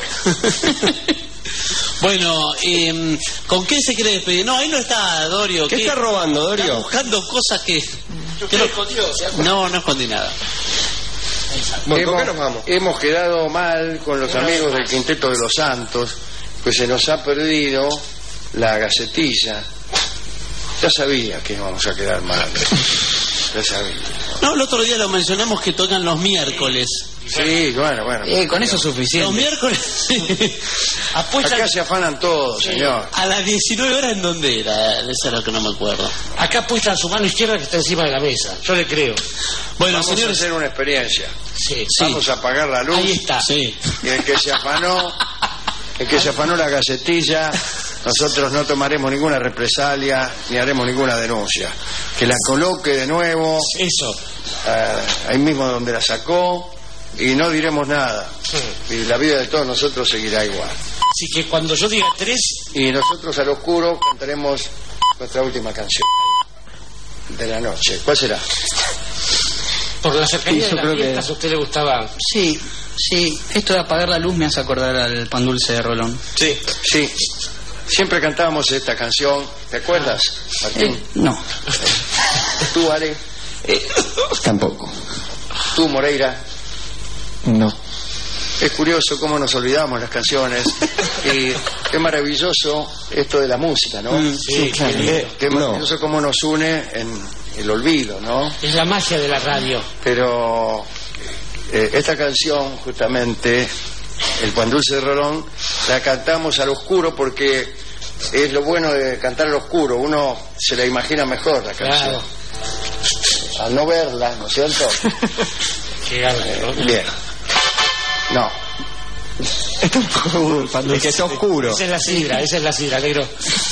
Bueno, eh, ¿con qué se quiere despedir? No, ahí no está Dorio. ¿Qué, ¿Qué está robando, Dorio? Está buscando cosas que... ¿Qué lo escondió? No, no escondí nada. Bueno, ¿con qué nos vamos? Hemos quedado mal con los amigos del Quinteto de los Santos, pues se nos ha perdido la gacetilla. Ya sabía que íbamos a quedar mal. Ya sabía. No, el otro día lo mencionamos que tocan los miércoles. Sí, bueno, bueno. Eh, con eso es suficiente. Los miércoles. Apuestan... Acá se afanan todos, sí, señor. A las diecinueve horas, ¿en dónde era? Eso es lo que no me acuerdo. Acá apuestan su mano izquierda que está encima de la mesa. Yo le creo. Bueno, vamos señores, a hacer una experiencia. Sí, vamos sí. a apagar la luz. Ahí está. Sí. Y el que se afanó, el que se afanó la gacetilla, nosotros no tomaremos ninguna represalia ni haremos ninguna denuncia. Que la coloque de nuevo. Eso. Uh, ahí mismo donde la sacó. Y no diremos nada. Sí. Y la vida de todos nosotros seguirá igual. Así que cuando yo diga tres... Y nosotros al oscuro cantaremos nuestra última canción de la noche. ¿Cuál será? Por la cercanía sí, de las fiestas, que... ¿a usted le gustaba? Sí, sí. Esto de apagar la luz me hace acordar al Pan Dulce de Rolón. Sí, sí. Siempre cantábamos esta canción. ¿Te acuerdas, Martín? Eh, no. ¿Tú, Ale? Eh, tampoco. ¿Tú, Moreira? No. Es curioso cómo nos olvidamos las canciones y qué maravilloso esto de la música, ¿no? Mm, sí, claro. Qué, qué maravilloso no. Cómo nos une en el olvido, ¿no? Es la magia de la radio. Pero eh, esta canción, justamente, el Pan Dulce de Rolón, la cantamos al oscuro porque es lo bueno de cantar al oscuro. Uno se la imagina mejor la canción. Claro. Al no verla, ¿no es cierto? Qué algo, ¿no? Bien. No. Está un poco duro, es que está oscuro. Esa es la sidra, esa es la sidra, negro.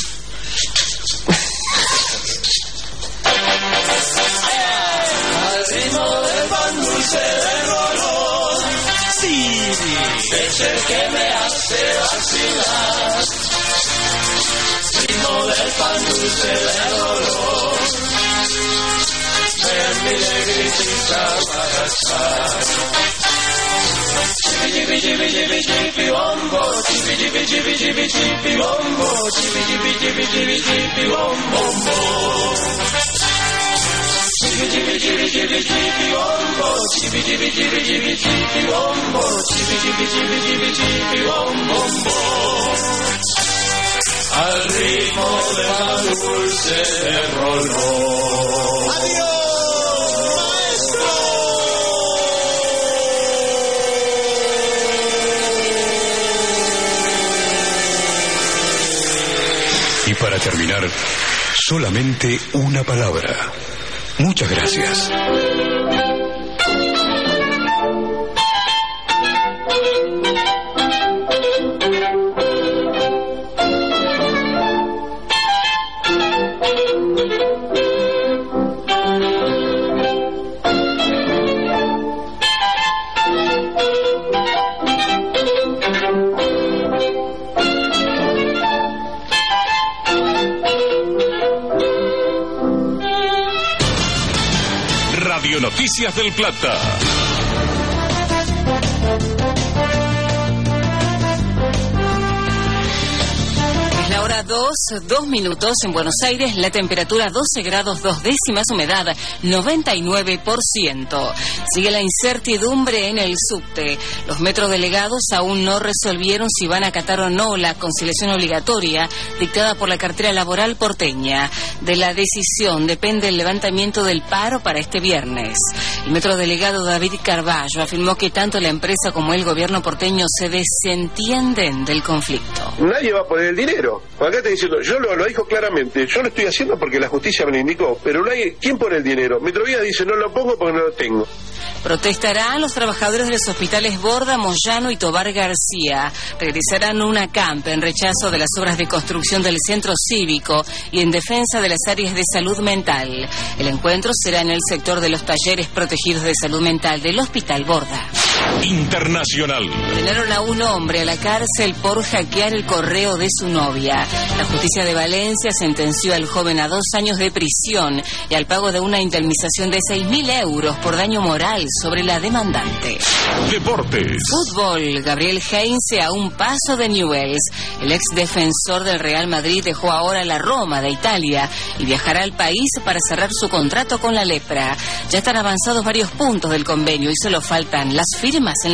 Al ritmo del pan dulce de Rolón, sí, es el que me hace vacilar. Ritmo del pan dulce de Rolón, ven mi negritita para echar. Chipi chipi chipi chipi bombo, chipi chipi chipi chipi chipi bombo, chipi chipi chipi chipi chipi bombo. Chibi chibi chibi chibi chibi bombo, chibi chibi chibi chibi chibi bombo, chibi chibi chibi chibi chibi bombo. Al ritmo de la dulce rolón. ¡Adiós, maestro! Y para terminar, solamente una palabra. Muchas gracias. Radio Noticias del Plata. Es la hora dos, dos minutos en Buenos Aires, la temperatura doce grados dos décimas, humedad noventa y nueve por ciento. Sigue la incertidumbre en el subte. Los metrodelegados aún no resolvieron si van a acatar o no la conciliación obligatoria dictada por la cartera laboral porteña. De la decisión depende el levantamiento del paro para este viernes. El metrodelegado David Carballo afirmó que tanto la empresa como el gobierno porteño se desentienden del conflicto. Nadie va a poner el dinero. Acá está diciendo, yo lo, lo dijo claramente, yo lo estoy haciendo porque la justicia me lo indicó, pero no hay, ¿quién pone el dinero? Metrovía dice, no lo pongo porque no lo tengo. Protestarán los trabajadores de los hospitales Borda, Moyano y Tobar García. Realizarán una campa en rechazo de las obras de construcción del centro cívico y en defensa de las áreas de salud mental. El encuentro será en el sector de los talleres protegidos de salud mental del Hospital Borda. Internacional. Condenaron a un hombre a la cárcel por hackear el correo de su novia. La justicia de Valencia sentenció al joven a dos años de prisión y al pago de una indemnización de seis mil euros por daño moral sobre la demandante. Deportes. Fútbol. Gabriel Heinze a un paso de Newell's. El ex defensor del Real Madrid dejó ahora la Roma de Italia y viajará al país para cerrar su contrato con la Lepra. Ya están avanzados varios puntos del convenio y solo faltan las firmas en